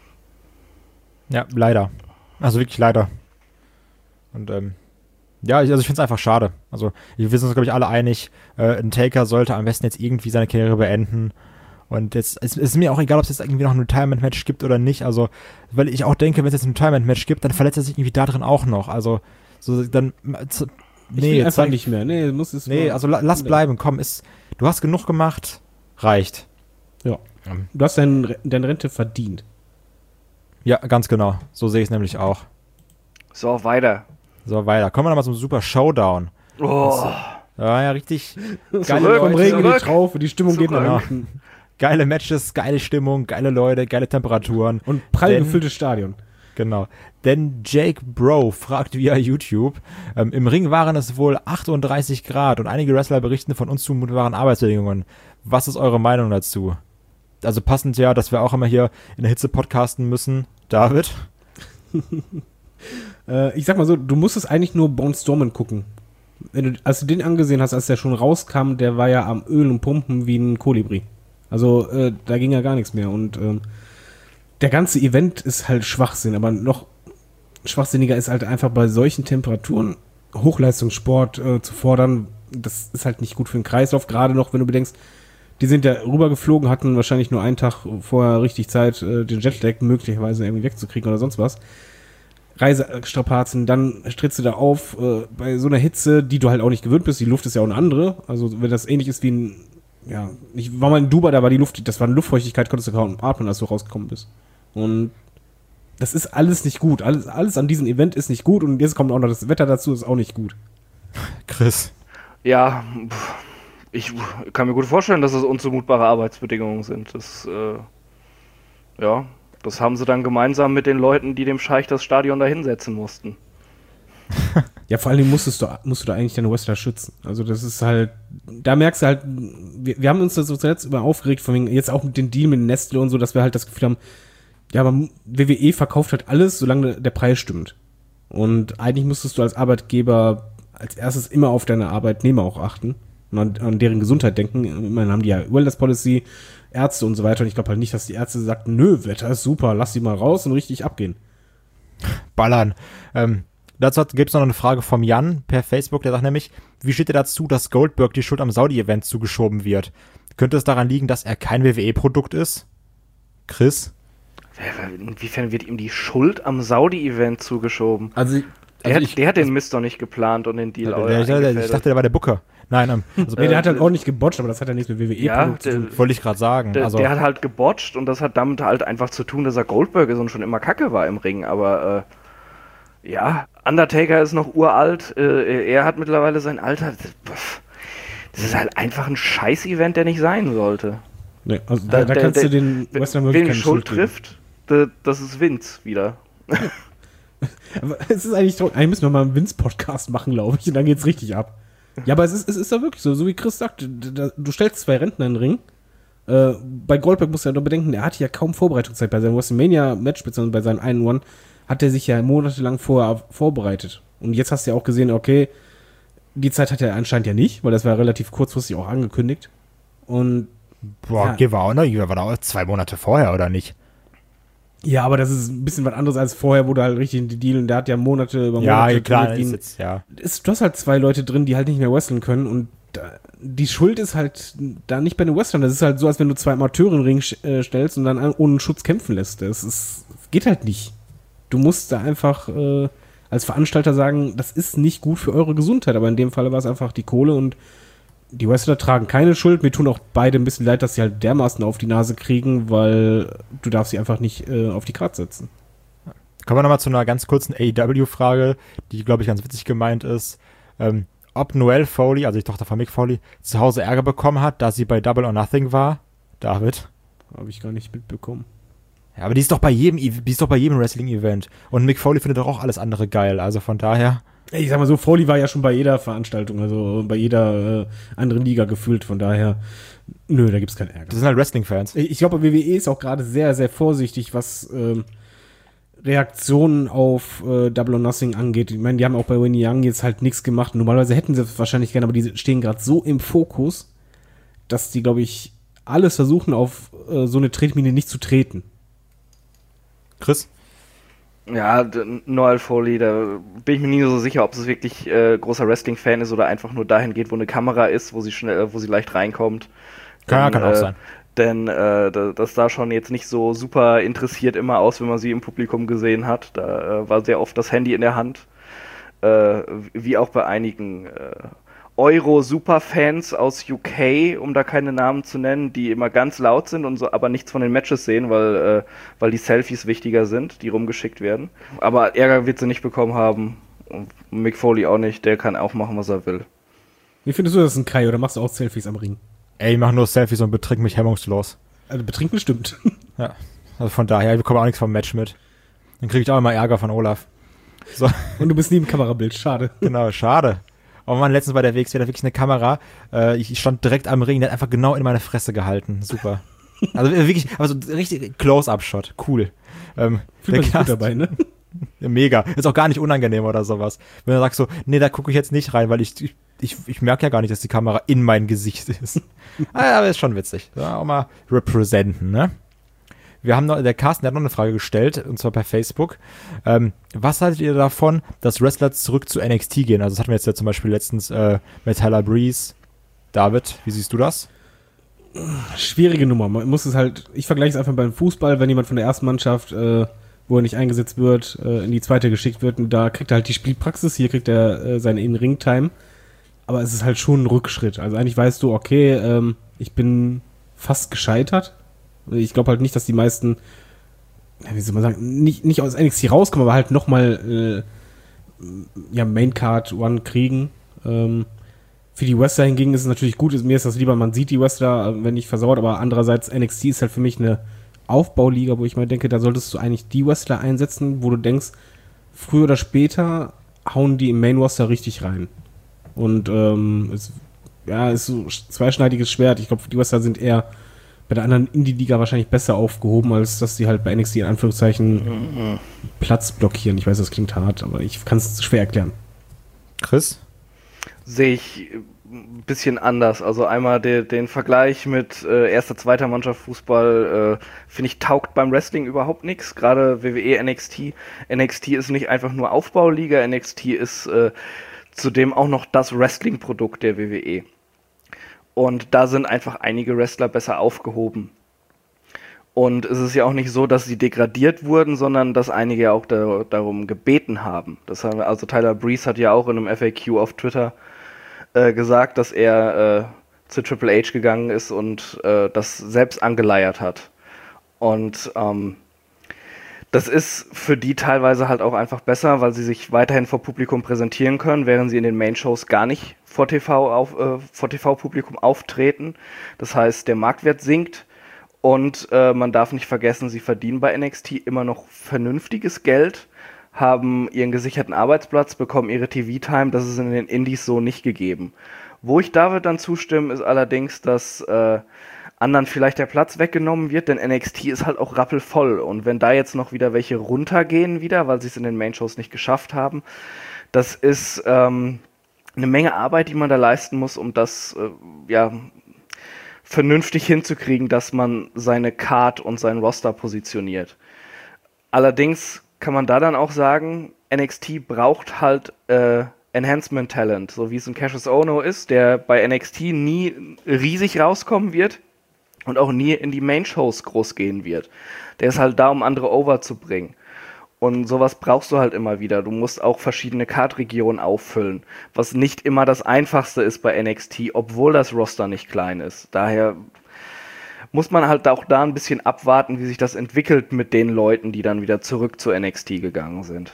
Ja, leider. Also wirklich leider. Und ich finde es einfach schade. Also wir sind uns, glaube ich, alle einig, ein Taker sollte am besten jetzt irgendwie seine Karriere beenden. Und jetzt es ist mir auch egal, ob es jetzt irgendwie noch ein Retirement-Match gibt oder nicht. Also, weil ich auch denke, wenn es jetzt ein Retirement-Match gibt, dann verletzt er sich irgendwie da drin auch noch. Also, so dann Ich will einfach nicht mehr. Also lass bleiben, komm, du hast genug gemacht, reicht. Ja. Du hast deine Rente verdient. Ja, ganz genau. So sehe ich es nämlich auch. So, weiter. So, weiter. Kommen wir nochmal zum Super Showdown. Oh. Ja, richtig. Zurück, Vom Regen in die zurück. Traufe, die Stimmung geht nach Genau. unten. Geile Matches, geile Stimmung, geile Leute, geile Temperaturen. Und prall gefülltes Stadion. Genau. Denn Jake Bro fragt via YouTube, im Ring waren es wohl 38 Grad und einige Wrestler berichten von unzumutbaren Arbeitsbedingungen. Was ist eure Meinung dazu? Also passend ja, dass wir auch immer hier in der Hitze podcasten müssen. David? Ich sag mal so, du musstest eigentlich nur Braun Strowman gucken. Als du den angesehen hast, als der schon rauskam, der war ja am Öl und Pumpen wie ein Kolibri. Also da ging ja gar nichts mehr. Und der ganze Event ist halt Schwachsinn, aber noch schwachsinniger ist halt einfach bei solchen Temperaturen Hochleistungssport zu fordern. Das ist halt nicht gut für den Kreislauf, gerade noch, wenn du bedenkst, die sind ja rübergeflogen, hatten wahrscheinlich nur einen Tag vorher richtig Zeit, den Jetlag möglicherweise irgendwie wegzukriegen oder sonst was. Reisestrapazen, dann trittst du da auf bei so einer Hitze, die du halt auch nicht gewöhnt bist. Die Luft ist ja auch eine andere. Also wenn das ähnlich ist wie ein, ja, ich war mal in Dubai, da war die Luft, das war eine Luftfeuchtigkeit, konntest du kaum atmen, als du rausgekommen bist. Und das ist alles nicht gut. Alles an diesem Event ist nicht gut und jetzt kommt auch noch das Wetter dazu, ist auch nicht gut. Chris? Ja, ich kann mir gut vorstellen, dass es unzumutbare Arbeitsbedingungen sind. Das haben sie dann gemeinsam mit den Leuten, die dem Scheich das Stadion da hinsetzen mussten. Ja, vor allem musst du da eigentlich deine Wrestler schützen. Also das ist halt, da merkst du halt, wir haben uns da so zuletzt immer aufgeregt, von wegen, jetzt auch mit dem Deal mit Nestle und so, dass wir halt das Gefühl haben, ja, aber WWE verkauft halt alles, solange der Preis stimmt. Und eigentlich müsstest du als Arbeitgeber als erstes immer auf deine Arbeitnehmer auch achten und an deren Gesundheit denken. Immerhin haben die ja Wellness Policy, Ärzte und so weiter. Und ich glaube halt nicht, dass die Ärzte sagten, nö, Wetter ist super, lass die mal raus und richtig abgehen. Ballern. Dazu gibt es noch eine Frage vom Jan per Facebook, der sagt nämlich, wie steht ihr dazu, dass Goldberg die Schuld am Saudi-Event zugeschoben wird? Könnte es daran liegen, dass er kein WWE-Produkt ist? Chris? Inwiefern wird ihm die Schuld am Saudi-Event zugeschoben? Der hat den Mist doch nicht geplant und den Deal ich dachte, der war der Booker. Nein, der hat halt auch nicht gebotcht, aber das hat ja nichts mit WWE-Produkt zu tun. Wollte ich gerade sagen. Der hat halt gebotcht und das hat damit halt einfach zu tun, dass er Goldberg ist und schon immer Kacke war im Ring, aber Undertaker ist noch uralt, er hat mittlerweile sein Alter. Das ist halt einfach ein Scheiß-Event, der nicht sein sollte. Nee, also da kannst du den Wrestler wirklich keine Schuld trifft, das ist Vince wieder. Aber es ist eigentlich müssen wir mal einen Vince-Podcast machen, glaube ich, und dann geht's richtig ab. Ja, aber es ist ja wirklich so wie Chris sagt, du stellst 2 Rentner in den Ring. Bei Goldberg musst du ja noch bedenken, er hatte ja kaum Vorbereitungszeit. Bei seinem WrestleMania-Match, beziehungsweise bei seinem 1-1, hat er sich ja monatelang vorher vorbereitet. Und jetzt hast du ja auch gesehen, okay, die Zeit hat er anscheinend ja nicht, weil das war relativ kurzfristig auch angekündigt. Und war da auch 2 Monate vorher, oder nicht? Ja, aber das ist ein bisschen was anderes als vorher, wo du halt richtig in die Deal, und der hat ja Monate über Monate. Ja, klar, ist jetzt, ja. Du hast halt 2 Leute drin, die halt nicht mehr wresteln können, und die Schuld ist halt da nicht bei den Wrestlern. Das ist halt so, als wenn du 2 Amateure in den Ring stellst und dann ohne Schutz kämpfen lässt. Das geht halt nicht. Du musst da einfach als Veranstalter sagen, das ist nicht gut für eure Gesundheit, aber in dem Fall war es einfach die Kohle, und die Wrestler tragen keine Schuld. Mir tun auch beide ein bisschen leid, dass sie halt dermaßen auf die Nase kriegen, weil du darfst sie einfach nicht auf die Karte setzen. Kommen wir nochmal zu einer ganz kurzen AEW-Frage, die, glaube ich, ganz witzig gemeint ist. Ob Noelle Foley, also die Tochter von Mick Foley, zu Hause Ärger bekommen hat, da sie bei Double or Nothing war. David? Habe ich gar nicht mitbekommen. Ja, aber die ist doch bei jedem Wrestling-Event. Und Mick Foley findet doch auch alles andere geil, also von daher... Ich sag mal so, Foley war ja schon bei jeder Veranstaltung, also bei jeder anderen Liga gefühlt, von daher, nö, da gibt's keinen Ärger. Das sind halt Wrestling-Fans. Ich glaube, WWE ist auch gerade sehr, sehr vorsichtig, was Reaktionen auf Double or Nothing angeht. Ich meine, die haben auch bei Winnie Young jetzt halt nichts gemacht. Normalerweise hätten sie das wahrscheinlich gerne, aber die stehen gerade so im Fokus, dass die, glaube ich, alles versuchen, auf so eine Tretmine nicht zu treten. Chris? Ja, Noelle Foley, da bin ich mir nie so sicher, ob es wirklich großer Wrestling-Fan ist oder einfach nur dahin geht, wo eine Kamera ist, wo sie leicht reinkommt. Kann auch sein. Denn das sah schon jetzt nicht so super interessiert immer aus, wenn man sie im Publikum gesehen hat. Da war sehr oft das Handy in der Hand, wie auch bei einigen Euro-Superfans aus UK, um da keine Namen zu nennen, die immer ganz laut sind und so, aber nichts von den Matches sehen, weil die Selfies wichtiger sind, die rumgeschickt werden. Aber Ärger wird sie nicht bekommen haben und Mick Foley auch nicht, der kann auch machen, was er will. Wie findest du das, ein Kai, oder machst du auch Selfies am Ring? Ey, ich mach nur Selfies und betrink mich hemmungslos. Also betrinken stimmt. Ja, also von daher, ich bekomme auch nichts vom Match mit. Dann kriege ich auch immer Ärger von Olaf. So. Und du bist nie im Kamerabild, schade. Genau, schade. Oh Mann, letztens bei der WXW, da wirklich eine Kamera. Ich stand direkt am Ring, der hat einfach genau in meine Fresse gehalten. Super. Also wirklich, also richtig Close-Up-Shot. Cool. Fühlt man sich gut dabei, ne? Mega. Ist auch gar nicht unangenehm oder sowas. Wenn du sagst so, nee, da gucke ich jetzt nicht rein, weil ich merke ja gar nicht, dass die Kamera in mein Gesicht ist. Aber ist schon witzig. Ja, auch mal representen, ne? Wir haben noch, der Carsten hat noch eine Frage gestellt, und zwar per Facebook. Was haltet ihr davon, dass Wrestler zurück zu NXT gehen? Also das hatten wir jetzt ja zum Beispiel letztens mit Tyler Breeze. David, wie siehst du das? Schwierige Nummer. Man muss es halt, ich vergleiche es einfach beim Fußball, wenn jemand von der ersten Mannschaft, wo er nicht eingesetzt wird, in die zweite geschickt wird, und da kriegt er halt die Spielpraxis, hier kriegt er seine In-Ring-Time. Aber es ist halt schon ein Rückschritt. Also eigentlich weißt du, okay, ich bin fast gescheitert. Ich glaube halt nicht, dass die meisten, wie soll man sagen, nicht aus NXT rauskommen, aber halt nochmal Main Card One kriegen. Für die Wrestler hingegen ist es natürlich gut, mir ist das lieber, man sieht die Wrestler, wenn nicht versaut, aber andererseits NXT ist halt für mich eine Aufbauliga, wo ich mal denke, da solltest du eigentlich die Wrestler einsetzen, wo du denkst, früher oder später hauen die im Main Roster richtig rein. Und ist so ein zweischneidiges Schwert. Ich glaube, die Wrestler sind eher bei der anderen Indie-Liga wahrscheinlich besser aufgehoben, als dass sie halt bei NXT in Anführungszeichen Platz blockieren. Ich weiß, das klingt hart, aber ich kann es schwer erklären. Chris? sehe ich ein bisschen anders. Also einmal den Vergleich mit erster, zweiter Mannschaft Fußball, finde ich, taugt beim Wrestling überhaupt nichts. Gerade WWE, NXT. NXT ist nicht einfach nur Aufbauliga, NXT ist zudem auch noch das Wrestling-Produkt der WWE. Und da sind einfach einige Wrestler besser aufgehoben. Und es ist ja auch nicht so, dass sie degradiert wurden, sondern dass einige ja auch darum gebeten haben. Also Tyler Breeze hat ja auch in einem FAQ auf Twitter gesagt, dass er zu Triple H gegangen ist und das selbst angeleiert hat. Und das ist für die teilweise halt auch einfach besser, weil sie sich weiterhin vor Publikum präsentieren können, während sie in den Main-Shows gar nicht vor TV-Publikum auftreten. Das heißt, der Marktwert sinkt. Und man darf nicht vergessen, sie verdienen bei NXT immer noch vernünftiges Geld, haben ihren gesicherten Arbeitsplatz, bekommen ihre TV-Time. Das ist in den Indies so nicht gegeben. Wo ich David dann zustimme, ist allerdings, dass anderen vielleicht der Platz weggenommen wird, denn NXT ist halt auch rappelvoll. Und wenn da jetzt noch wieder welche runtergehen weil sie es in den Main-Shows nicht geschafft haben, das ist eine Menge Arbeit, die man da leisten muss, um das vernünftig hinzukriegen, dass man seine Card und sein Roster positioniert. Allerdings kann man da dann auch sagen, NXT braucht halt Enhancement Talent, so wie es ein Cassius Ohno ist, der bei NXT nie riesig rauskommen wird und auch nie in die Main-Shows groß gehen wird. Der ist halt da, um andere over zu bringen. Und sowas brauchst du halt immer wieder. Du musst auch verschiedene Card-Regionen auffüllen, was nicht immer das Einfachste ist bei NXT, obwohl das Roster nicht klein ist. Daher muss man halt auch da ein bisschen abwarten, wie sich das entwickelt mit den Leuten, die dann wieder zurück zu NXT gegangen sind.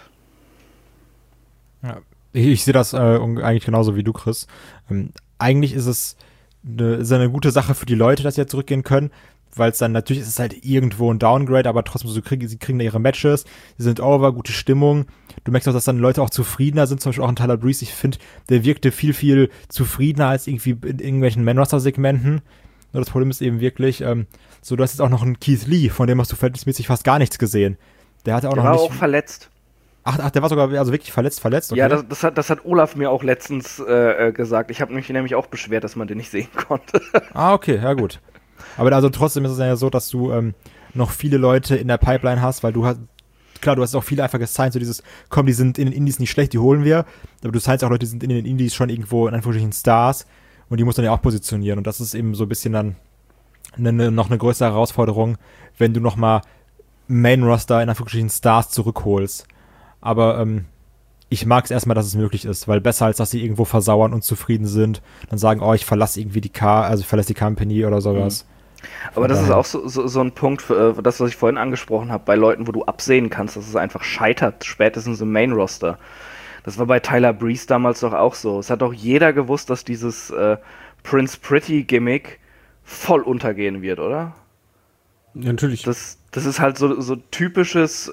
Ja, ich sehe das eigentlich genauso wie du, Chris. Eigentlich ist es eine gute Sache für die Leute, dass sie ja zurückgehen können, weil es dann natürlich ist es halt irgendwo ein Downgrade, aber trotzdem sie kriegen da ihre Matches, sie sind over, gute Stimmung. Du merkst auch, dass dann Leute auch zufriedener sind, zum Beispiel auch ein Tyler Breeze. Ich finde, der wirkte viel, viel zufriedener als irgendwie in irgendwelchen Man-Roster-Segmenten. Nur das Problem ist eben wirklich, du hast jetzt auch noch einen Keith Lee, von dem hast du verhältnismäßig fast gar nichts gesehen. Der hatte auch der noch war nicht. Auch verletzt. Ach, der war sogar wirklich verletzt, okay. Ja, das hat Olaf mir auch letztens gesagt. Ich habe mich nämlich auch beschwert, dass man den nicht sehen konnte. Ah, okay, ja gut. Aber also trotzdem ist es ja so, dass du noch viele Leute in der Pipeline hast, weil du hast auch viele einfach gesigned, so dieses, komm, die sind in den Indies nicht schlecht, die holen wir, aber du signst auch Leute, die sind in den Indies schon irgendwo in Anführungsstrichen Stars und die musst du dann ja auch positionieren und das ist eben so ein bisschen dann noch eine größere Herausforderung, wenn du nochmal Main-Roster in Anführungsstrichen Stars zurückholst. Aber ich mag es erstmal, dass es möglich ist, weil besser als, dass sie irgendwo versauern und zufrieden sind, dann sagen, oh, ich verlasse irgendwie ich verlasse die Company oder sowas. Aber das ist auch so ein Punkt, das, was ich vorhin angesprochen habe, bei Leuten, wo du absehen kannst, dass es einfach scheitert, spätestens im Main-Roster. Das war bei Tyler Breeze damals doch auch so. Es hat doch jeder gewusst, dass dieses Prince Pretty-Gimmick voll untergehen wird, oder? Ja, natürlich. Das ist halt so typisches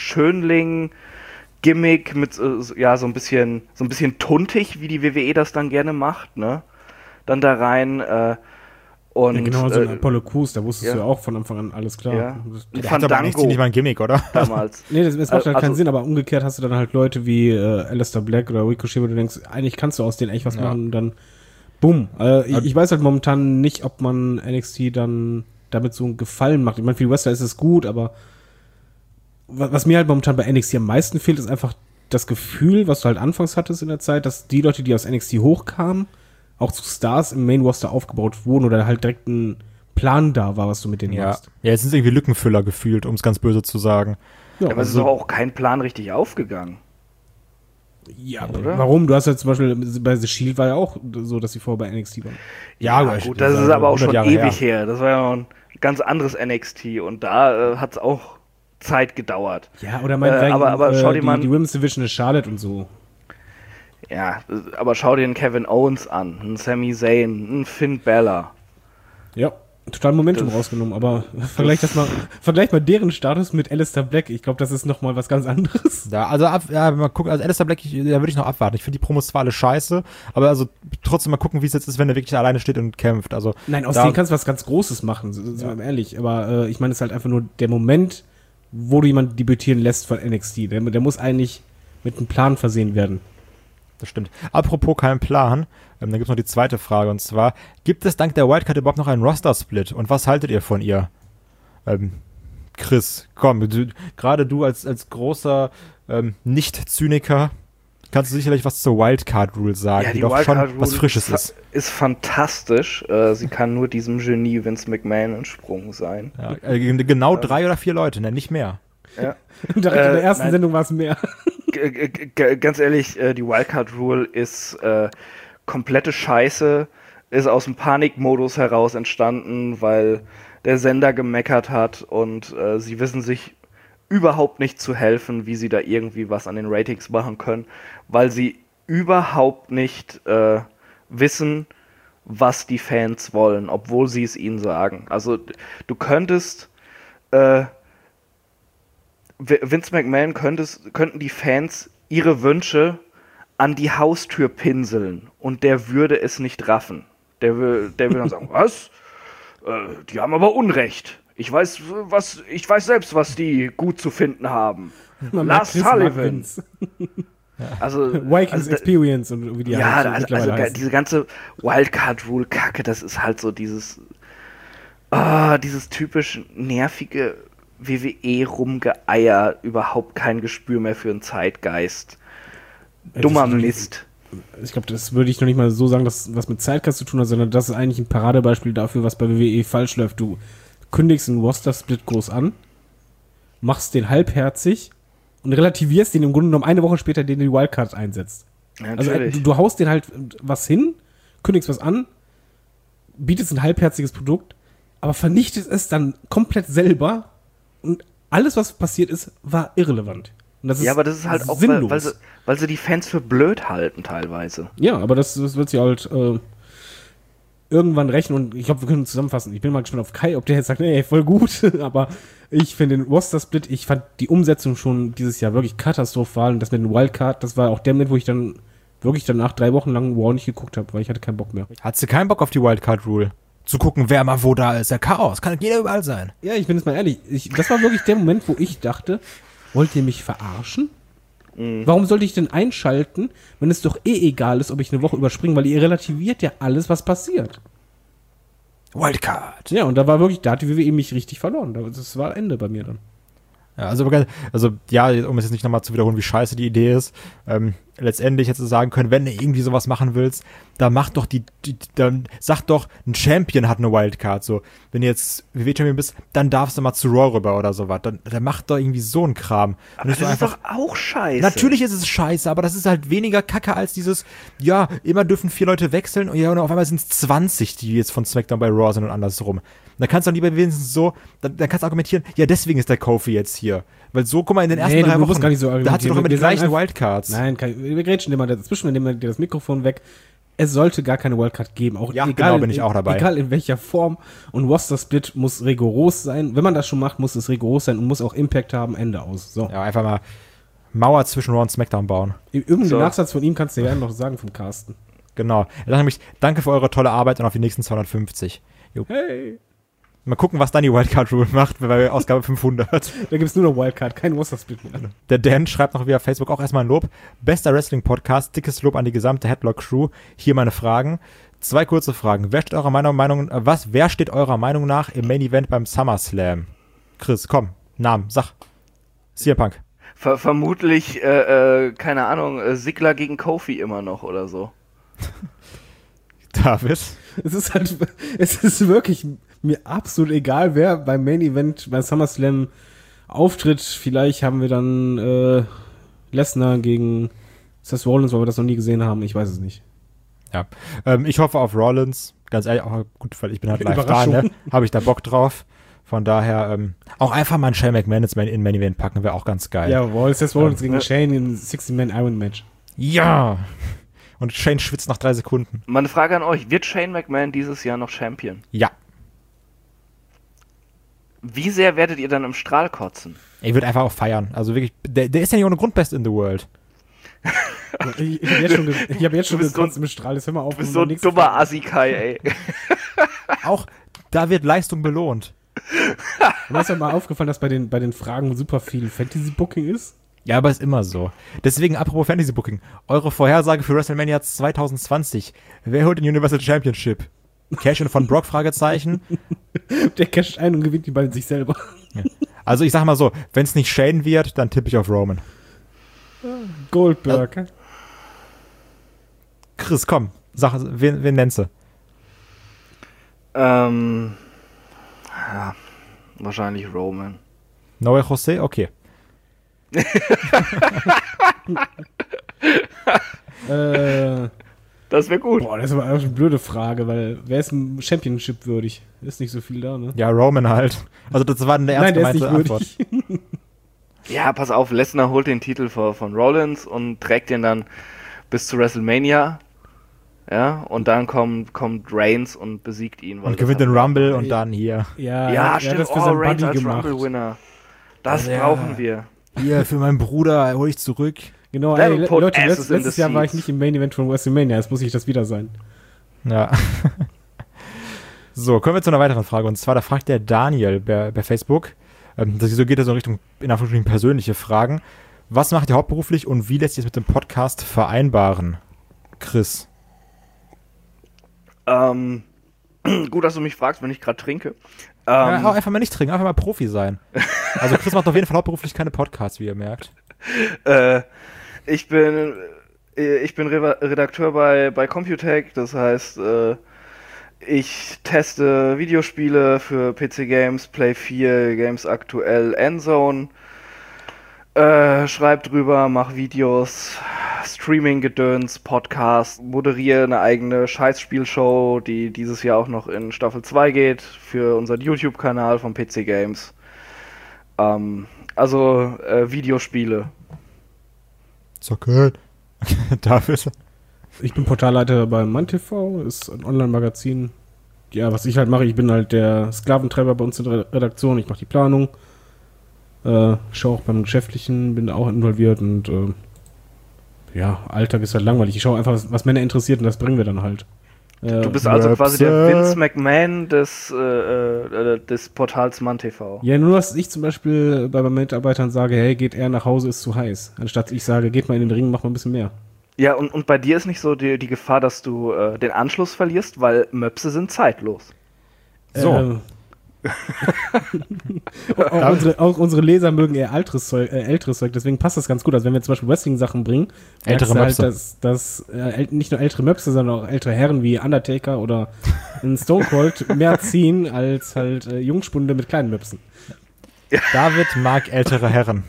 Schönling-Gimmick mit so ein bisschen tuntig, wie die WWE das dann gerne macht, ne? Dann da rein und ja, genau, so ein Apollo Crews, da wusstest du ja auch von Anfang an, alles klar. Ja. Der hat aber nicht mal ein Gimmick, oder? Damals. Nee, das macht halt keinen Sinn, aber umgekehrt hast du dann halt Leute wie Aleister Black oder Ricochet, wo du denkst, eigentlich kannst du aus denen echt was machen und dann bumm. Ich weiß halt momentan nicht, ob man NXT dann damit so einen Gefallen macht. Ich meine, für die Wrestler ist es gut, aber was mir halt momentan bei NXT am meisten fehlt, ist einfach das Gefühl, was du halt anfangs hattest in der Zeit, dass die Leute, die aus NXT hochkamen, auch zu Stars im Main-Roster aufgebaut wurden oder halt direkt ein Plan da war, was du mit denen machst. Ja, jetzt sind es irgendwie Lückenfüller gefühlt, um es ganz böse zu sagen. Ja, aber es ist doch auch kein Plan richtig aufgegangen. Ja, oder? Warum? Du hast ja zum Beispiel bei The Shield war ja auch so, dass sie vorher bei NXT waren. Ja gut, das ist aber auch schon ewig her. Das war ja ein ganz anderes NXT und da hat es auch Zeit gedauert. Ja, oder meinetwegen aber schau dir mal die Women's Division ist Charlotte und so. Ja, aber schau dir einen Kevin Owens an, einen Sami Zayn, einen Finn Balor. Ja, total Momentum rausgenommen, aber vergleich mal deren Status mit Aleister Black. Ich glaube, das ist nochmal was ganz anderes. Ja, also mal gucken, also Aleister Black, da würde ich noch abwarten. Ich finde die Promos zwar alle scheiße, aber also trotzdem mal gucken, wie es jetzt ist, wenn er wirklich alleine steht und kämpft. Also nein, aus denen kannst du was ganz Großes machen, sind wir ehrlich. Aber ich meine, es ist halt einfach nur der Moment, wo du jemanden debütieren lässt von NXT. Der muss eigentlich mit einem Plan versehen werden. Das stimmt. Apropos kein Plan, dann gibt es noch die zweite Frage, und zwar, gibt es dank der Wildcard überhaupt noch einen Roster-Split? Und was haltet ihr von ihr? Chris, komm, gerade du als großer Nicht-Zyniker kannst du sicherlich was zur Wildcard-Rule sagen, Ja, die doch schon was Frisches ist. Ist fantastisch. Sie kann nur diesem Genie Vince McMahon entsprungen sein. Ja, genau 3 oder 4 Leute, ne, nicht mehr. Ja. Direkt in der ersten Sendung war es mehr. Ganz ehrlich, die Wildcard-Rule ist komplette Scheiße, ist aus dem Panikmodus heraus entstanden, weil der Sender gemeckert hat und sie wissen sich überhaupt nicht zu helfen, wie sie da irgendwie was an den Ratings machen können, weil sie überhaupt nicht wissen, was die Fans wollen, obwohl sie es ihnen sagen. Also du könntest Vince McMahon könnten die Fans ihre Wünsche an die Haustür pinseln und der würde es nicht raffen. Der würde dann sagen, was? Die haben aber Unrecht. Ich weiß selbst, was die gut zu finden haben. Lars Sullivan. Also Vikings Experience und wie die also diese ganze Wildcard-Rule-Kacke, das ist halt so dieses typisch nervige WWE-Rumgeeier, überhaupt kein Gespür mehr für einen Zeitgeist. Dummer Mist. Ich glaube, das würde ich noch nicht mal so sagen, dass was mit Zeitgeist zu tun hat, sondern das ist eigentlich ein Paradebeispiel dafür, was bei WWE falsch läuft. Du kündigst einen Roster-Split groß an, machst den halbherzig und relativierst den im Grunde genommen eine Woche später, den du die Wildcard einsetzt. Ja, also du haust den halt was hin, kündigst was an, bietest ein halbherziges Produkt, aber vernichtest es dann komplett selber und alles, was passiert ist, war irrelevant. Und das ist aber das ist halt auch, weil sie die Fans für blöd halten teilweise. Ja, aber das wird sie halt irgendwann rächen und ich glaube, wir können zusammenfassen. Ich bin mal gespannt auf Kai, ob der jetzt sagt, nee, voll gut, aber ich finde den Roster-Split, ich fand die Umsetzung schon dieses Jahr wirklich katastrophal und das mit dem Wildcard, das war auch der Moment, wo ich dann wirklich danach 3 Wochen lang War nicht geguckt habe, weil ich hatte keinen Bock mehr. Hattest du keinen Bock auf die Wildcard-Rule? Zu gucken, wer mal wo da ist. Der Chaos. Kann jeder überall sein. Ja, ich bin jetzt mal ehrlich. Das war wirklich der Moment, wo ich dachte, wollt ihr mich verarschen? Warum sollte ich denn einschalten, wenn es doch egal ist, ob ich eine Woche überspringe, weil ihr relativiert ja alles, was passiert. Wildcard. Ja, und da hat die WWE mich richtig verloren. Das war Ende bei mir dann. Ja, also ja, um es jetzt nicht nochmal zu wiederholen, wie scheiße die Idee ist, letztendlich hättest du sagen können, wenn du irgendwie sowas machen willst, dann mach doch dann sag doch, ein Champion hat eine Wildcard, so. Wenn du jetzt WWE-Champion bist, dann darfst du mal zu Raw rüber oder sowas. Dann mach doch irgendwie so einen Kram. Aber das ist doch auch scheiße. Natürlich ist es scheiße, aber das ist halt weniger Kacke als dieses, ja, immer dürfen 4 Leute wechseln und ja, und auf einmal sind es 20, die jetzt von SmackDown bei Raw sind und andersrum. Da kannst du dann lieber wenigstens so, dann kannst du argumentieren, ja, deswegen ist der Kofi jetzt hier. Weil so, guck mal, in den ersten 3 Wochen, gar nicht so da hast du doch immer die gleichen Wildcards. Nein, wir grätschen immer dazwischen, wir nehmen dir das Mikrofon weg. Es sollte gar keine Wildcard geben. Auch ja, egal, genau, bin ich auch dabei. Egal in welcher Form. Und Roster-Split muss rigoros sein. Wenn man das schon macht, muss es rigoros sein und muss auch Impact haben, Ende aus. So. Ja, einfach mal Mauer zwischen Raw und SmackDown bauen. Irgendeinen Nachsatz von ihm kannst du ja noch sagen, vom Carsten. Genau. Er sagt nämlich, danke für eure tolle Arbeit und auf die nächsten 250. Jo. Hey! Mal gucken, was dann die Wildcard-Rule macht bei Ausgabe 500. Da gibt's nur noch Wildcard, kein Roster-Split mehr. Der Dan schreibt noch via Facebook auch erstmal ein Lob. Bester Wrestling-Podcast, dickes Lob an die gesamte Headlock-Crew. Hier meine Fragen. 2 kurze Fragen. Wer steht eurer Meinung nach im Main-Event beim SummerSlam? Chris, komm, Namen, sag. CM Punk. Vermutlich, keine Ahnung, Ziggler gegen Kofi immer noch oder so. David? Es ist wirklich mir absolut egal, wer beim Main Event bei SummerSlam auftritt. Vielleicht haben wir dann Lesnar gegen Seth Rollins, weil wir das noch nie gesehen haben. Ich weiß es nicht. Ja, ich hoffe auf Rollins. Ganz ehrlich, auch gut, weil ich bin halt live da, ne? Habe ich da Bock drauf. Von daher, auch einfach mal einen Shane McMahon in Main Event packen, wäre auch ganz geil. Ja, Seth Rollins gegen Shane in 60-Man Iron Match. Ja! Und Shane schwitzt nach 3 Sekunden. Meine Frage an euch, wird Shane McMahon dieses Jahr noch Champion? Ja. Wie sehr werdet ihr dann im Strahl kotzen? Ich würde einfach auch feiern. Also wirklich, der ist ja nicht ohne Grund Best in the World. Ich hab jetzt schon gekotzt im Strahl. Jetzt hör mal auf. Du bist so ein dummer Assi-Kai, ey. Auch da wird Leistung belohnt. Und ist ja mal aufgefallen, dass bei den Fragen super viel Fantasy-Booking ist? Ja, aber ist immer so. Deswegen, apropos Fantasy Booking, eure Vorhersage für WrestleMania 2020. Wer holt den Universal Championship? Cash-In von Brock, Fragezeichen. Der casht ein und gewinnt die Ball sich selber. Ja. Also ich sag mal so, wenn es nicht Shane wird, dann tippe ich auf Roman. Goldberg. Chris, komm, sag, wen nennst du? Ja, wahrscheinlich Roman. Noel Jose? Okay. Das wäre gut. Boah, das ist aber auch eine blöde Frage, weil wer ist im Championship würdig? Ist nicht so viel da, ne? Ja, Roman halt. Also das war eine ernst Nein, der ist gemeinte nicht Antwort. würdig. Ja, pass auf, Lesnar holt den Titel von Rollins und trägt den dann bis zu WrestleMania. Ja, und dann kommt Reigns und besiegt ihn. Und gewinnt den Rumble und dann hier. Ja, Ja, er hat stimmt. das für Oh, seinen Reigns Buddy als gemacht. Rumble-Winner. Das Ja. brauchen wir. Hier, für meinen Bruder hole ich zurück. Genau, That'll ey, put Leute, asses in letztes the Jahr war ich seats. nicht im Main Event von WrestleMania, jetzt muss ich das wieder sein. Ja. So, kommen wir zu einer weiteren Frage. Und zwar, da fragt der Daniel bei Facebook, so geht er so in Richtung, in Anführungsstrichen, persönliche Fragen. Was macht ihr hauptberuflich und wie lässt sich das mit dem Podcast vereinbaren? Chris. Gut, dass du mich fragst, wenn ich gerade trinke. Ja, auch einfach mal nicht trinken, einfach mal Profi sein. Also Chris macht auf jeden Fall hauptberuflich keine Podcasts, wie ihr merkt. Ich bin Redakteur bei Computech, das heißt, ich teste Videospiele für PC Games, Play 4, Games Aktuell, Endzone, schreib drüber, mach Videos, Streaming-Gedöns, Podcast, moderiere eine eigene Scheißspielshow, die dieses Jahr auch noch in Staffel 2 geht, für unseren YouTube-Kanal von PC Games. Also Videospiele. Okay. David. Ich bin Portalleiter bei MannTV, ist ein Online-Magazin. Ja, was ich halt mache, ich bin halt der Sklaventreiber bei uns in der Redaktion, ich mache die Planung, schaue auch beim Geschäftlichen, bin da auch involviert und ja, Alltag ist halt langweilig. Ich schaue einfach, was Männer interessiert und das bringen wir dann halt. Du bist also quasi der Vince McMahon des Portals MannTV. Ja, nur dass ich zum Beispiel bei meinen Mitarbeitern sage, hey, geht er nach Hause, ist zu heiß. Anstatt ich sage, geht mal in den Ring, mach mal ein bisschen mehr. Ja, und bei dir ist nicht so die Gefahr, dass du den Anschluss verlierst, weil Möpse sind zeitlos. So. Auch unsere Leser mögen eher älteres Zeug, deswegen passt das ganz gut. Also wenn wir zum Beispiel Wrestling-Sachen bringen, Ältere merkst du Möpse. halt, dass nicht nur ältere Möpse, sondern auch ältere Herren wie Undertaker oder in Stone Cold mehr ziehen als halt Jungspunde mit kleinen Möpsen. David mag ältere Herren.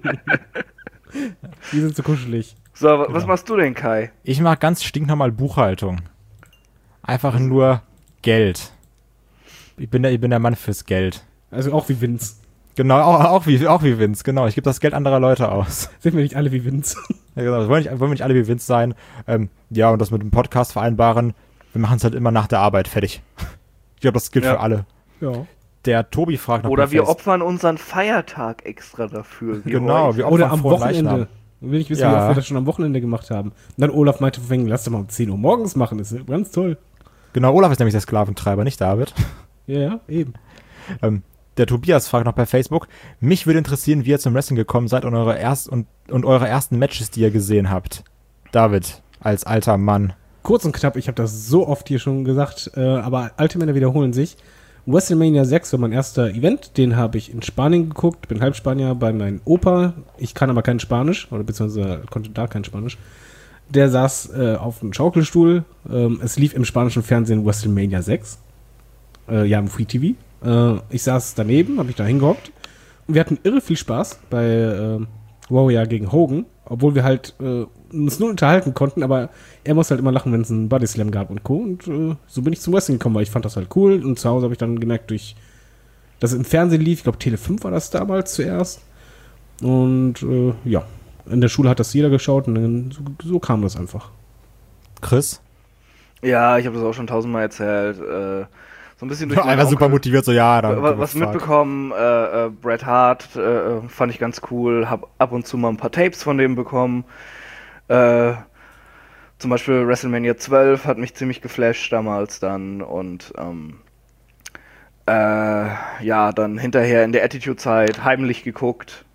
Die sind so kuschelig. So, was machst du denn, Kai? Ich mag ganz stinknormal Buchhaltung. Einfach nur Geld. Ich bin der Mann fürs Geld. Also auch wie Vince. Genau, auch wie Vince, genau. Ich gebe das Geld anderer Leute aus. Sind wir nicht alle wie Vince? Ja, genau, wollen wir nicht alle wie Vince sein. Ja, und das mit dem Podcast vereinbaren, wir machen es halt immer nach der Arbeit fertig. Ich glaube, das gilt Ja. für alle. Ja. Der Tobi fragt noch Oder bei wir Facebook. opfern unseren Feiertag extra dafür. wie Genau, heute. wir Oder opfern am frohen Wochenende. Leichnam. Will ich wissen, Ja. wie oft wir das schon am Wochenende gemacht haben. Und dann Olaf meinte vorhin, lass doch mal um 10 Uhr morgens machen, das ist ganz toll. Genau, Olaf ist nämlich der Sklaventreiber, nicht David. Ja, eben. Der Tobias fragt noch bei Facebook, mich würde interessieren, wie ihr zum Wrestling gekommen seid und eure ersten Matches, die ihr gesehen habt. David, als alter Mann. Kurz und knapp, ich habe das so oft hier schon gesagt, aber alte Männer wiederholen sich. WrestleMania 6 war mein erster Event, den habe ich in Spanien geguckt, bin Halbspanier bei meinem Opa, ich kann aber kein Spanisch, oder beziehungsweise konnte da kein Spanisch. Der saß auf einem Schaukelstuhl, es lief im spanischen Fernsehen WrestleMania 6, ja im Free TV. Ich saß daneben, habe mich da hingehockt und wir hatten irre viel Spaß bei Warrior gegen Hogan, obwohl wir halt uns nur unterhalten konnten, aber er muss halt immer lachen, wenn es einen Body Slam gab und Co. Und so bin ich zum Wrestling gekommen, weil ich fand das halt cool und zu Hause habe ich dann gemerkt, dass es im Fernsehen lief, ich glaube Tele 5 war das damals zuerst und ja, in der Schule hat das jeder geschaut und dann so kam das einfach. Chris? Ja, ich habe das auch schon tausendmal erzählt. So ein bisschen durch meinen Einfach super Onkel motiviert, so ja. Dann was mitbekommen. Bret Hart fand ich ganz cool. Hab ab und zu mal ein paar Tapes von dem bekommen. Zum Beispiel WrestleMania 12 hat mich ziemlich geflasht damals dann. Und ja, dann hinterher in der Attitude-Zeit heimlich geguckt,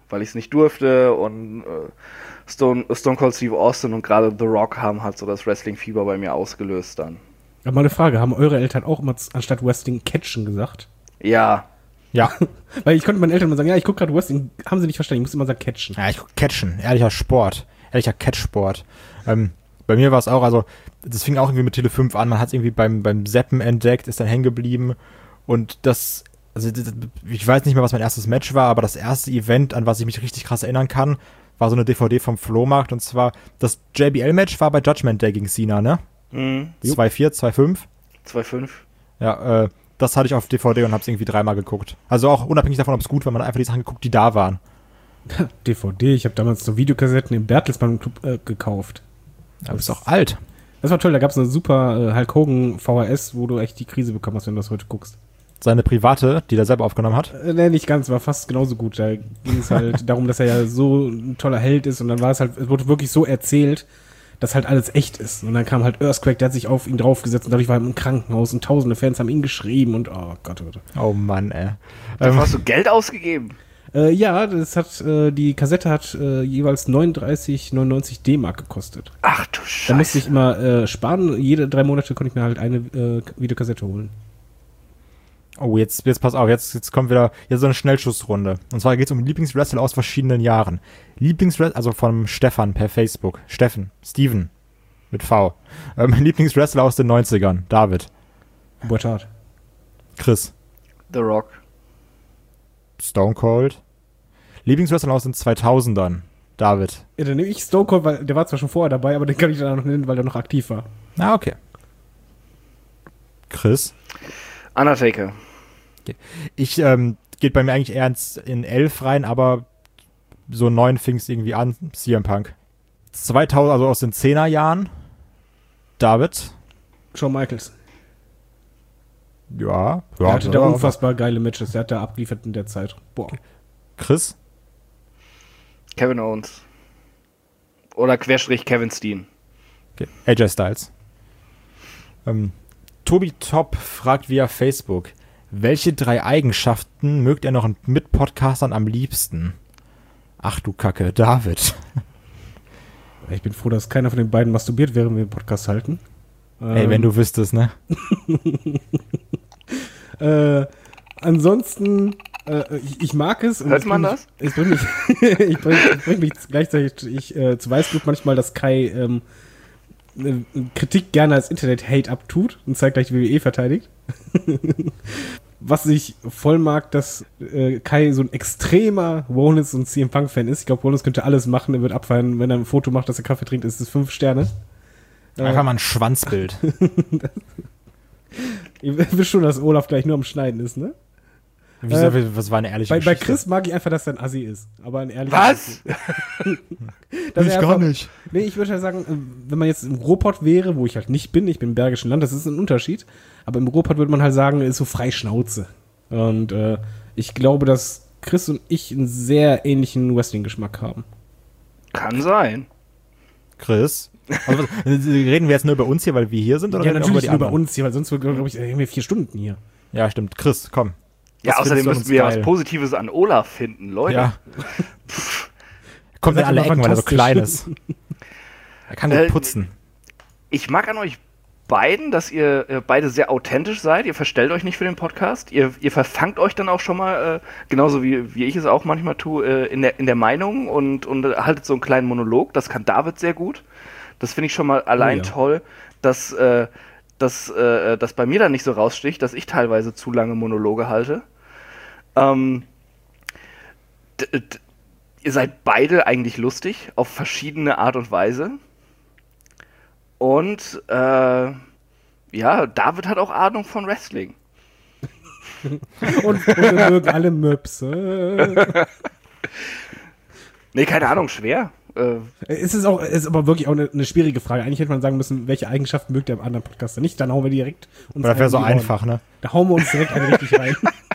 weil ich es nicht durfte und Stone Cold Steve Austin und gerade The Rock haben halt so das Wrestling-Fieber bei mir ausgelöst dann. Aber mal eine Frage, haben eure Eltern auch immer anstatt Wrestling Catchen gesagt? Ja. Ja. Weil ich konnte meinen Eltern immer sagen, ja, ich gucke gerade Wrestling, haben sie nicht verstanden, ich muss immer sagen Catchen. Ja, ich guck Catchen. Ehrlicher Sport. Ehrlicher Catchsport. Bei mir war es auch, also, das fing auch irgendwie mit Tele 5 an. Man hat es irgendwie beim Zappen entdeckt, ist dann hängen geblieben. Und das, also, ich weiß nicht mehr, was mein erstes Match war, aber das erste Event, an was ich mich richtig krass erinnern kann, war so eine DVD vom Flohmarkt. Und zwar, das JBL-Match war bei Judgment Day gegen Cena, ne? 2-4, 2-5. 2-5. Ja, das hatte ich auf DVD und hab's irgendwie 3-mal geguckt. Also auch unabhängig davon, ob es gut war, man hat einfach die Sachen geguckt, die da waren. DVD, ich habe damals so Videokassetten im Bertelsmann Club gekauft. Aber bist auch alt. Das war toll, da gab es eine super Hulk Hogan VHS, wo du echt die Krise bekommen hast, wenn du das heute guckst. Seine private, die er selber aufgenommen hat? Nee, nicht ganz, war fast genauso gut. Da ging es halt darum, dass er ja so ein toller Held ist und dann war es halt, es wurde wirklich so erzählt, dass halt alles echt ist. Und dann kam halt Earthquake, der hat sich auf ihn draufgesetzt und dadurch war er im Krankenhaus und tausende Fans haben ihn geschrieben und oh Gott, oh Gott. Oh Mann, ey. Dafür hast du Geld ausgegeben? Ja, das hat, die Kassette hat jeweils 39,99 D-Mark gekostet. Ach du Scheiße. Da musste ich immer sparen. Jede 3 Monate konnte ich mir halt eine Videokassette holen. Oh, jetzt pass auf, jetzt kommt wieder so eine Schnellschussrunde. Und zwar geht es um Lieblingswrestler aus verschiedenen Jahren. Lieblingswrestler, also von Stefan per Facebook. Steven mit V. Lieblingswrestler aus den 90ern. David. Bret Hart. Chris. The Rock. Stone Cold. Lieblingswrestler aus den 2000ern. David. Ja, dann nehme ich Stone Cold, weil der war zwar schon vorher dabei, aber den kann ich dann auch noch nennen, weil der noch aktiv war. Ah, okay. Chris. Undertaker. Okay. Geht bei mir eigentlich eher in 11 rein, aber so 9 fing es irgendwie an. CM Punk. 2000, also aus den 10er Jahren. David. Shawn Michaels. Ja. Der hatte da unfassbar geile Matches. Der hat da abgeliefert in der Zeit. Boah. Chris. Kevin Owens. Oder Querstrich Kevin Steen. Okay. AJ Styles. Tobi Top fragt via Facebook, welche 3 Eigenschaften mögt er noch mit Podcastern am liebsten? Ach du Kacke, David. Ich bin froh, dass keiner von den beiden masturbiert, während wir den Podcast halten. Ey, wenn du wüsstest, ne? Ansonsten, ich mag es. Hört man das? Es bringt mich, ich bring mich gleichzeitig zu Weißglut manchmal, dass Kai Kritik gerne als Internet-Hate abtut und zeigt gleich die WWE verteidigt. Was ich voll mag, dass Kai so ein extremer Rollins und CM Punk-Fan ist. Ich glaube, Rollins könnte alles machen, er wird abfallen. Wenn er ein Foto macht, dass er Kaffee trinkt, ist es 5 Sterne. Einfach mal ein Schwanzbild. Ihr wisst schon, dass Olaf gleich nur am Schneiden ist, ne? Was war eine ehrliche Bei Geschichte? Chris mag ich einfach, dass er ein Assi ist. Aber ein ehrlicher Was? Dass Ich er gar einfach- nicht. Nee, ich würde halt sagen, wenn man jetzt im Ruhrpott wäre, wo ich halt nicht bin, ich bin im Bergischen Land, das ist ein Unterschied. Aber im Ruhrpott würde man halt sagen, er ist so frei Schnauze. Und ich glaube, dass Chris und ich einen sehr ähnlichen Wrestling-Geschmack haben. Kann sein. Chris? Also, reden wir jetzt nur über uns hier, weil wir hier sind? Oder Ja, reden wir auch natürlich nur bei anderen? uns hier, weil sonst, glaube ich, haben wir 4 Stunden hier. Ja, stimmt. Chris, komm. Ja, Was außerdem findest du müssen uns wir geil? was Positives an Olaf finden, Leute. Ja. Kommt in Ihr seid alle immer Ecken, weil er so fantastisch. klein ist. Er kann gut putzen. Ich mag an euch beiden, dass ihr beide sehr authentisch seid. Ihr verstellt euch nicht für den Podcast. Ihr verfangt euch dann auch schon mal, genauso wie ich es auch manchmal tue, in der Meinung und haltet so einen kleinen Monolog. Das kann David sehr gut. Das finde ich schon mal allein toll, dass das bei mir dann nicht so raussticht, dass ich teilweise zu lange Monologe halte. Ihr seid beide eigentlich lustig, auf verschiedene Art und Weise. Und ja, David hat auch Ahnung von Wrestling. Und wir mögen alle Möps. Nee, keine Ahnung, schwer. Es ist aber wirklich auch eine schwierige Frage. Eigentlich hätte man sagen müssen, welche Eigenschaften mögt ihr am anderen Podcaster nicht? Dann hauen wir direkt uns Aber das wäre einen so in die Ohren. einfach, ne? Da hauen wir uns direkt eine richtig rein.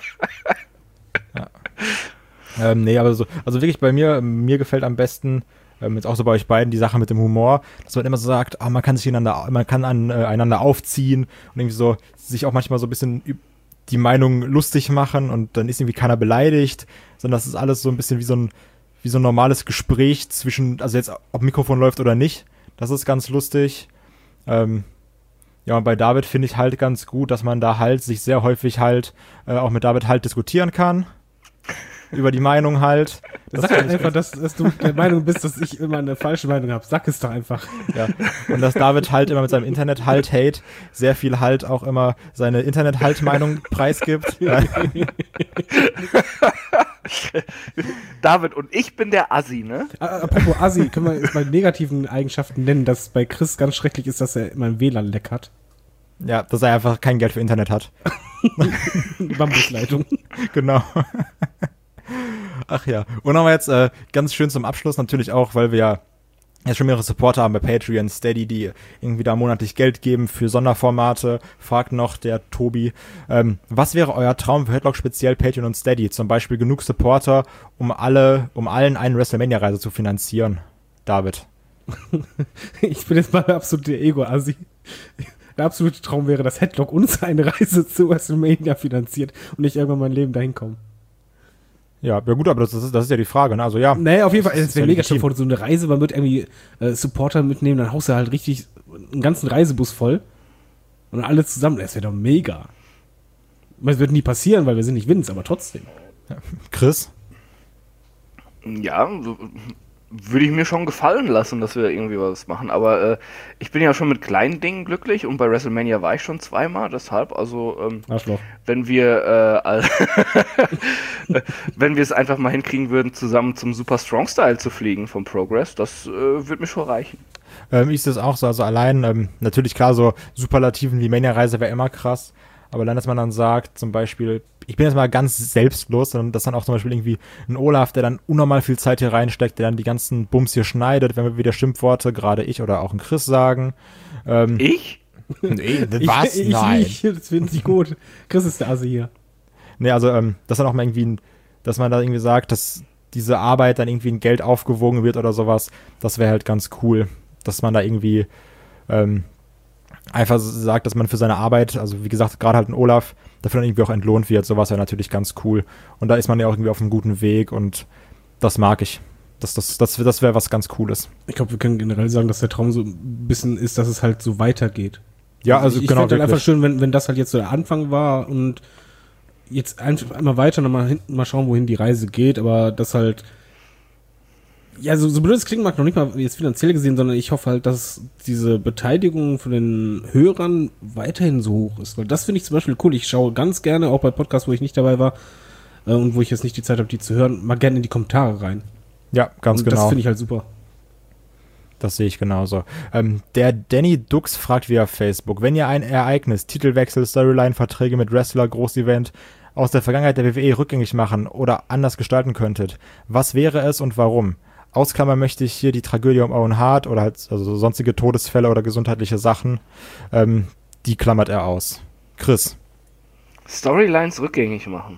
Nee, aber so, also wirklich bei mir gefällt am besten, jetzt auch so bei euch beiden, die Sache mit dem Humor, dass man immer so sagt, man kann einander aufziehen und irgendwie so sich auch manchmal so ein bisschen die Meinung lustig machen und dann ist irgendwie keiner beleidigt, sondern das ist alles so ein bisschen wie so ein wie so ein normales Gespräch zwischen, also jetzt ob Mikrofon läuft oder nicht. Das ist ganz lustig. Ja, und bei David finde ich halt ganz gut, dass man da halt sich sehr häufig halt auch mit David halt diskutieren kann. Über die Meinung halt. Sag halt einfach, dass du der Meinung bist, dass ich immer eine falsche Meinung habe. Sag es doch einfach. Ja. Und dass David halt immer mit seinem Internet-Halt-Hate sehr viel halt auch immer seine Internet-Halt-Meinung preisgibt. David, und ich bin der Assi, ne? Apropos Assi, können wir jetzt mal negativen Eigenschaften nennen, dass bei Chris ganz schrecklich ist, dass er immer ein WLAN leckert. Ja, dass er einfach kein Geld für Internet hat. Bambusleitung. Genau. Ach ja. Und haben wir jetzt ganz schön zum Abschluss natürlich auch, weil wir ja jetzt schon mehrere Supporter haben bei Patreon, Steady, die irgendwie da monatlich Geld geben für Sonderformate. Fragt noch der Tobi, was wäre euer Traum für Headlock, speziell Patreon und Steady? Zum Beispiel genug Supporter, um allen eine WrestleMania-Reise zu finanzieren. David. Ich bin jetzt mal der absolute Ego-Assi. Der absolute Traum wäre, dass Headlock uns eine Reise zu WrestleMania finanziert und ich irgendwann mein Leben dahin komme. Ja, gut, aber das ist ja die Frage, ne? Also ja. Naja, auf jeden Fall, es wäre mega legitim. schön, so eine Reise, man wird irgendwie Supporter mitnehmen, dann haust du halt richtig einen ganzen Reisebus voll und alle zusammen, das wäre doch mega. Es wird nie passieren, weil wir sind nicht Vince, aber trotzdem. Chris? Ja, würde ich mir schon gefallen lassen, dass wir irgendwie was machen. Aber ich bin ja schon mit kleinen Dingen glücklich und bei WrestleMania war ich schon zweimal. Deshalb, also Arschloch. wenn wir wenn wir es einfach mal hinkriegen würden, zusammen zum Super Strong Style zu fliegen vom Progress, das würde mir schon reichen. Ich sehe es auch so, also allein, natürlich klar, so Superlativen wie Mania-Reise wäre immer krass, aber allein, dass man dann sagt, zum Beispiel, ich bin jetzt mal ganz selbstlos, sondern dass dann auch zum Beispiel irgendwie ein Olaf, der dann unnormal viel Zeit hier reinsteckt, der dann die ganzen Bums hier schneidet, wenn wir wieder Schimpfworte, gerade ich oder auch ein Chris sagen. Ich? Nee, was? Nein. Ich, das finde ich gut. Chris ist der Assi hier. Nee, also, dass dann auch mal irgendwie, dass man da irgendwie sagt, dass diese Arbeit dann irgendwie in Geld aufgewogen wird oder sowas, das wäre halt ganz cool, dass man da irgendwie einfach sagt, dass man für seine Arbeit, also wie gesagt, gerade halt ein Olaf, dafür dann irgendwie auch entlohnt wird, sowas wäre natürlich ganz cool. Und da ist man ja auch irgendwie auf einem guten Weg und das mag ich. Das wäre was ganz Cooles. Ich glaube, wir können generell sagen, dass der Traum so ein bisschen ist, dass es halt so weitergeht. Ja, also ich genau. Ich finde halt einfach schön, wenn das halt jetzt so der Anfang war und jetzt einfach einmal weiter und mal schauen, wohin die Reise geht, aber das halt, ja, so blöd es klingt, mag noch nicht mal jetzt finanziell gesehen, sondern ich hoffe halt, dass diese Beteiligung von den Hörern weiterhin so hoch ist, weil das finde ich zum Beispiel cool. Ich schaue ganz gerne, auch bei Podcasts, wo ich nicht dabei war und wo ich jetzt nicht die Zeit habe, die zu hören, mal gerne in die Kommentare rein. Ja, ganz und genau. Das finde ich halt super. Das sehe ich genauso. Der Danny Dux fragt via Facebook, wenn ihr ein Ereignis, Titelwechsel, Storyline, Verträge mit Wrestler, Großevent aus der Vergangenheit der WWE rückgängig machen oder anders gestalten könntet, was wäre es und warum? Ausklammern möchte ich hier die Tragödie um Owen Hart oder halt also sonstige Todesfälle oder gesundheitliche Sachen. Die klammert er aus. Chris. Storylines rückgängig machen.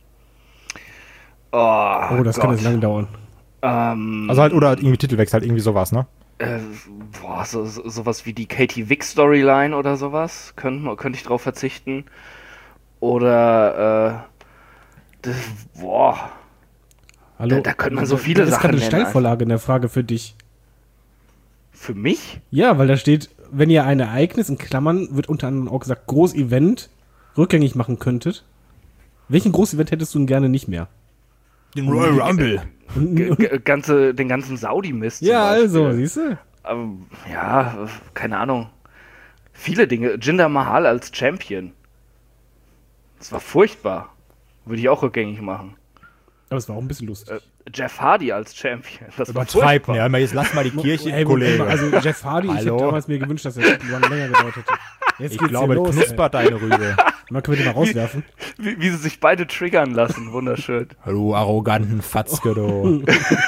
Oh, das kann jetzt lang dauern. Also halt, oder halt irgendwie Titelwechsel, halt irgendwie sowas, ne? Sowas wie die Katie Vick Storyline oder sowas. Könnte ich drauf verzichten. Oder, Hallo? Da könnte man so viele Sachen Das ist gerade eine nennen. Steilvorlage in der Frage für dich. Für mich? Ja, weil da steht, wenn ihr ein Ereignis, in Klammern, wird unter anderem auch gesagt, Großevent rückgängig machen könntet. Welchen Großevent hättest du denn gerne nicht mehr? Den Royal Rumble. Den ganzen Saudi-Mist. Ja, also, siehst du? Ja, keine Ahnung. Viele Dinge. Jinder Mahal als Champion. Das war furchtbar. Würde ich auch rückgängig machen. Aber es war auch ein bisschen lustig. Jeff Hardy als Champion. Das war Übertreibt, furchtbar. ja. Jetzt lass mal die Kirche, Ey, Kollege. also Jeff Hardy, ich hätte damals mir gewünscht, dass der Titel länger gedauert hätte. Jetzt Ich geht's glaube, hier los, knuspert deine Rübe. Man können wir den mal rauswerfen. Wie sie sich beide triggern lassen. Wunderschön. Hallo, arroganten Fatzke, du.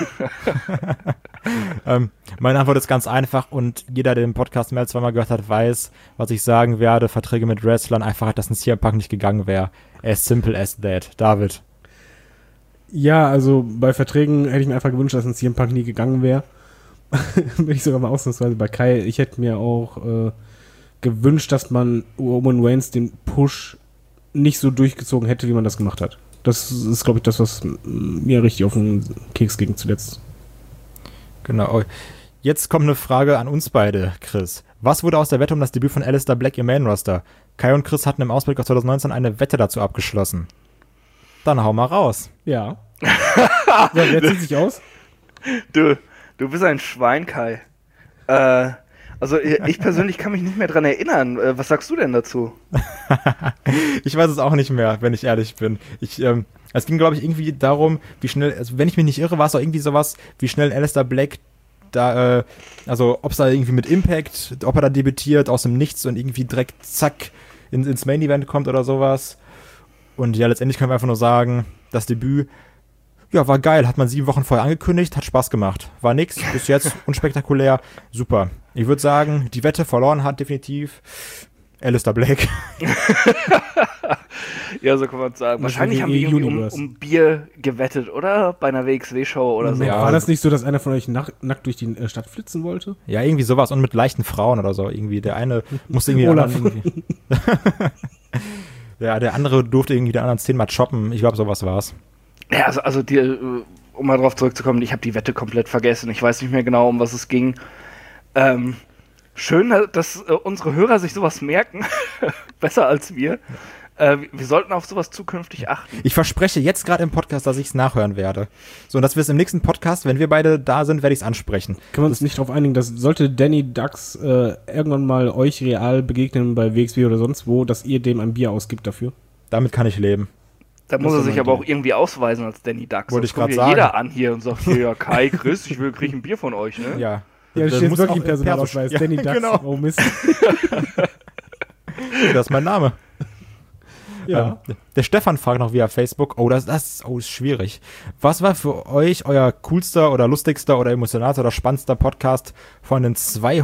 Meine Antwort ist ganz einfach und jeder, der den Podcast mehr als zweimal gehört hat, weiß, was ich sagen werde. Verträge mit Wrestlern, einfach, dass ein CM Punk nicht gegangen wäre. As simple as that. David. Ja, also bei Verträgen hätte ich mir einfach gewünscht, dass ein CM Punk nie gegangen wäre. Bin ich sogar mal ausnahmsweise bei Kai. Ich hätte mir auch gewünscht, dass man Roman Reigns den Push nicht so durchgezogen hätte, wie man das gemacht hat. Das ist, glaube ich, das, was mir richtig auf den Keks ging zuletzt. Genau. Jetzt kommt eine Frage an uns beide, Chris. Was wurde aus der Wette um das Debüt von Alistair Black im Main-Roster? Kai und Chris hatten im Ausblick auf 2019 eine Wette dazu abgeschlossen. Dann hau mal raus. Ja. So, wer zieht sich aus? Du bist ein Schwein, Kai. Also ich persönlich kann mich nicht mehr dran erinnern. Was sagst du denn dazu? Ich weiß es auch nicht mehr, wenn ich ehrlich bin. Es ging, glaube ich, irgendwie darum, wie schnell, also wenn ich mich nicht irre, war es auch irgendwie sowas, wie schnell Alistair Black da, also ob es da irgendwie mit Impact, ob er da debütiert aus dem Nichts und irgendwie direkt zack ins Main Event kommt oder sowas. Und ja, letztendlich können wir einfach nur sagen, das Debüt, ja, war geil, hat man 7 Wochen vorher angekündigt, hat Spaß gemacht. War nix, bis jetzt unspektakulär, super. Ich würde sagen, die Wette verloren hat definitiv Alistair Black. Ja, so kann man sagen. Wahrscheinlich haben wir irgendwie um Bier gewettet, oder? Bei einer WXW-Show oder so. Ja, war das nicht so, dass einer von euch nackt durch die Stadt flitzen wollte? Ja, irgendwie sowas und mit leichten Frauen oder so. Irgendwie der eine musste irgendwie... irgendwie ja, der andere durfte irgendwie der anderen 10-mal choppen. Ich glaube, sowas war's. Ja, also um mal drauf zurückzukommen, ich habe die Wette komplett vergessen. Ich weiß nicht mehr genau, um was es ging. Schön, dass unsere Hörer sich sowas merken. Besser als wir. Wir sollten auf sowas zukünftig achten. Ich verspreche jetzt gerade im Podcast, dass ich es nachhören werde. So, und dass wir es im nächsten Podcast, wenn wir beide da sind, werde ich es ansprechen. Können wir uns nicht darauf einigen, dass sollte Danny Dux irgendwann mal euch real begegnen bei WXW oder sonst wo, dass ihr dem ein Bier ausgibt dafür? Damit kann ich leben. Da muss er sich aber auch irgendwie ausweisen als Danny Dux. Wollte ich gerade sagen. Jeder an hier und sagt, ja, Kai, Chris, ich krieg ein Bier von euch, ne? Ja. Ja, das steht wirklich ein Personalausweis. Ja, Danny Dux. Genau. Oh Mist. Das ist mein Name. Ja. Der Stefan fragt noch via Facebook, das ist schwierig. Was war für euch euer coolster oder lustigster oder emotionalster oder spannendster Podcast von den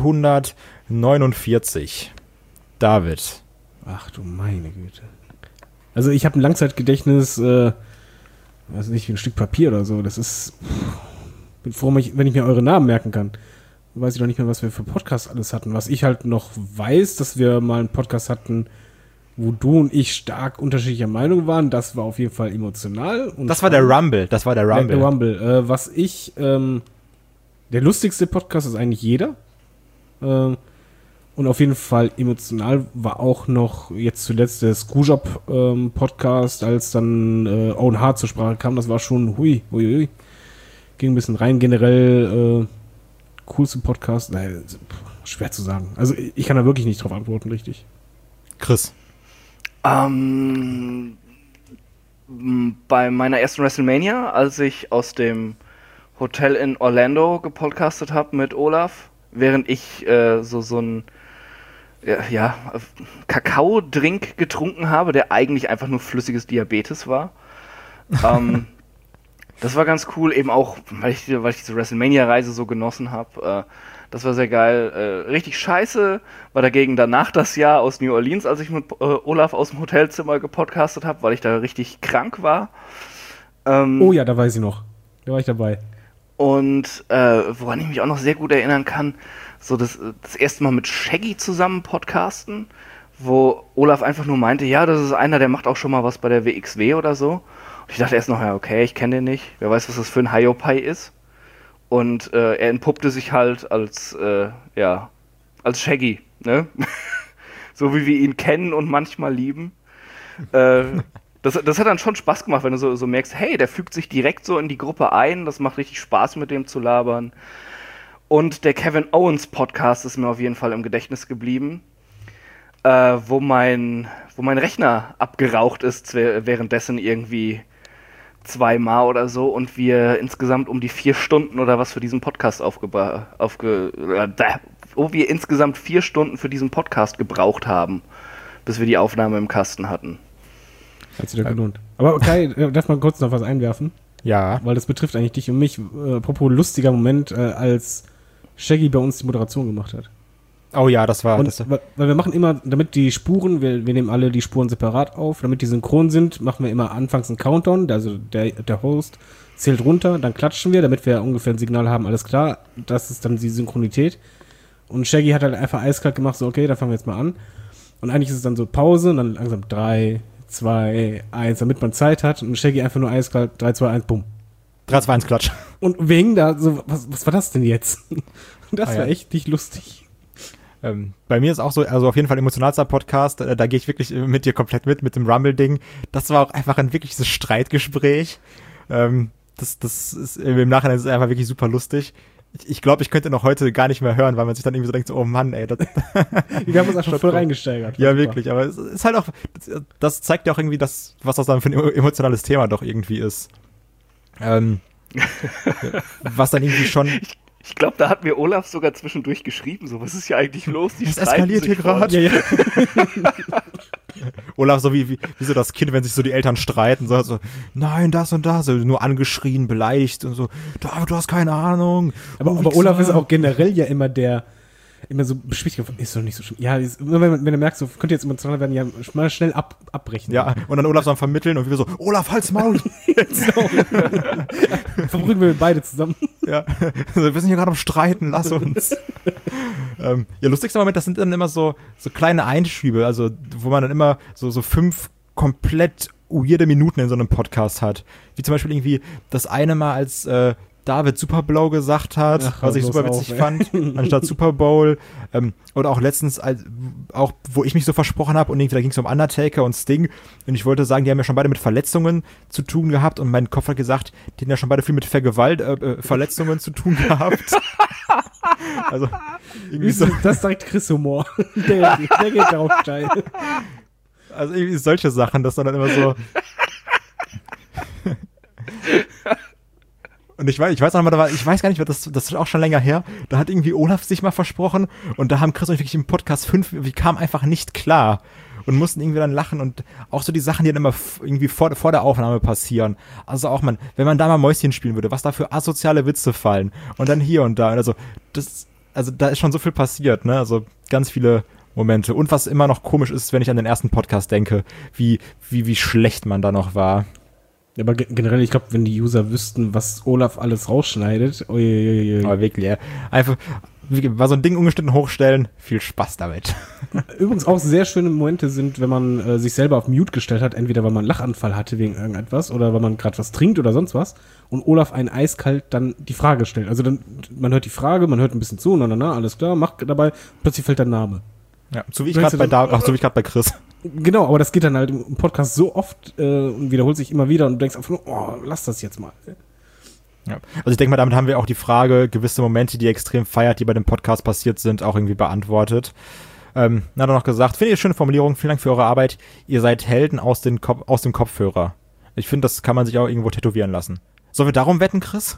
249? David. Ach du meine Güte. Also ich habe ein Langzeitgedächtnis, weiß nicht, wie ein Stück Papier oder so. Das ist, bin froh, wenn ich mir eure Namen merken kann. Weiß ich doch nicht mehr, was wir für Podcasts alles hatten. Was ich halt noch weiß, dass wir mal einen Podcast hatten, wo du und ich stark unterschiedlicher Meinung waren. Das war auf jeden Fall emotional. Und das war der Rumble. Der Rumble. Der lustigste Podcast ist eigentlich jeder. Und auf jeden Fall emotional war auch noch jetzt zuletzt der Screwjob Podcast, als dann Owen Hart zur Sprache kam. Das war schon hui. Ging ein bisschen rein. Generell coolste Podcast. Nein, schwer zu sagen. Also ich kann da wirklich nicht drauf antworten, richtig. Chris. Bei meiner ersten WrestleMania, als ich aus dem Hotel in Orlando gepodcastet habe mit Olaf, während ich so ein Kakao-Drink getrunken habe, der eigentlich einfach nur flüssiges Diabetes war. Das war ganz cool, eben auch, weil ich diese WrestleMania-Reise so genossen habe. Das war sehr geil. Richtig scheiße war dagegen danach das Jahr aus New Orleans, als ich mit Olaf aus dem Hotelzimmer gepodcastet habe, weil ich da richtig krank war. Oh ja, da weiß ich noch. Da war ich dabei. Und woran ich mich auch noch sehr gut erinnern kann, so das erste Mal mit Shaggy zusammen podcasten, wo Olaf einfach nur meinte, ja, das ist einer, der macht auch schon mal was bei der WXW oder so. Und ich dachte erst noch, ja, okay, ich kenne den nicht. Wer weiß, was das für ein Hiopai ist. Und er entpuppte sich halt als Shaggy, ne? So wie wir ihn kennen und manchmal lieben. Das hat dann schon Spaß gemacht, wenn du so merkst, hey, der fügt sich direkt so in die Gruppe ein. Das macht richtig Spaß, mit dem zu labern. Und der Kevin Owens Podcast ist mir auf jeden Fall im Gedächtnis geblieben, wo mein Rechner abgeraucht ist, währenddessen irgendwie 2-mal oder so und wir insgesamt um die 4 Stunden oder was für diesen Podcast wo wir insgesamt 4 Stunden für diesen Podcast gebraucht haben, bis wir die Aufnahme im Kasten hatten. Hat sich da gelohnt. Aber Kai, darf man kurz noch was einwerfen? Ja. Weil das betrifft eigentlich dich und mich. Apropos lustiger Moment, als Shaggy bei uns die Moderation gemacht hat. Oh ja, das war... Weil wir machen immer, damit die Spuren, wir nehmen alle die Spuren separat auf, damit die synchron sind, machen wir immer anfangs einen Countdown, also der Host zählt runter, dann klatschen wir, damit wir ungefähr ein Signal haben, alles klar, das ist dann die Synchronität. Und Shaggy hat halt einfach eiskalt gemacht, so okay, dann fangen wir jetzt mal an. Und eigentlich ist es dann so Pause und dann langsam 3, 2, 1, damit man Zeit hat und Shaggy einfach nur eiskalt 3, 2, 1, bumm. 3, 2, 1, Klatsch. Und wegen da so, was war das denn jetzt? Das war ja. echt nicht lustig. Bei mir ist auch so, also auf jeden Fall emotionalster Podcast, da gehe ich wirklich mit dir komplett mit dem Rumble-Ding. Das war auch einfach ein wirkliches Streitgespräch. Das ist, im Nachhinein ist es einfach wirklich super lustig. Ich glaube, ich könnte noch heute gar nicht mehr hören, weil man sich dann irgendwie so denkt, so, oh Mann, ey. Wir haben uns auch schon voll reingesteigert. Ja, wirklich, aber es ist halt auch, das zeigt ja auch irgendwie das, was das dann für ein emotionales Thema doch irgendwie ist. Was dann irgendwie schon... Ich glaube, da hat mir Olaf sogar zwischendurch geschrieben, so, was ist hier eigentlich los? Das eskaliert hier gerade. Ja. Olaf, so wie so das Kind, wenn sich so die Eltern streiten, so, nein, das und das, so nur angeschrien, beleidigt und so, du hast keine Ahnung. Aber Olaf ist auch generell ja immer so beschwichtigt, ist doch nicht so schlimm. Ja, immer wenn er merkt, so könnte jetzt emotional werden, ja, mal schnell abbrechen. Ja, und dann Olaf so am Vermitteln und wir so, Olaf, halt's Maul. Verbrücken wir beide zusammen. Ja, wir sind hier gerade am Streiten, lass uns. Ja, lustigster Moment, das sind dann immer so kleine Einschübe, also wo man dann immer so 5 komplett weirde Minuten in so einem Podcast hat. Wie zum Beispiel irgendwie das eine Mal, als David Super Blow gesagt hat, Ach, was ich super witzig fand, anstatt Super Bowl. Oder auch letztens, auch wo ich mich so versprochen habe und irgendwie, da ging es um Undertaker und Sting und ich wollte sagen, die haben ja schon beide mit Verletzungen zu tun gehabt und mein Kopf hat gesagt, die haben ja schon beide viel mit Verletzungen zu tun gehabt. Also irgendwie so. Das ist direkt Chris-Humor. Der geht darauf steil. Also irgendwie solche Sachen, dass dann immer so... Und ich weiß noch mal, ich weiß gar nicht, das ist auch schon länger her, da hat irgendwie Olaf sich mal versprochen und da haben Chris und ich wirklich im Podcast 5, wir kamen einfach nicht klar und mussten irgendwie dann lachen und auch so die Sachen, die dann immer irgendwie vor der Aufnahme passieren. Also auch wenn man da mal Mäuschen spielen würde, was da für asoziale Witze fallen und dann hier und da. Also da ist schon so viel passiert, ne? Also ganz viele Momente. Und was immer noch komisch ist, wenn ich an den ersten Podcast denke, wie schlecht man da noch war. Ja, aber generell, ich glaube, wenn die User wüssten, was Olaf alles rausschneidet, uiuiui. Aber wirklich, ja. Einfach mal so ein Ding ungeschnitten hochstellen, viel Spaß damit. Übrigens auch sehr schöne Momente sind, wenn man sich selber auf Mute gestellt hat, entweder weil man einen Lachanfall hatte wegen irgendetwas oder weil man gerade was trinkt oder sonst was und Olaf einen eiskalt dann die Frage stellt. Also dann, man hört die Frage, man hört ein bisschen zu, alles klar, macht dabei, plötzlich fällt der Name. Ja, so wie ich gerade bei Chris. Genau, aber das geht dann halt im Podcast so oft und wiederholt sich immer wieder und du denkst einfach nur, oh, lass das jetzt mal. Ja. Also ich denke mal, damit haben wir auch die Frage, gewisse Momente, die extrem feiert, die bei dem Podcast passiert sind, auch irgendwie beantwortet. Dann hat er noch gesagt, finde ich eine schöne Formulierung, vielen Dank für eure Arbeit, ihr seid Helden aus dem Kopfhörer. Ich finde, das kann man sich auch irgendwo tätowieren lassen. Sollen wir darum wetten, Chris?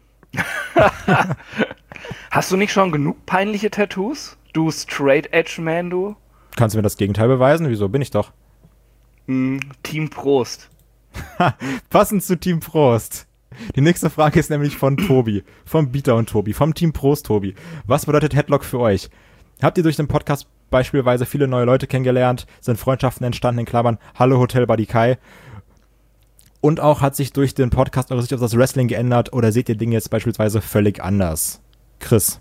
Hast du nicht schon genug peinliche Tattoos? Du Straight Edge Man, du? Kannst du mir das Gegenteil beweisen? Wieso? Bin ich doch. Team Prost. Passend zu Team Prost. Die nächste Frage ist nämlich von Tobi. Vom Bieter und Tobi. Vom Team Prost, Tobi. Was bedeutet Headlock für euch? Habt ihr durch den Podcast beispielsweise viele neue Leute kennengelernt? Sind Freundschaften entstanden, in Klammern? Hallo Hotel Buddy Kai. Und auch hat sich durch den Podcast eure Sicht auf das Wrestling geändert oder seht ihr Dinge jetzt beispielsweise völlig anders? Chris.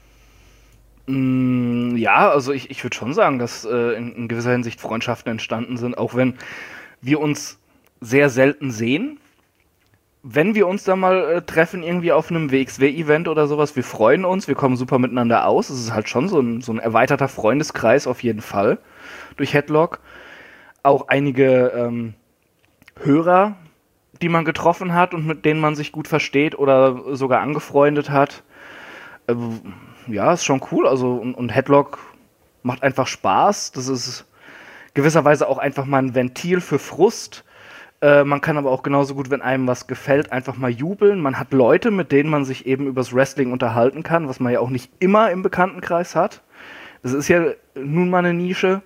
Ja, also ich würde schon sagen, dass in gewisser Hinsicht Freundschaften entstanden sind, auch wenn wir uns sehr selten sehen. Wenn wir uns da mal treffen, irgendwie auf einem WXW-Event oder sowas, wir freuen uns, wir kommen super miteinander aus. Es ist halt schon so ein erweiterter Freundeskreis auf jeden Fall durch Headlock. Auch einige Hörer, die man getroffen hat und mit denen man sich gut versteht oder sogar angefreundet hat. Ja, ist schon cool. Also und Headlock macht einfach Spaß. Das ist gewisserweise auch einfach mal ein Ventil für Frust. Man kann aber auch genauso gut, wenn einem was gefällt, einfach mal jubeln. Man hat Leute, mit denen man sich eben übers Wrestling unterhalten kann, was man ja auch nicht immer im Bekanntenkreis hat. Das ist ja nun mal eine Nische.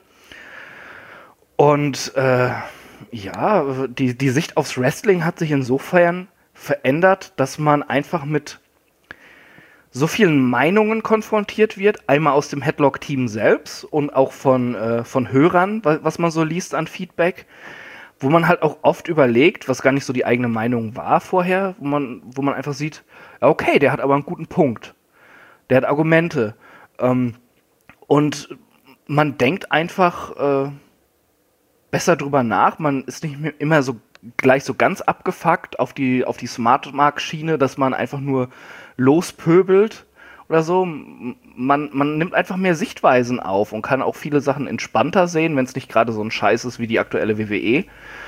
Und ja, die Sicht aufs Wrestling hat sich insofern verändert, dass man einfach mit so vielen Meinungen konfrontiert wird, einmal aus dem Headlock-Team selbst und auch von Hörern, was man so liest an Feedback, wo man halt auch oft überlegt, was gar nicht so die eigene Meinung war vorher, wo man einfach sieht, okay, der hat aber einen guten Punkt, der hat Argumente, und man denkt einfach, besser drüber nach. Man ist nicht mehr immer so gleich so ganz abgefuckt auf die Smart-Mark-Schiene, dass man einfach nur lospöbelt oder so. Man nimmt einfach mehr Sichtweisen auf und kann auch viele Sachen entspannter sehen, wenn es nicht gerade so ein Scheiß ist wie die aktuelle WWE.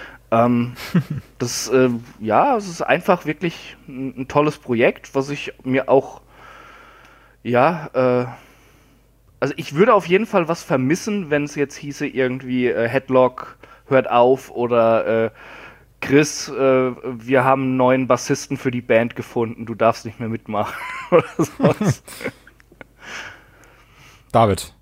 Es ist einfach wirklich ein tolles Projekt, was ich mir auch, also ich würde auf jeden Fall was vermissen, wenn es jetzt hieße irgendwie Headlock hört auf oder Chris, wir haben einen neuen Bassisten für die Band gefunden, du darfst nicht mehr mitmachen oder sowas. David.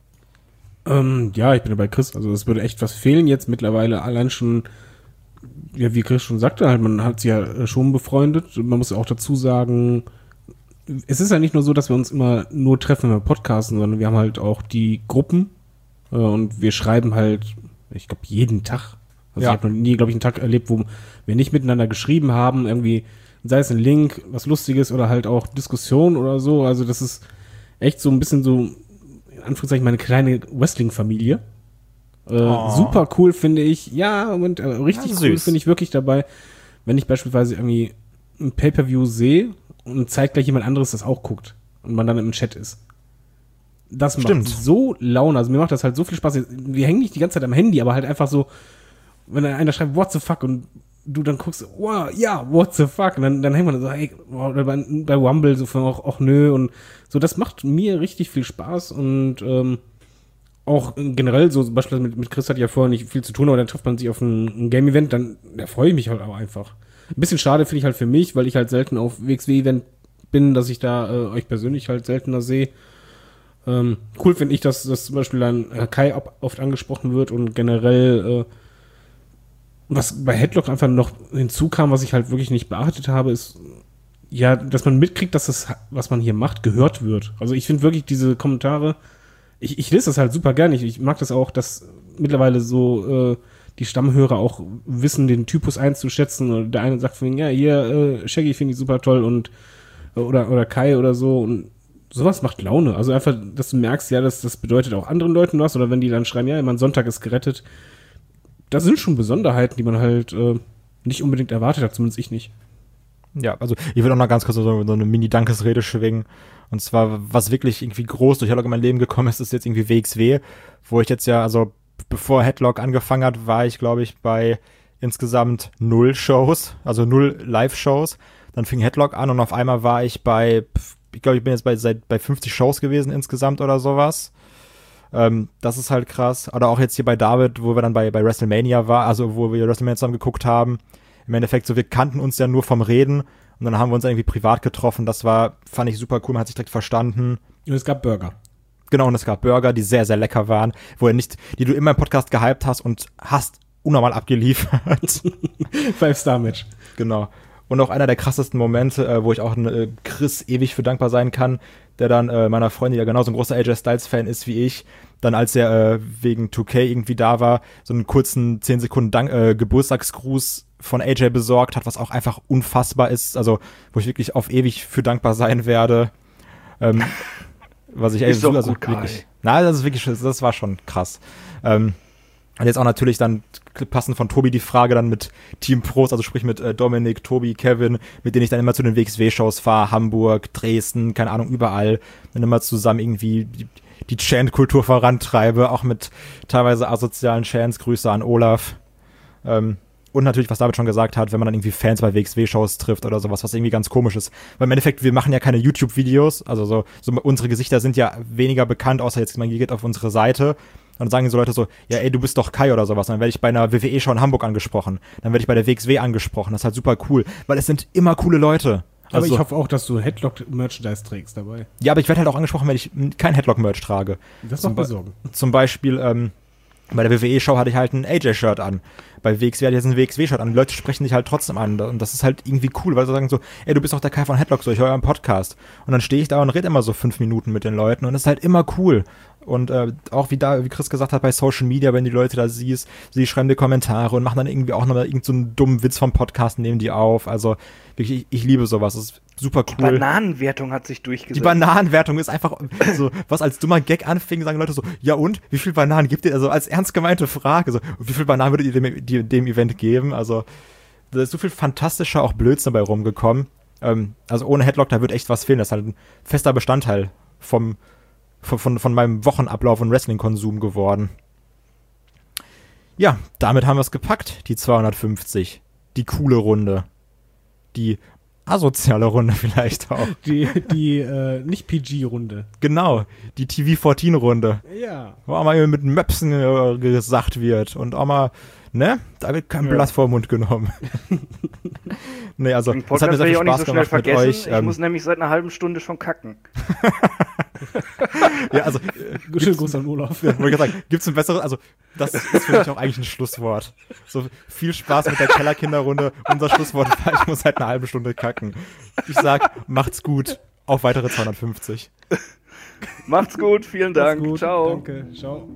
Ja, ich bin bei Chris. Also es würde echt was fehlen jetzt mittlerweile. Allein schon, ja, wie Chris schon sagte, halt, man hat sie ja schon befreundet. Man muss auch dazu sagen, es ist ja nicht nur so, dass wir uns immer nur treffen, wenn wir podcasten, sondern wir haben halt auch die Gruppen und wir schreiben halt, ich glaube, jeden Tag. Also ich habe noch nie, glaube ich, einen Tag erlebt, wo wir nicht miteinander geschrieben haben, irgendwie, sei es ein Link, was Lustiges oder halt auch Diskussion oder so. Also das ist echt so ein bisschen so, in Anführungszeichen, meine kleine Wrestling-Familie. Super cool, finde ich. Ja, und richtig cool finde ich wirklich dabei, wenn ich beispielsweise irgendwie ein Pay-Per-View sehe und zeitgleich jemand anderes das auch guckt und man dann im Chat ist. Das macht so Laune. Also mir macht das halt so viel Spaß. Wir hängen nicht die ganze Zeit am Handy, aber halt einfach so, wenn dann einer schreibt, what the fuck, und du dann guckst, wow, ja, what the fuck, und dann hängt man so, hey, oder bei Rumble so von auch nö, und so, das macht mir richtig viel Spaß und auch generell so, beispielsweise mit Chris hat ja vorher nicht viel zu tun, aber dann trifft man sich auf ein Game-Event, dann da freue ich mich halt auch einfach. Ein bisschen schade finde ich halt für mich, weil ich halt selten auf WXW-Event bin, dass ich da euch persönlich halt seltener sehe. Cool finde ich, dass zum Beispiel dann Kai oft angesprochen wird und generell was bei Headlock einfach noch hinzukam, was ich halt wirklich nicht beachtet habe, ist ja, dass man mitkriegt, dass das, was man hier macht, gehört wird. Also ich finde wirklich diese Kommentare, ich lese das halt super gerne. Ich mag das auch, dass mittlerweile so die Stammhörer auch wissen, den Typus einzuschätzen. Und der eine sagt von ja, hier, Shaggy finde ich super toll und oder Kai oder so. Und sowas macht Laune. Also einfach, dass du merkst, ja, das bedeutet auch anderen Leuten was. Oder wenn die dann schreiben, ja, mein Sonntag ist gerettet. Das sind schon Besonderheiten, die man halt nicht unbedingt erwartet hat, zumindest ich nicht. Ja, also ich will auch noch ganz kurz so eine Mini-Dankesrede schwingen. Und zwar, was wirklich irgendwie groß durch Headlock in mein Leben gekommen ist, ist jetzt irgendwie WXW, wo ich jetzt ja, also bevor Headlock angefangen hat, war ich, glaube ich, bei insgesamt 0 Shows, also 0 Live-Shows. Dann fing Headlock an und auf einmal war ich bei, ich glaube, ich bin jetzt bei 50 Shows gewesen insgesamt oder sowas. Das ist halt krass. Oder auch jetzt hier bei David, wo wir dann bei WrestleMania waren, also wo wir WrestleMania zusammen geguckt haben. Im Endeffekt so, wir kannten uns ja nur vom Reden und dann haben wir uns irgendwie privat getroffen. Das fand ich super cool, man hat sich direkt verstanden. Und es gab Burger. Genau, und es gab Burger, die sehr, sehr lecker waren, die du immer im Podcast gehypt hast und hast unnormal abgeliefert. 5-Star-Match. Genau. Und auch einer der krassesten Momente, wo ich auch Chris ewig für dankbar sein kann, der dann meiner Freundin, die ja genauso ein großer AJ Styles-Fan ist wie ich, dann als er wegen 2K irgendwie da war, so einen kurzen 10 Sekunden Geburtstagsgruß von AJ besorgt hat, was auch einfach unfassbar ist, also wo ich wirklich auf ewig für dankbar sein werde. Was ich ist also gut, wirklich, na, das ist wirklich, das war schon krass. Und jetzt auch natürlich dann passend von Tobi die Frage dann mit Team Pros, also sprich mit Dominik, Tobi, Kevin, mit denen ich dann immer zu den WXW-Shows fahre, Hamburg, Dresden, keine Ahnung, überall, dann immer zusammen irgendwie die Chant-Kultur vorantreibe, auch mit teilweise asozialen Chants, Grüße an Olaf. Und natürlich, was David schon gesagt hat, wenn man dann irgendwie Fans bei WXW-Shows trifft oder sowas, was irgendwie ganz komisch ist. Weil im Endeffekt, wir machen ja keine YouTube-Videos, also so unsere Gesichter sind ja weniger bekannt, außer jetzt, man geht auf unsere Seite und dann sagen so Leute so, ja ey, du bist doch Kai oder sowas. Und dann werde ich bei einer WWE-Show in Hamburg angesprochen. Dann werde ich bei der WXW angesprochen. Das ist halt super cool, weil es sind immer coole Leute. Aber Also, ich hoffe auch, dass du Headlock-Merchandise trägst dabei. ja, aber ich werde halt auch angesprochen, wenn ich kein Headlock-Merch trage. Das macht mir Sorgen. Zum Beispiel, bei der WWE-Show hatte ich halt ein AJ-Shirt an. Bei WXW hatte ich jetzt ein WXW-Shirt an. Die Leute sprechen dich halt trotzdem an. Und das ist halt irgendwie cool, weil sie sagen so, ey, du bist doch der Kai von Headlock, so, ich höre euren Podcast. Und dann stehe ich da und rede immer so 5 Minuten mit den Leuten und das ist halt immer cool. Und auch wie Chris gesagt hat, bei Social Media, wenn die Leute da siehst, sie schreiben dir Kommentare und machen dann irgendwie auch nochmal irgend so einen dummen Witz vom Podcast, nehmen die auf. Also wirklich, ich liebe sowas. Das ist super cool. Die Bananenwertung hat sich durchgesetzt. Die Bananenwertung ist einfach so, was als dummer Gag anfing, sagen Leute so, ja und, wie viel Bananen gibt ihr? Also als ernst gemeinte Frage, so, wie viel Bananen würdet ihr dem Event geben? Also da ist so viel fantastischer, auch Blödsinn dabei rumgekommen. Also ohne Headlock, da wird echt was fehlen. Das ist halt ein fester Bestandteil von meinem Wochenablauf und Wrestling-Konsum geworden. Ja, damit haben wir es gepackt, die 250. Die coole Runde. Die asoziale Runde vielleicht auch. Die nicht PG-Runde. Genau, die TV-14-Runde. Ja. Wo auch mal mit Möpsen gesagt wird und auch mal, ne, da wird kein Blatt vor den Mund genommen. Nee, also, den Podcast das hat mir sehr viel Spaß so gemacht mit euch. Ich muss nämlich seit einer halben Stunde schon kacken. Ja, also, Schönen Gruß an Olaf. Ja, wollte ich sagen, gibt's ein besseres, also, das ist für mich auch eigentlich ein Schlusswort. So, viel Spaß mit der Kellerkinderrunde. Unser Schlusswort war, ich muss seit einer halben Stunde kacken. Ich sag, macht's gut. Auf weitere 250. Macht's gut, vielen Dank. Gut, ciao. Danke, ciao.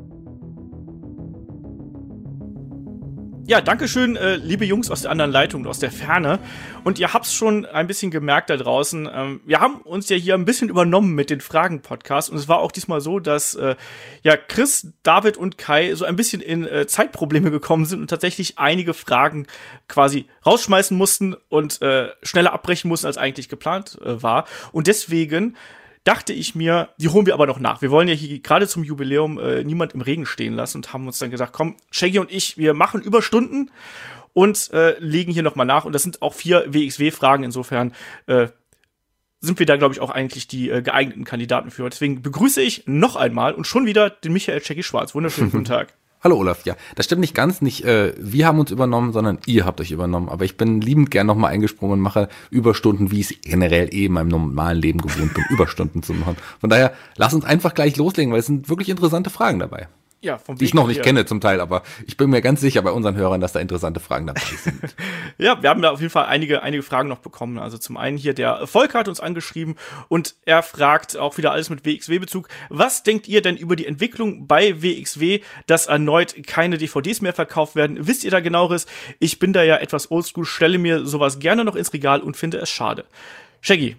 Ja, dankeschön, liebe Jungs aus der anderen Leitung, aus der Ferne. Und ihr habt's schon ein bisschen gemerkt da draußen. Wir haben uns ja hier ein bisschen übernommen mit den Fragen-Podcasts. Und es war auch diesmal so, dass Chris, David und Kai so ein bisschen in Zeitprobleme gekommen sind und tatsächlich einige Fragen quasi rausschmeißen mussten und schneller abbrechen mussten, als eigentlich geplant war. Und deswegen dachte ich mir, die holen wir aber noch nach. Wir wollen ja hier gerade zum Jubiläum niemand im Regen stehen lassen und haben uns dann gesagt, komm, Shaggy und ich, wir machen Überstunden und legen hier nochmal nach. Und das sind auch 4 WXW-Fragen. Insofern sind wir da, glaube ich, auch eigentlich die geeigneten Kandidaten für. Deswegen begrüße ich noch einmal und schon wieder den Michael Shaggy Schwarz. Wunderschönen guten Tag. Hallo Olaf, ja, das stimmt nicht ganz, nicht wir haben uns übernommen, sondern ihr habt euch übernommen. Aber ich bin liebend gern nochmal eingesprungen und mache Überstunden, wie ich es generell in meinem normalen Leben gewohnt bin, Überstunden zu machen. Von daher, lass uns einfach gleich loslegen, weil es sind wirklich interessante Fragen dabei. Ja, vom die ich noch nicht kenne zum Teil, aber ich bin mir ganz sicher bei unseren Hörern, dass da interessante Fragen dabei sind. Ja, wir haben da auf jeden Fall einige Fragen noch bekommen. Also zum einen hier der Volker hat uns angeschrieben und er fragt auch wieder alles mit WXW-Bezug. Was denkt ihr denn über die Entwicklung bei WXW, dass erneut keine DVDs mehr verkauft werden? Wisst ihr da genaueres? Ich bin da ja etwas oldschool, stelle mir sowas gerne noch ins Regal und finde es schade. Shaggy,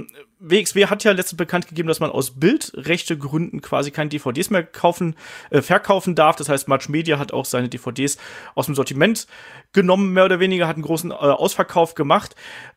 WXW hat ja letztens bekannt gegeben, dass man aus Bildrechtegründen quasi keine DVDs mehr verkaufen darf. Das heißt, Much Media hat auch seine DVDs aus dem Sortiment genommen, mehr oder weniger, hat einen großen Ausverkauf gemacht.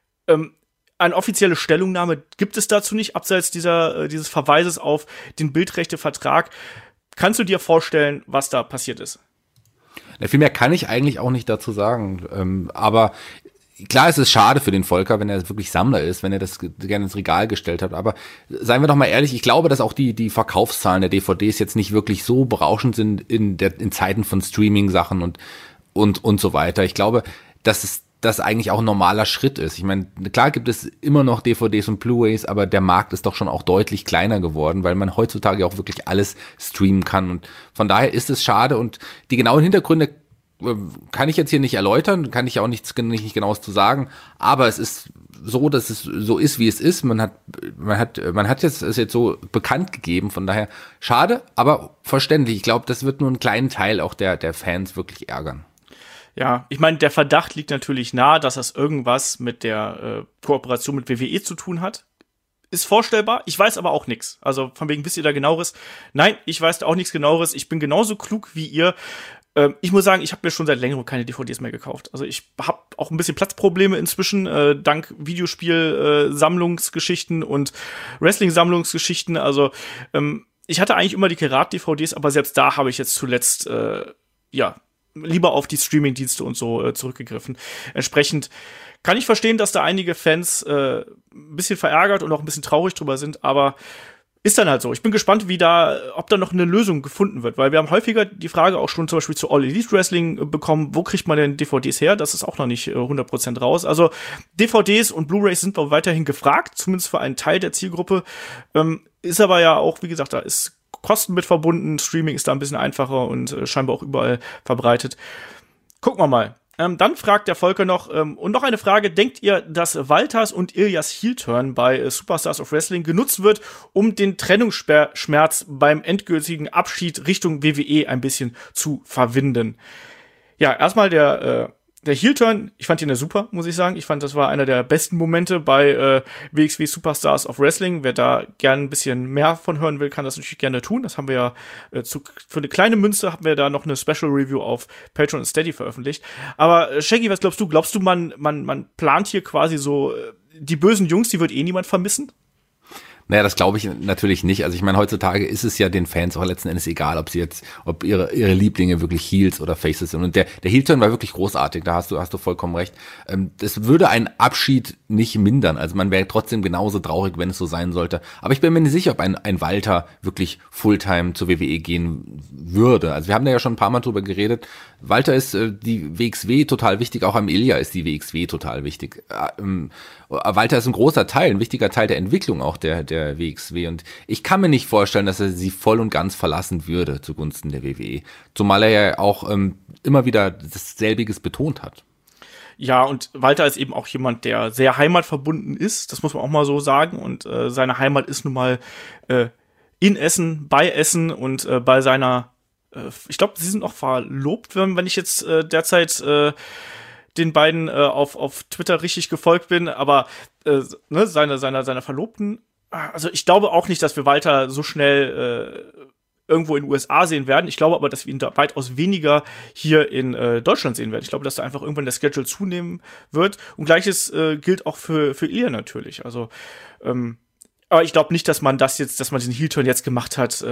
Eine offizielle Stellungnahme gibt es dazu nicht, abseits dieses Verweises auf den Bildrechtevertrag. Kannst du dir vorstellen, was da passiert ist? Ja, viel mehr kann ich eigentlich auch nicht dazu sagen, aber klar, es ist schade für den Volker, wenn er wirklich Sammler ist, wenn er das gerne ins Regal gestellt hat. Aber seien wir doch mal ehrlich, ich glaube, dass auch die Verkaufszahlen der DVDs jetzt nicht wirklich so berauschend sind in Zeiten von Streaming-Sachen und so weiter. Ich glaube, dass das eigentlich auch ein normaler Schritt ist. Ich meine, klar gibt es immer noch DVDs und Blu-rays, aber der Markt ist doch schon auch deutlich kleiner geworden, weil man heutzutage auch wirklich alles streamen kann. Und von daher ist es schade. Und die genauen Hintergründe kann ich jetzt hier nicht erläutern, kann ich auch nicht genaues zu sagen, aber es ist so, dass es so ist, wie es ist. Man hat es jetzt so bekannt gegeben, von daher schade, aber verständlich. Ich glaube, das wird nur einen kleinen Teil auch der Fans wirklich ärgern. Ja, ich meine, der Verdacht liegt natürlich nahe, dass das irgendwas mit der Kooperation mit WWE zu tun hat. Ist vorstellbar, ich weiß aber auch nichts. Also von wegen, wisst ihr da Genaueres? Nein, ich weiß da auch nichts Genaueres. Ich bin genauso klug wie ihr. Ich muss sagen, ich habe mir schon seit längerem keine DVDs mehr gekauft. Also ich habe auch ein bisschen Platzprobleme inzwischen, dank Videospiel-Sammlungsgeschichten und Wrestling-Sammlungsgeschichten. Also ich hatte eigentlich immer die Karat-DVDs, aber selbst da habe ich jetzt zuletzt lieber auf die Streaming-Dienste und so zurückgegriffen. Entsprechend kann ich verstehen, dass da einige Fans ein bisschen verärgert und auch ein bisschen traurig drüber sind, aber ist dann halt so. Ich bin gespannt, ob da noch eine Lösung gefunden wird, weil wir haben häufiger die Frage auch schon zum Beispiel zu All Elite Wrestling bekommen, wo kriegt man denn DVDs her? Das ist auch noch nicht 100% raus. Also DVDs und Blu-rays sind noch weiterhin gefragt, zumindest für einen Teil der Zielgruppe. Ist aber ja auch, wie gesagt, da ist Kosten mit verbunden. Streaming ist da ein bisschen einfacher und scheinbar auch überall verbreitet. Gucken wir mal. Dann fragt der Volker noch, und noch eine Frage, denkt ihr, dass Walters und Ilias Heel-Turn bei Superstars of Wrestling genutzt wird, um den Trennungsschmerz beim endgültigen Abschied Richtung WWE ein bisschen zu verwinden? Ja, erstmal der Heel-Turn, ich fand ihn ja super, muss ich sagen. Ich fand, das war einer der besten Momente bei WXW Superstars of Wrestling. Wer da gerne ein bisschen mehr von hören will, kann das natürlich gerne tun. Das haben wir ja für eine kleine Münze haben wir da noch eine Special Review auf Patreon und Steady veröffentlicht. Aber Shaggy, was glaubst du? Glaubst du, man plant hier quasi so die bösen Jungs, die wird eh niemand vermissen? Naja, das glaube ich natürlich nicht. Also ich meine, heutzutage ist es ja den Fans auch letzten Endes egal, ob ihre Lieblinge wirklich Heels oder Faces sind. Und der Heel-Turn war wirklich großartig, da hast du vollkommen recht. Das würde einen Abschied nicht mindern. Also man wäre trotzdem genauso traurig, wenn es so sein sollte. Aber ich bin mir nicht sicher, ob ein Walter wirklich Fulltime zur WWE gehen würde. Also wir haben da ja schon ein paar Mal drüber geredet. Walter ist die WXW total wichtig, auch am Ilja ist die WXW total wichtig. Walter ist ein großer Teil, ein wichtiger Teil der Entwicklung auch der WXW und ich kann mir nicht vorstellen, dass er sie voll und ganz verlassen würde zugunsten der WWE. Zumal er ja auch immer wieder dasselbiges betont hat. Ja, und Walter ist eben auch jemand, der sehr heimatverbunden ist, das muss man auch mal so sagen und seine Heimat ist nun mal in Essen, bei Essen und bei seiner, ich glaube, sie sind auch verlobt, wenn ich jetzt derzeit den beiden auf Twitter richtig gefolgt bin, aber seiner Verlobten, also ich glaube auch nicht, dass wir Walter so schnell irgendwo in den USA sehen werden. Ich glaube aber, dass wir ihn da weitaus weniger hier in Deutschland sehen werden. Ich glaube, dass da einfach irgendwann der Schedule zunehmen wird. Und Gleiches gilt auch für Ilja natürlich. Also, aber ich glaube nicht, dass man diesen Heel-Turn jetzt gemacht hat,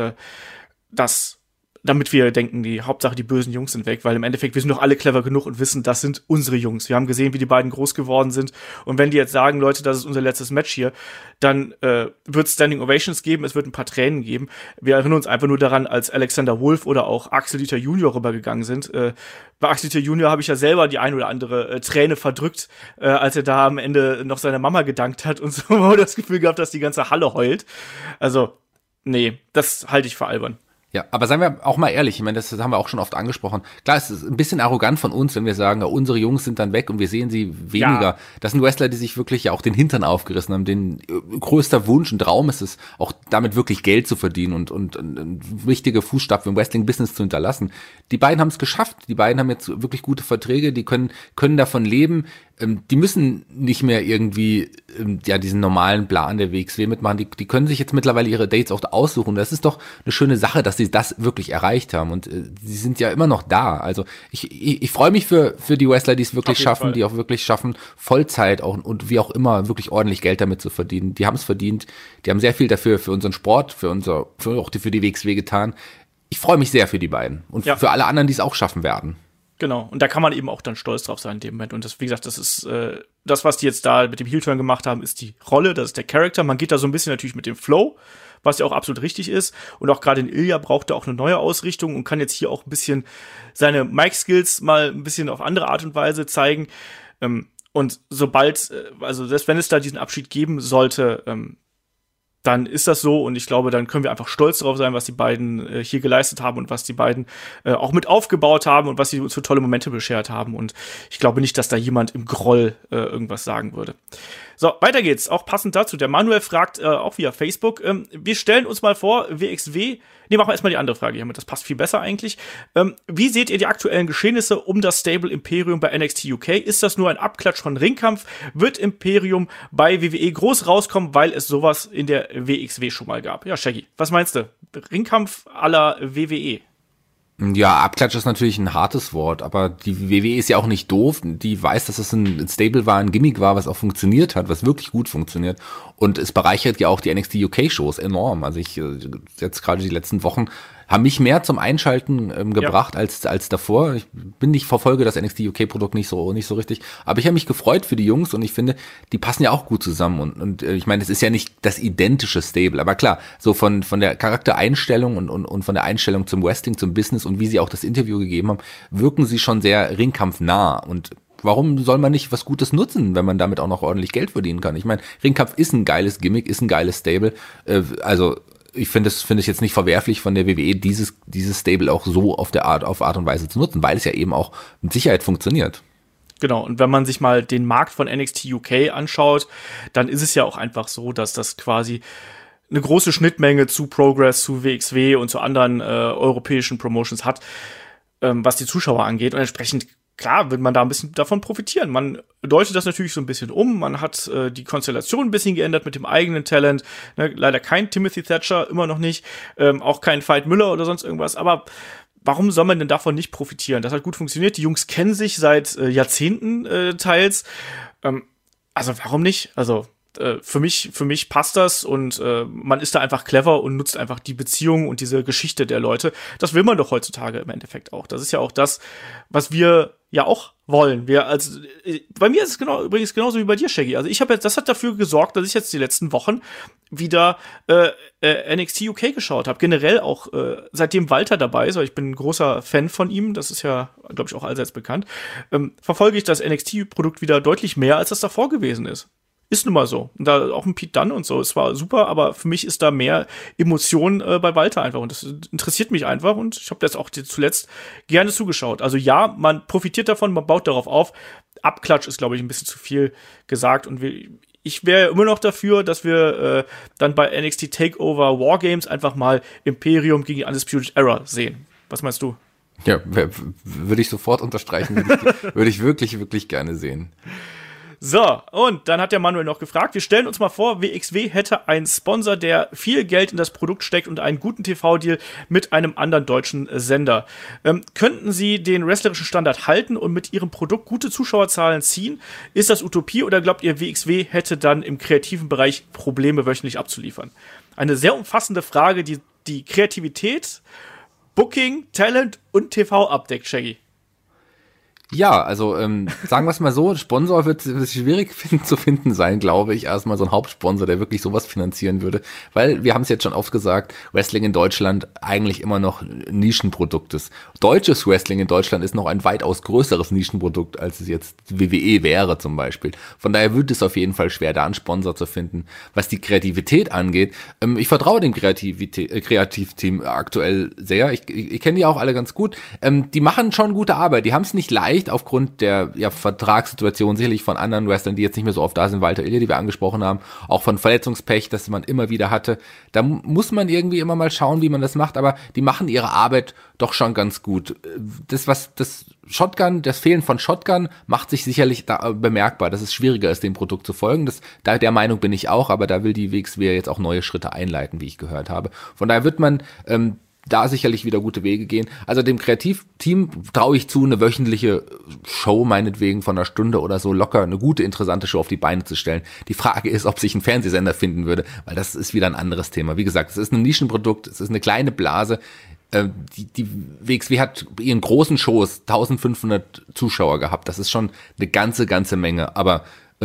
damit wir denken, die Hauptsache die bösen Jungs sind weg, weil im Endeffekt, wir sind doch alle clever genug und wissen, das sind unsere Jungs. Wir haben gesehen, wie die beiden groß geworden sind und wenn die jetzt sagen, Leute, das ist unser letztes Match hier, dann wird es Standing Ovations geben, es wird ein paar Tränen geben. Wir erinnern uns einfach nur daran, als Alexander Wolf oder auch Axel Dieter Junior rübergegangen sind. Bei Axel Dieter Junior habe ich ja selber die ein oder andere Träne verdrückt, als er da am Ende noch seiner Mama gedankt hat und so das Gefühl gehabt, dass die ganze Halle heult. Also, nee, das halte ich für albern. Ja, aber seien wir auch mal ehrlich, ich meine, das haben wir auch schon oft angesprochen. Klar, es ist ein bisschen arrogant von uns, wenn wir sagen, ja, unsere Jungs sind dann weg und wir sehen sie weniger. Ja. Das sind Wrestler, die sich wirklich ja auch den Hintern aufgerissen haben. Den größter Wunsch und Traum ist es, auch damit wirklich Geld zu verdienen und wichtige Fußstapfen im Wrestling-Business zu hinterlassen. Die beiden haben es geschafft. Die beiden haben jetzt wirklich gute Verträge, die können davon leben. Die müssen nicht mehr irgendwie diesen normalen Plan der WXW mitmachen. Die können sich jetzt mittlerweile ihre Dates auch aussuchen. Das ist doch eine schöne Sache, dass sie das wirklich erreicht haben. Und sie sind ja immer noch da. Also ich freue mich für die Wrestler, die es wirklich schaffen, die auch wirklich schaffen, Vollzeit auch und wie auch immer wirklich ordentlich Geld damit zu verdienen. Die haben es verdient. Die haben sehr viel dafür für unseren Sport, für die WXW getan. Ich freue mich sehr für die beiden und für alle anderen, die es auch schaffen werden. Genau, und da kann man eben auch dann stolz drauf sein in dem Moment. Und das, wie gesagt, das ist das, was die jetzt da mit dem Heel-Turn gemacht haben, ist die Rolle, das ist der Charakter. Man geht da so ein bisschen natürlich mit dem Flow, was ja auch absolut richtig ist. Und auch gerade in Ilja braucht er auch eine neue Ausrichtung und kann jetzt hier auch ein bisschen seine Mic-Skills mal ein bisschen auf andere Art und Weise zeigen. Und sobald, also selbst wenn es da diesen Abschied geben sollte, dann ist das so und ich glaube, dann können wir einfach stolz darauf sein, was die beiden hier geleistet haben und was die beiden auch mit aufgebaut haben und was sie uns für tolle Momente beschert haben und ich glaube nicht, dass da jemand im Groll irgendwas sagen würde. So, weiter geht's, auch passend dazu. Der Manuel fragt auch via Facebook, wir stellen uns mal vor, WXW, machen wir erstmal die andere Frage hier mit, das passt viel besser eigentlich. Wie seht ihr die aktuellen Geschehnisse um das Stable Imperium bei NXT UK? Ist das nur ein Abklatsch von Ringkampf? Wird Imperium bei WWE groß rauskommen, weil es sowas in der WXW schon mal gab? Ja, Shaggy, was meinst du? Ringkampf à la WWE? Ja, Abklatsch ist natürlich ein hartes Wort, aber die WWE ist ja auch nicht doof. Die weiß, dass es ein Stable war, ein Gimmick war, was auch funktioniert hat, was wirklich gut funktioniert. Und es bereichert ja auch die NXT UK-Shows enorm. Also jetzt gerade die letzten Wochen haben mich mehr zum Einschalten gebracht als davor. Ich verfolge das NXT UK-Produkt nicht so richtig, aber ich habe mich gefreut für die Jungs und ich finde, die passen ja auch gut zusammen und ich meine, es ist ja nicht das identische Stable, aber klar, so von der Charaktereinstellung und von der Einstellung zum Wrestling, zum Business und wie sie auch das Interview gegeben haben, wirken sie schon sehr ringkampfnah und warum soll man nicht was Gutes nutzen, wenn man damit auch noch ordentlich Geld verdienen kann? Ich meine, Ringkampf ist ein geiles Gimmick, ist ein geiles Stable, ich finde es jetzt nicht verwerflich von der WWE, dieses Stable auch so auf Art und Weise zu nutzen, weil es ja eben auch mit Sicherheit funktioniert. Genau, und wenn man sich mal den Markt von NXT UK anschaut, dann ist es ja auch einfach so, dass das quasi eine große Schnittmenge zu Progress, zu WXW und zu anderen europäischen Promotions hat, was die Zuschauer angeht. Und entsprechend, klar, wird man da ein bisschen davon profitieren. Man deutet das natürlich so ein bisschen um. Man hat die Konstellation ein bisschen geändert mit dem eigenen Talent. Ne, leider kein Timothy Thatcher, immer noch nicht. Auch kein Veit Müller oder sonst irgendwas. Aber warum soll man denn davon nicht profitieren? Das hat gut funktioniert. Die Jungs kennen sich seit Jahrzehnten teils. Also warum nicht? Also für mich passt das und man ist da einfach clever und nutzt einfach die Beziehung und diese Geschichte der Leute. Das will man doch heutzutage im Endeffekt auch. Das ist ja auch das, was wir ja auch wollen. Bei mir ist es übrigens genauso wie bei dir, Shaggy. Also das hat dafür gesorgt, dass ich jetzt die letzten Wochen wieder NXT UK geschaut habe. Generell auch seitdem Walter dabei ist, weil ich bin ein großer Fan von ihm, das ist ja, glaube ich, auch allseits bekannt, verfolge ich das NXT-Produkt wieder deutlich mehr, als das davor gewesen ist. Ist nun mal so. Und da auch ein Pete Dunne und so. Es war super, aber für mich ist da mehr Emotion bei Walter einfach. Und das interessiert mich einfach. Und ich habe das auch zuletzt gerne zugeschaut. Also ja, man profitiert davon, man baut darauf auf. Abklatsch ist, glaube ich, ein bisschen zu viel gesagt. Und ich wäre immer noch dafür, dass wir dann bei NXT TakeOver Wargames einfach mal Imperium gegen Undisputed Era sehen. Was meinst du? Ja, würde ich sofort unterstreichen. Würde ich wirklich, wirklich gerne sehen. So, und dann hat der Manuel noch gefragt, wir stellen uns mal vor, WXW hätte einen Sponsor, der viel Geld in das Produkt steckt und einen guten TV-Deal mit einem anderen deutschen Sender. Könnten Sie den wrestlerischen Standard halten und mit Ihrem Produkt gute Zuschauerzahlen ziehen? Ist das Utopie oder glaubt ihr, WXW hätte dann im kreativen Bereich Probleme wöchentlich abzuliefern? Eine sehr umfassende Frage, die die Kreativität, Booking, Talent und TV abdeckt, Shaggy. Ja, also sagen wir es mal so, Sponsor wird schwierig zu finden sein, glaube ich. Erstmal so ein Hauptsponsor, der wirklich sowas finanzieren würde. Weil, wir haben es jetzt schon oft gesagt, Wrestling in Deutschland eigentlich immer noch ein Nischenprodukt ist. Deutsches Wrestling in Deutschland ist noch ein weitaus größeres Nischenprodukt, als es jetzt WWE wäre zum Beispiel. Von daher wird es auf jeden Fall schwer, da einen Sponsor zu finden. Was die Kreativität angeht, ich vertraue dem Kreativteam aktuell sehr. Ich kenne die auch alle ganz gut. Die machen schon gute Arbeit. Die haben es nicht leicht, aufgrund der Vertragssituation sicherlich von anderen Wrestlern, die jetzt nicht mehr so oft da sind, Walter Ilja, die wir angesprochen haben, auch von Verletzungspech, das man immer wieder hatte. Da muss man irgendwie immer mal schauen, wie man das macht, aber die machen ihre Arbeit doch schon ganz gut. Das Fehlen von Shotgun macht sich sicherlich da bemerkbar, dass es schwieriger ist, dem Produkt zu folgen. Der Meinung bin ich auch, aber da will die WXW jetzt auch neue Schritte einleiten, wie ich gehört habe. Von daher wird man da sicherlich wieder gute Wege gehen. Also dem Kreativteam traue ich zu, eine wöchentliche Show meinetwegen von einer Stunde oder so locker, eine gute, interessante Show auf die Beine zu stellen. Die Frage ist, ob sich ein Fernsehsender finden würde, weil das ist wieder ein anderes Thema. Wie gesagt, es ist ein Nischenprodukt, es ist eine kleine Blase. Die WXW hat bei ihren großen Shows 1500 Zuschauer gehabt. Das ist schon eine ganze Menge. Aber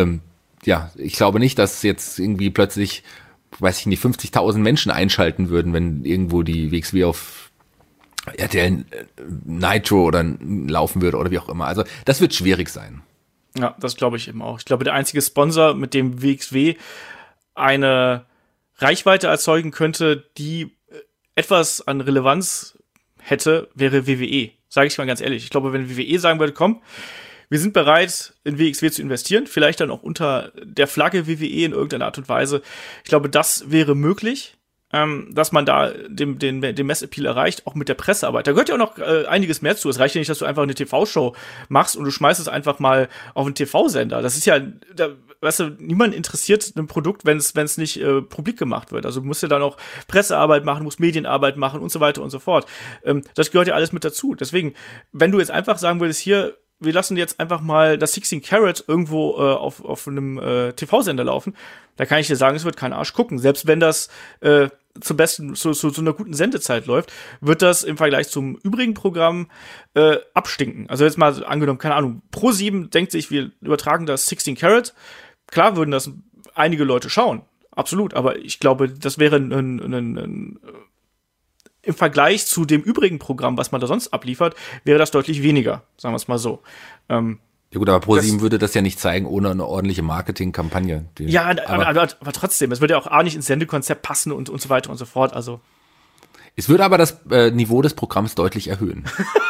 ich glaube nicht, dass jetzt irgendwie plötzlich 50.000 Menschen einschalten würden, wenn irgendwo die WXW auf RTL Nitro oder laufen würde oder wie auch immer. Also das wird schwierig sein. Ja, das glaube ich eben auch. Ich glaube, der einzige Sponsor, mit dem WXW eine Reichweite erzeugen könnte, die etwas an Relevanz hätte, wäre WWE. Sage ich mal ganz ehrlich. Ich glaube, wenn WWE sagen würde, komm, wir sind bereit, in WXW zu investieren, vielleicht dann auch unter der Flagge WWE in irgendeiner Art und Weise. Ich glaube, das wäre möglich, dass man da den Messappeal erreicht, auch mit der Pressearbeit. Da gehört ja auch noch einiges mehr zu. Es reicht ja nicht, dass du einfach eine TV-Show machst und du schmeißt es einfach mal auf einen TV-Sender. Das ist ja, weißt du, niemand interessiert ein Produkt, wenn es nicht publik gemacht wird. Also du musst ja dann auch Pressearbeit machen, musst Medienarbeit machen und so weiter und so fort. Das gehört ja alles mit dazu. Deswegen, wenn du jetzt einfach sagen würdest, hier, wir lassen jetzt einfach mal das 16 Karat irgendwo auf einem TV-Sender laufen, da kann ich dir sagen, es wird kein Arsch gucken. Selbst wenn das zum besten zu einer guten Sendezeit läuft, wird das im Vergleich zum übrigen Programm abstinken. Also jetzt mal angenommen, keine Ahnung, Pro7 denkt sich, wir übertragen das 16 Karat. Klar würden das einige Leute schauen, absolut, aber ich glaube, das wäre ein im Vergleich zu dem übrigen Programm, was man da sonst abliefert, wäre das deutlich weniger, sagen wir es mal so. Ja gut, aber Pro7 würde das ja nicht zeigen ohne eine ordentliche Marketingkampagne. Ja, aber trotzdem, es würde ja auch nicht ins Sendekonzept passen und so weiter und so fort. Also es würde aber das Niveau des Programms deutlich erhöhen.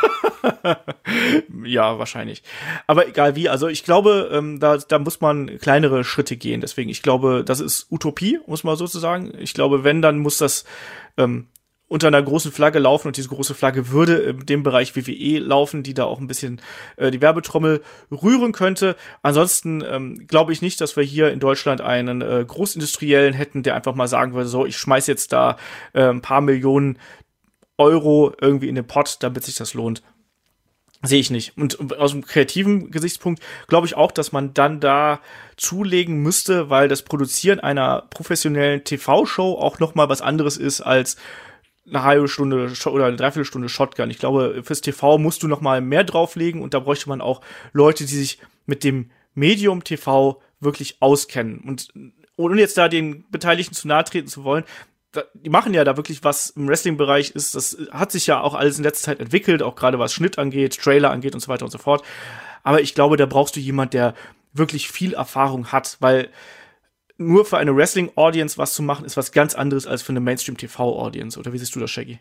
Ja, wahrscheinlich. Aber egal wie, also ich glaube, da muss man kleinere Schritte gehen. Deswegen, ich glaube, das ist Utopie, muss man sozusagen. Ich glaube, wenn, dann muss das unter einer großen Flagge laufen und diese große Flagge würde in dem Bereich WWE laufen, die da auch ein bisschen die Werbetrommel rühren könnte. Ansonsten glaube ich nicht, dass wir hier in Deutschland einen Großindustriellen hätten, der einfach mal sagen würde, so, ich schmeiß jetzt da ein paar Millionen Euro irgendwie in den Pot, damit sich das lohnt. Sehe ich nicht. Und aus dem kreativen Gesichtspunkt glaube ich auch, dass man dann da zulegen müsste, weil das Produzieren einer professionellen TV-Show auch noch mal was anderes ist als eine halbe Stunde oder eine Dreiviertelstunde Shotgun. Ich glaube, fürs TV musst du noch mal mehr drauflegen und da bräuchte man auch Leute, die sich mit dem Medium TV wirklich auskennen. Und ohne jetzt da den Beteiligten zu nahe treten zu wollen, die machen ja da wirklich was im Wrestling-Bereich ist. Das hat sich ja auch alles in letzter Zeit entwickelt, auch gerade was Schnitt angeht, Trailer angeht und so weiter und so fort. Aber ich glaube, da brauchst du jemand, der wirklich viel Erfahrung hat, weil nur für eine Wrestling-Audience was zu machen, ist was ganz anderes als für eine Mainstream-TV-Audience. Oder wie siehst du das, Shaggy?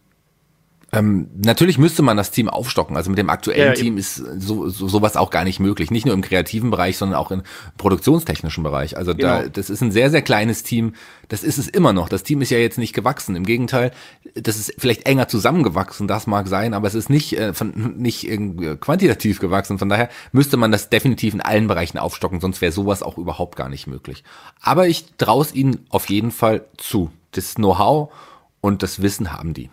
Natürlich müsste man das Team aufstocken. Also mit dem aktuellen Team ist sowas auch gar nicht möglich. Nicht nur im kreativen Bereich, sondern auch im produktionstechnischen Bereich. Also das ist ein sehr, sehr kleines Team. Das ist es immer noch. Das Team ist ja jetzt nicht gewachsen. Im Gegenteil, das ist vielleicht enger zusammengewachsen. Das mag sein, aber es ist nicht quantitativ gewachsen. Von daher müsste man das definitiv in allen Bereichen aufstocken. Sonst wäre sowas auch überhaupt gar nicht möglich. Aber ich traue es ihnen auf jeden Fall zu. Das Know-how und das Wissen haben die.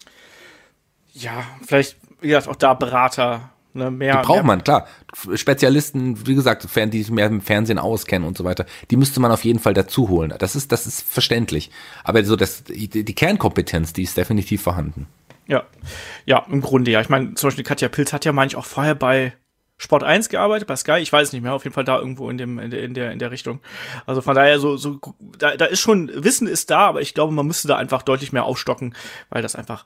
Ja, vielleicht, wie gesagt, auch da Berater, ne, mehr. Die braucht man, klar. Spezialisten, wie gesagt, die sich mehr im Fernsehen auskennen und so weiter, die müsste man auf jeden Fall dazu holen. Das ist verständlich. Aber so die Kernkompetenz, die ist definitiv vorhanden. Ja, im Grunde ja. Ich meine, zum Beispiel Katja Pilz hat ja, meine ich, auch vorher bei Sport 1 gearbeitet, bei Sky, ich weiß nicht mehr, auf jeden Fall da irgendwo in der Richtung. Also von daher da ist schon, Wissen ist da, aber ich glaube, man müsste da einfach deutlich mehr aufstocken, weil das einfach,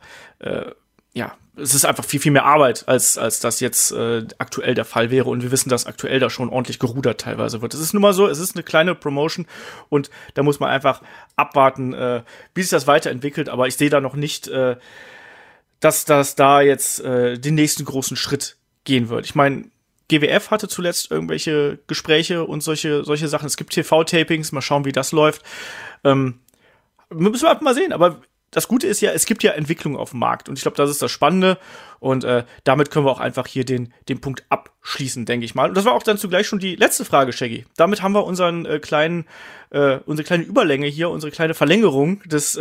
es ist einfach viel, viel mehr Arbeit, als das jetzt aktuell der Fall wäre. Und wir wissen, dass aktuell da schon ordentlich gerudert teilweise wird. Es ist nun mal so, es ist eine kleine Promotion und da muss man einfach abwarten, wie sich das weiterentwickelt. Aber ich sehe da noch nicht, dass das da jetzt den nächsten großen Schritt gehen wird. Ich meine, GWF hatte zuletzt irgendwelche Gespräche und solche Sachen. Es gibt TV-Tapings, mal schauen, wie das läuft. Müssen wir einfach mal sehen, aber das Gute ist ja, es gibt ja Entwicklungen auf dem Markt und ich glaube, das ist das Spannende und damit können wir auch einfach hier den Punkt abschließen, denke ich mal. Und das war auch dann zugleich schon die letzte Frage, Shaggy. Damit haben wir unsere kleine Überlänge hier, unsere kleine Verlängerung des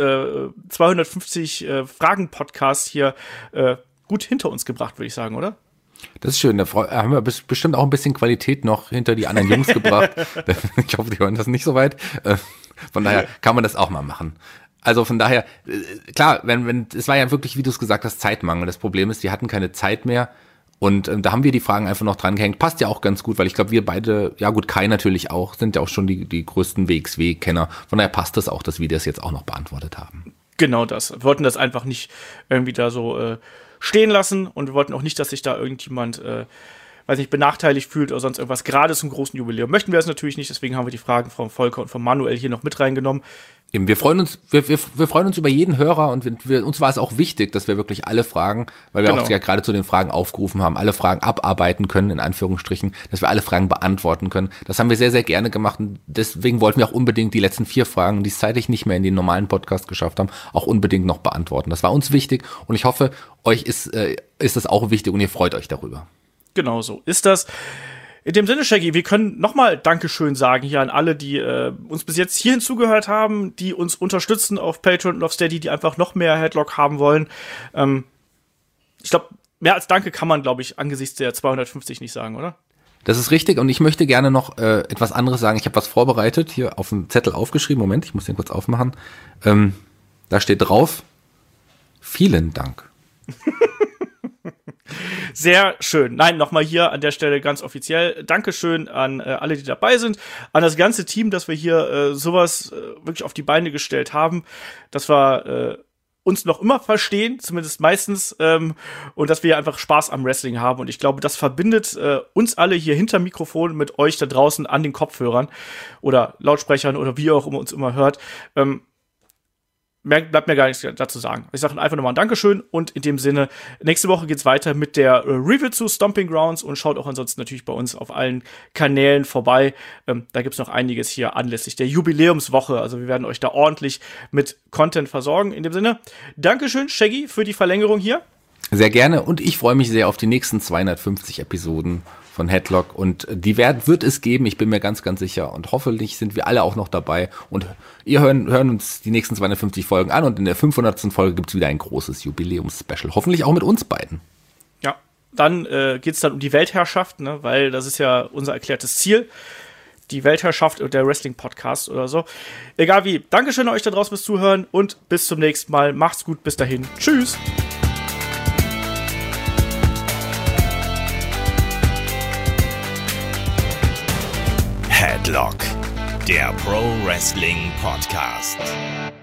250 Fragen-Podcasts hier gut hinter uns gebracht, würde ich sagen, oder? Das ist schön, da haben wir bestimmt auch ein bisschen Qualität noch hinter die anderen Jungs gebracht. Ich hoffe, die hören das nicht so weit. Von daher kann man das auch mal machen. Also von daher, klar, es war ja wirklich, wie du es gesagt hast, Zeitmangel. Das Problem ist, wir hatten keine Zeit mehr und da haben wir die Fragen einfach noch dran gehängt. Passt ja auch ganz gut, weil ich glaube, wir beide, ja gut, Kai natürlich auch, sind ja auch schon die größten WXW-Kenner. Von daher passt es auch, dass wir das jetzt auch noch beantwortet haben. Genau das. Wir wollten das einfach nicht irgendwie da so stehen lassen und wir wollten auch nicht, dass sich da irgendjemand benachteiligt fühlt oder sonst irgendwas. Gerade zum großen Jubiläum möchten wir es natürlich nicht, deswegen haben wir die Fragen von Volker und von Manuel hier noch mit reingenommen. Eben, wir freuen uns über jeden Hörer und uns war es auch wichtig, dass wir wirklich alle Fragen, weil wir auch ja gerade zu den Fragen aufgerufen haben, alle Fragen abarbeiten können, in Anführungsstrichen, dass wir alle Fragen beantworten können. Das haben wir sehr, sehr gerne gemacht und deswegen wollten wir auch unbedingt die letzten 4 Fragen, die es zeitlich nicht mehr in den normalen Podcast geschafft haben, auch unbedingt noch beantworten. Das war uns wichtig und ich hoffe, euch ist das auch wichtig und ihr freut euch darüber. Genau so ist das. In dem Sinne, Shaggy, wir können nochmal Dankeschön sagen hier an alle, die uns bis jetzt hierhin zugehört haben, die uns unterstützen auf Patreon und auf Steady, die einfach noch mehr Headlock haben wollen. Ich glaube, mehr als Danke kann man, glaube ich, angesichts der 250 nicht sagen, oder? Das ist richtig und ich möchte gerne noch etwas anderes sagen. Ich habe was vorbereitet, hier auf dem Zettel aufgeschrieben. Moment, ich muss den kurz aufmachen. Da steht drauf, vielen Dank. Sehr schön. Nein, nochmal hier an der Stelle ganz offiziell. Dankeschön an alle, die dabei sind, an das ganze Team, dass wir hier sowas wirklich auf die Beine gestellt haben, dass wir uns noch immer verstehen, zumindest meistens, und dass wir einfach Spaß am Wrestling haben. Und ich glaube, das verbindet uns alle hier hinter Mikrofon mit euch da draußen an den Kopfhörern oder Lautsprechern oder wie ihr auch uns immer hört. bleibt mir gar nichts dazu sagen. Ich sage einfach nochmal ein Dankeschön und in dem Sinne, nächste Woche geht's weiter mit der Review zu Stomping Grounds und schaut auch ansonsten natürlich bei uns auf allen Kanälen vorbei. Da gibt's noch einiges hier anlässlich der Jubiläumswoche. Also wir werden euch da ordentlich mit Content versorgen. In dem Sinne, Dankeschön, Shaggy, für die Verlängerung hier. Sehr gerne und ich freue mich sehr auf die nächsten 250 Episoden von Headlock und die wird es geben, ich bin mir ganz, ganz sicher und hoffentlich sind wir alle auch noch dabei und ihr hören uns die nächsten 250 Folgen an und in der 500. Folge gibt es wieder ein großes Jubiläums-Special, hoffentlich auch mit uns beiden. Ja, dann geht es dann um die Weltherrschaft, ne, weil das ist ja unser erklärtes Ziel, die Weltherrschaft und der Wrestling-Podcast oder so. Egal wie, Dankeschön an euch da draußen fürs Zuhören und bis zum nächsten Mal, macht's gut, bis dahin, tschüss! Headlock, der Pro Wrestling Podcast.